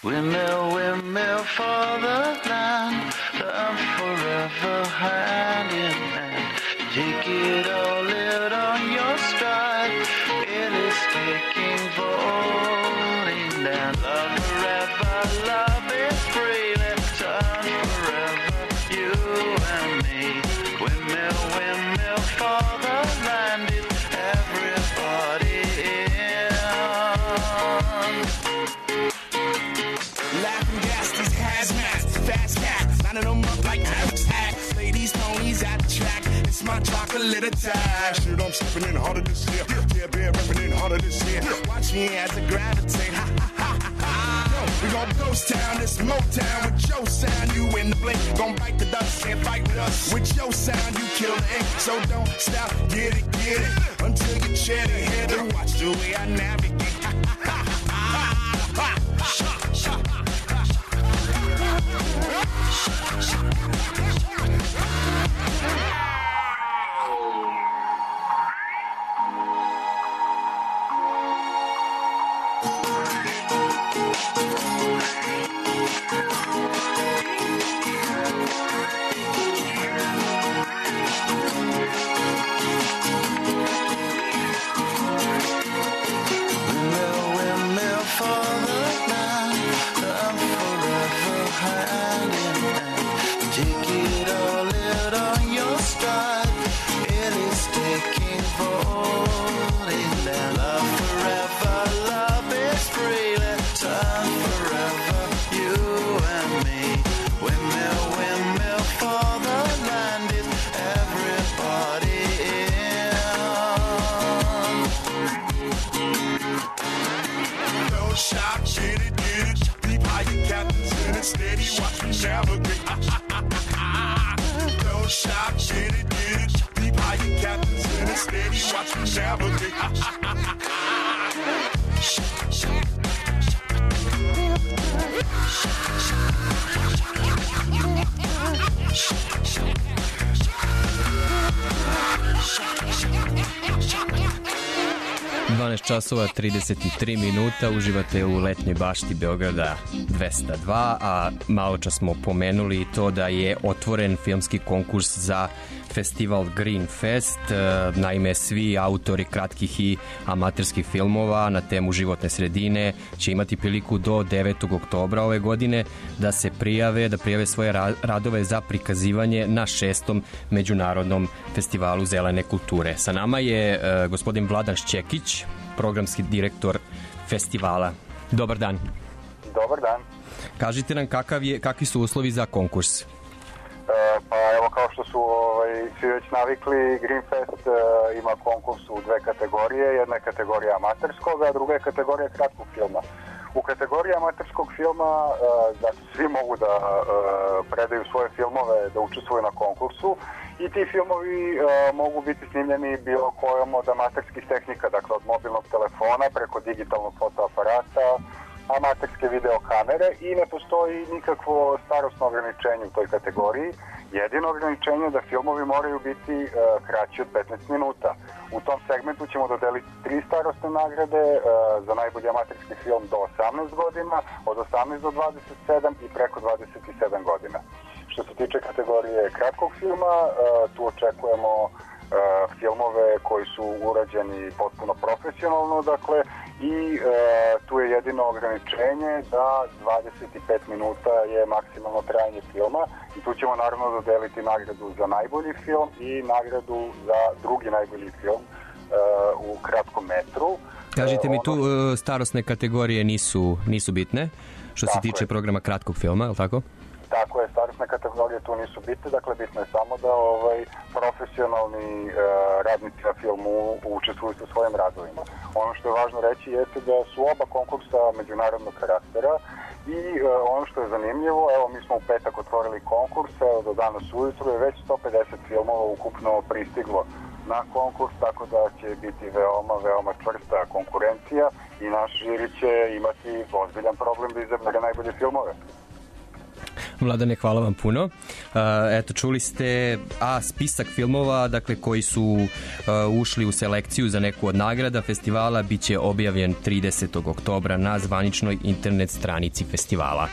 Windmill, windmill for the land, and forever hand in hand. Take it all, live on your stride. It is taking, falling down. Love forever, love is free. Let's turn forever, you and me. Windmill, windmill for the land. Is everybody in? Laughing gas, these hazmats, fast cats, lining them up like tax. Ladies, ponies at the track. It's my chocolate attack. Shit, I'm stepping in harder this year. Yeah, bear repping in harder this year. Watch me as I gravitate. Ha ha ha ha ha. We gon' ghost town, this Motown with your sound. You in the blink, gon' bite the dust and fight with us. With your sound, you kill the ink. So don't stop, get it, until you chat and hit it. Watch the way I navigate. Ha ha ha ha ha. Shot. 12 časova 33 minuta, uživate u letnjoj bašti Beograda 202, a malo čas smo pomenuli i to da je otvoren filmski konkurs za festival Green Fest. Naime, svi autori kratkih i amaterskih filmova na temu životne sredine će imati priliku do 9. oktobra ove godine da se prijave svoje radove za prikazivanje na 6. Međunarodnom festivalu zelene kulture. Sa nama je gospodin Vladan Šćekić, programski direktor festivala. Dobar dan. Dobar dan. Kažite nam kakvi su uslovi za konkurs? Pa evo, kao što su svi već navikli, Green Fest ima konkurs u dve kategorije. Jedna je kategorija amaterskog, a druga je kategorija kratkog filma. U kategoriji amaterskog filma svi mogu da predaju svoje filmove, da učestvuju na konkursu i ti filmovi mogu biti snimljeni bilo kojom od amaterskih tehnika, dakle od mobilnog telefona preko digitalnog fotoaparata, amaterske videokamere i ne postoji nikakvo starosno ograničenje u toj kategoriji. Jedino ograničenje je da filmovi moraju biti kraći od 15 minuta. U tom segmentu ćemo dodeliti 3 starostne nagrade za najbolji amaterski film do 18 godina, od 18 do 27 i preko 27 godina. Što se tiče kategorije kratkog filma, tu očekujemo filmove koji su urađeni potpuno profesionalno, dakle, i tu je jedino ograničenje da 25 minuta je maksimalno trajanje filma i tu ćemo naravno dodeliti nagradu za najbolji film i nagradu za drugi najbolji film u kratkom metru. Kažite mi, tu starosne kategorije nisu bitne što se tiče programa kratkog filma, je li tako? Tako je, starostne kategorije tu nisu bitne, dakle bitno je samo da profesionalni radnici na filmu učestvuju sa svojim radovima. Ono što je važno reći jeste da su oba konkursa međunarodnog karaktera i ono što je zanimljivo, evo mi smo u petak otvorili konkurs, evo do danas ujutru je već 150 filmova ukupno pristiglo na konkurs, tako da će biti veoma čvrsta konkurencija i naš žiri će imati ozbiljan problem da izabere najbolje filmove. Mladene, hvala vam puno. Eto, čuli ste spisak filmova, dakle, koji su ušli u selekciju za neku od nagrada festivala, bit će objavljen 30. oktobra na zvaničnoj internet stranici festivala.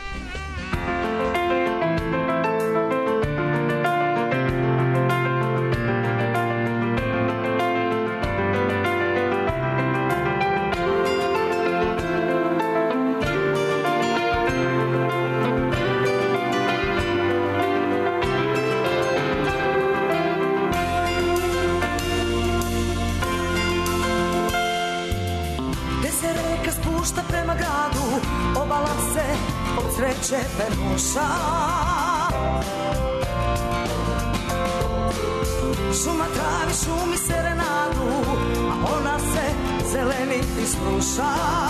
Penuša, šuma travi, šumi serenadu, a ona se zeleni ispruša.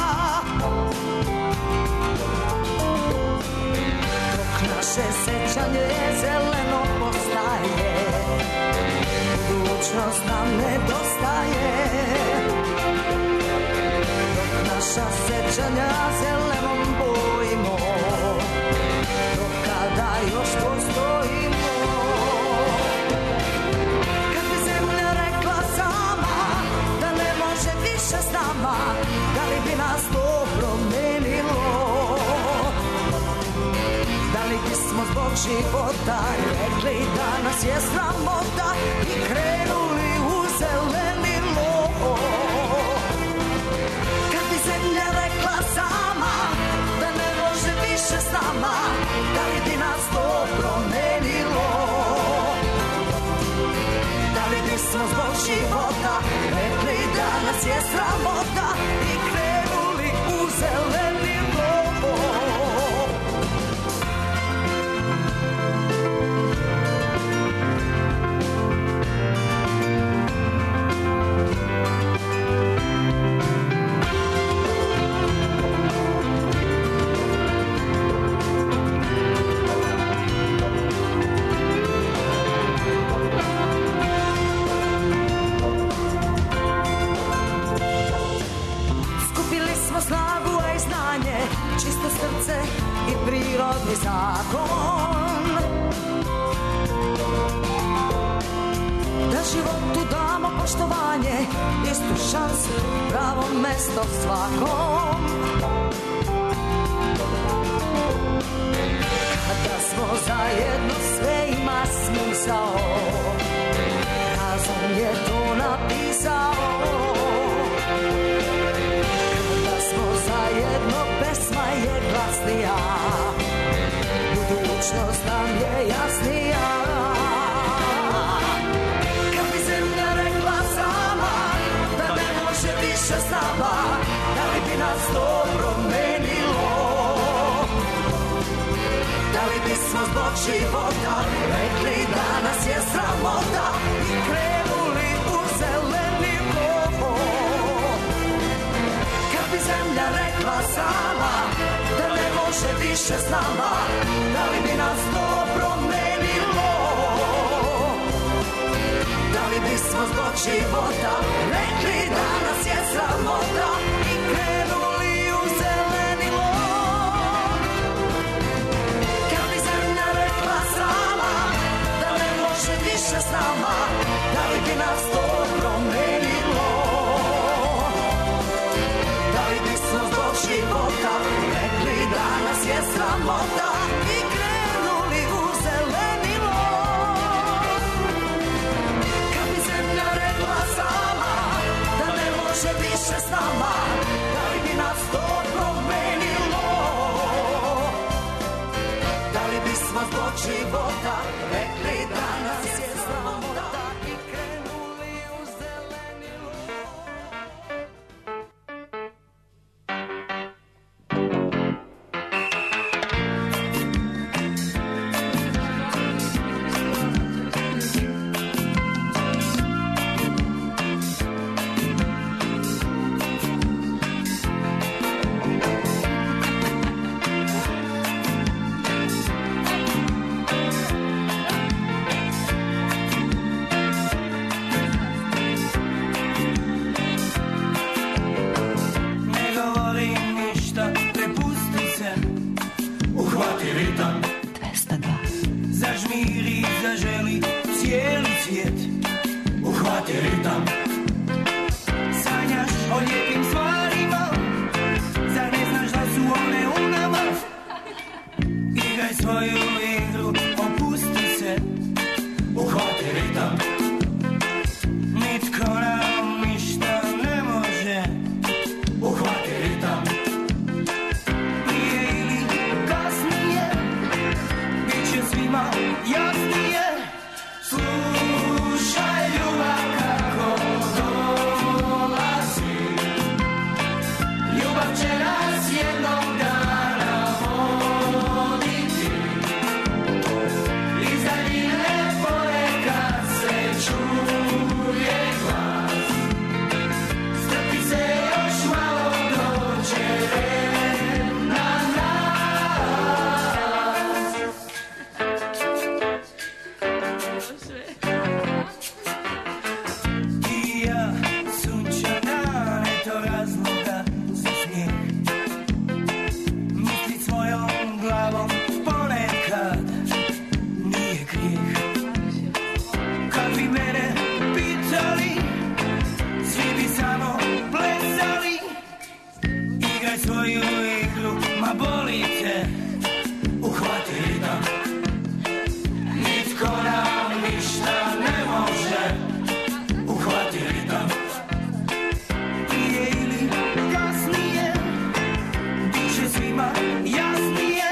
Dok naše sećanje zeleno postaje, budućnost nam nedostaje. Dok naša sećanja zelenom bojimo, da još postojimo. Kad bi zemlja rekla sama da ne može više s nama, da li bi nas to promenilo? Da li bismo zbog života rekli da nas je sramota i krenuli u zelenilo? Kad bi zemlja rekla sama da ne može više s nama, da li bi nas to promenilo? Da li bismo zbog života rekli da nas je sramota i krenuli u zelenilo? Čisto srce i prirodni zakon, da životu damo poštovanje, istu šansu, pravo mesto svakom. Kada smo zajedno, sve ima smisao, razum je to napisao. Zajedno pesma je glasnija, budućnost nam je jasnija. Kad bi zemlja rekla sama da ne može više s nama, da li bi nas to promenilo? Da li bismo zbog života rekli da nas je sramota i krenuli u zelenilo? Kad bi zemlja rekla sama da ne može više s nama, da li bi nas to promenilo? Da li bismo zbog života rekli da nas je sramota i krenuli u zelenilo? Kad bi zemlja rekla sama da ne može više s nama, da li bi nas to promenilo? Da li bismo zbog života rekli da nas je sramota i krenuli u zelenilo? Kad bi zemlja rekla sama da ne može više s nama, da li bi nas to promenilo? Da li bismo zbog života rekli da nas je sramota i krenuli u zelenilo? svoju igru, opusti se, uhvati ritam. Nitko nam ništa ne može, uhvati ritam. Prije ili kasnije, bit će svima jasnije. Slušaj ljubav kako dolazi, ljubav će nas jednog dana voditi. Iz daljine ponekad se čuje glas, strpi se još malo, dođe red na nas. I ja, sunčan dan, eto razloga za smijeh. Mislit svojom glavom ponekad nije grijeh. Kad bi mene pitali, svi bi samo plesali. Igraj svoju igru, ma boli te, uhvati ritam. Nitko nam ništa ne može, uhvati ritam. Prije ili kasnije, bit će svima jasnije.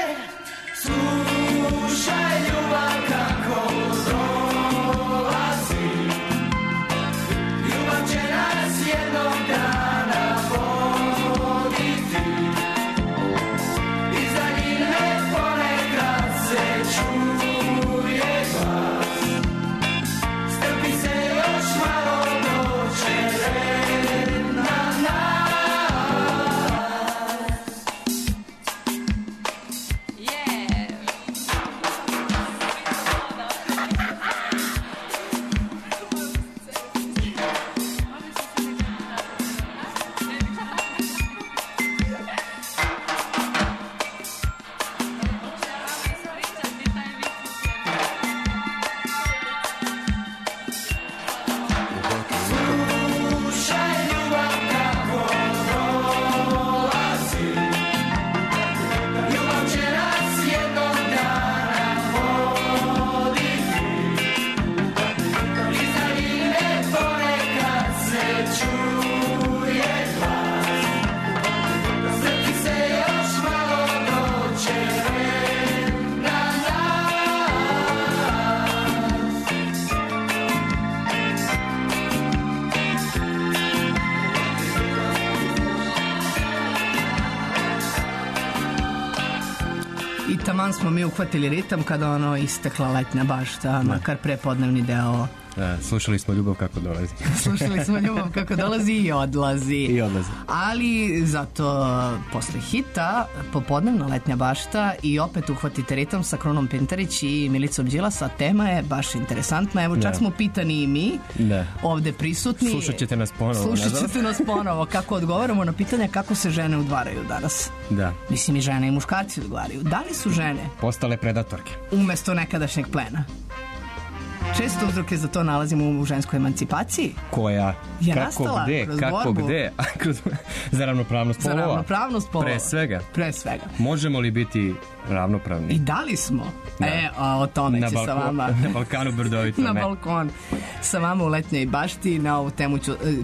Slušaj ljubav kako dolazi, ljubav će nas jednog dana voditi. Iz daljine ponekad se čuje glas, strpi se još malo, dođe red na nas. Slušaj ljubav kako dolazi, ljubav će nas jednog dana voditi. Iz daljine ponekad se čuje glas, strpi se još malo, dođe red na nas. I taman smo mi uhvatili ritam kada ono istekla letnja bašta, makar prepodnevni deo. Slušali smo ljubav kako dolazi. Slušali smo ljubav kako dolazi i odlazi. I odlazi. Ali zato posle hita popodnevna letnja bašta i opet uhvatite ritam sa Krunom Pintarić i Milicom Đilasa. Tema je baš interesantna. Evo čak smo pitani i mi ovde prisutni. Slušat ćete nas ponovo. Slušat ćete nas ponovo kako odgovaramo na pitanja kako se žene udvaraju danas. Da. Mislim i žene i muškarci odgovaraju. Da li su žene postale predatorke umesto nekadašnjeg plena? Često uzroke za to nalazimo u ženskoj emancipaciji. Koja je kako nastala gde, kroz kako borbu. gde, za ravnopravnost polova. Za ravnopravnost polova. Pre svega. Možemo li biti ravnopravni? I da li smo? O tome će sa vama. Na Balkanu brdovito. Na balkon. Sa vama u letnjoj bašti. Na ovu temu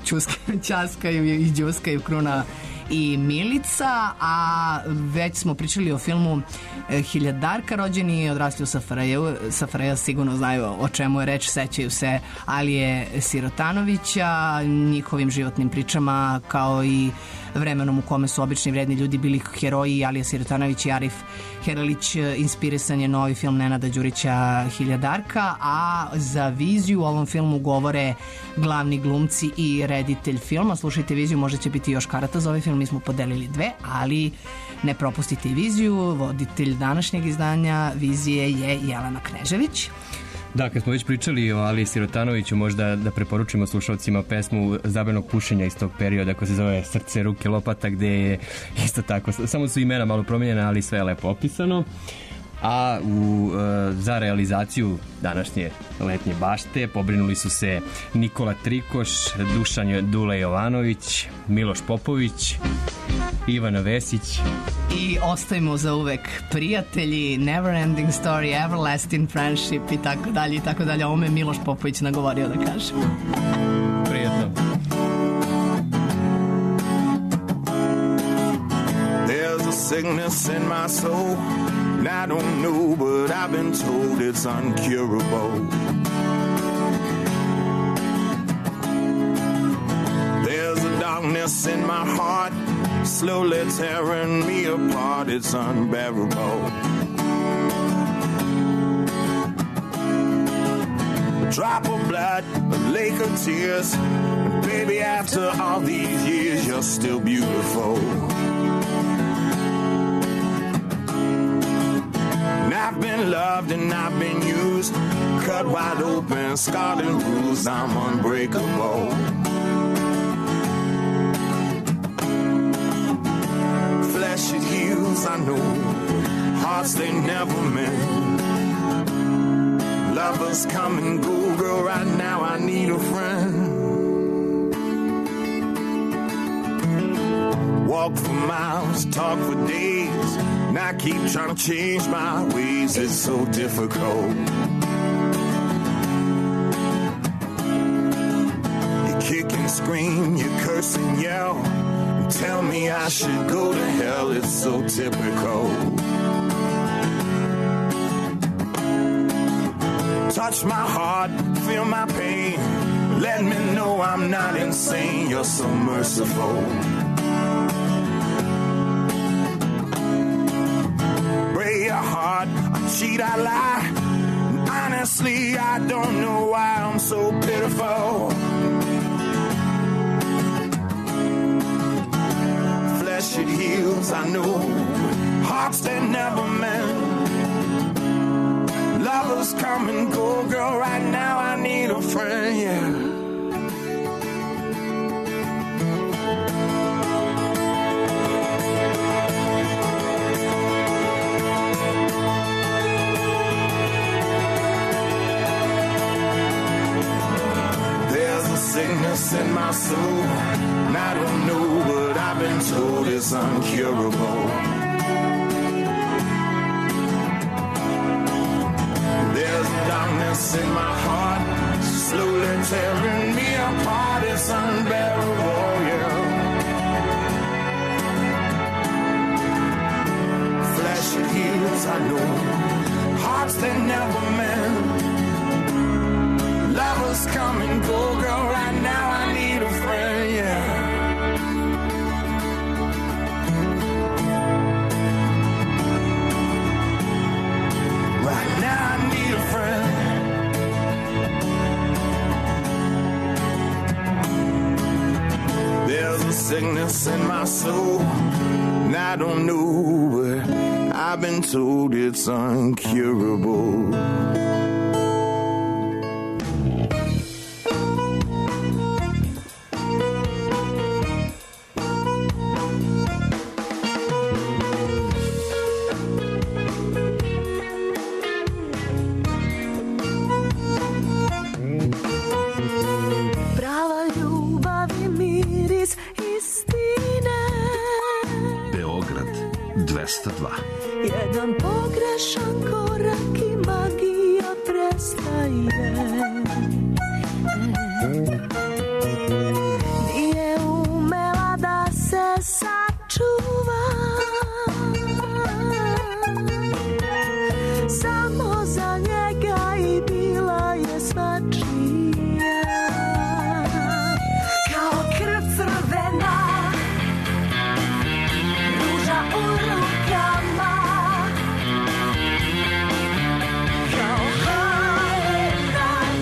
ćaskaju i đuskaju Kruna i Milica, a već smo pričali o filmu Hiljadarka. Rođeni i odrasli u SFRJ sigurno znaju o čemu je reč, sećaju se Alije Sirotanovića, njihovim životnim pričama, kao i vremenom u kome su obični vredni ljudi bili heroji. Alija Sirotanović i Arif Heralić. Inspirisan je novi film Nenada Đurića Hiljadarka, a za viziju u ovom filmu govore glavni glumci i reditelj filma. Slušajte viziju, možda će biti još karata za ovaj film, mi smo podelili 2, ali ne propustite i viziju. Voditelj današnjeg izdanja vizije je Jelena Knežević. Da, kad smo već pričali o Aliji Sirotanoviću, možda da preporučimo slušalcima pesmu Zabranog pušenja iz tog perioda koja se zove Srce, ruke, lopata, gde je isto tako, samo su imena malo promijenjena, ali sve je lepo opisano. A za realizaciju današnje letnje bašte pobrinuli su se Nikola Trikoš, Dušan Dule Jovanović, Miloš Popović Ivana Vesić. I ostajemo za uvek prijatelji, never ending story, everlasting friendship i tako dalje i tako dalje. Ovo me Miloš Popović nagovorio da kažem. Prijetno. There's a sickness in my soul, and I don't know, but I've been told it's uncurable. There's a darkness in my heart, slowly tearing me apart, it's unbearable. A drop of blood, a lake of tears, and baby, after all these years, you're still beautiful. And I've been loved and I've been used, cut wide open, scarred and bruised, I'm unbreakable. Flesh it heals, I know, hearts they never mend. Lovers come and go, girl, right now I need a friend. Walk for miles, talk for days, and I keep trying to change my ways, it's so difficult. You kick and scream, you curse and yell, and tell me I should go to hell, it's so typical. Touch my heart, feel my pain, let me know I'm not insane, you're so merciful. Break your heart, I cheat, I lie, and honestly I don't know why I'm so pitiful. Flesh it heals, I know, hearts that never mend. Lovers come and go, girl, right now I need a friend, yeah. There's a sickness in my soul, and I don't know, but I've been told it's uncurable. There's darkness in my heart, slowly tearing me apart, it's unbearable, yeah. Flesh it heals, I know, hearts that never mend. Lovers come and go, girl, right now I need a friend, yeah. Right now I need a friend. There's a sickness in my soul, and I don't know, but I've been told it's uncurable. Prava ljubav i miris istine. Beograd 202. Jedan pogrešan korak i magija prestaje. Nije umela da se sačuva, samo za njega i bila je svačija. Kao krv crvena, ruža u rukama, kao haljina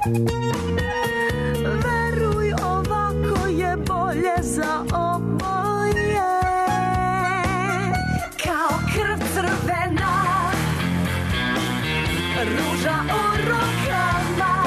Veruj, ovako je bolje za oboje. Kao krv crvena, ruža u rukama,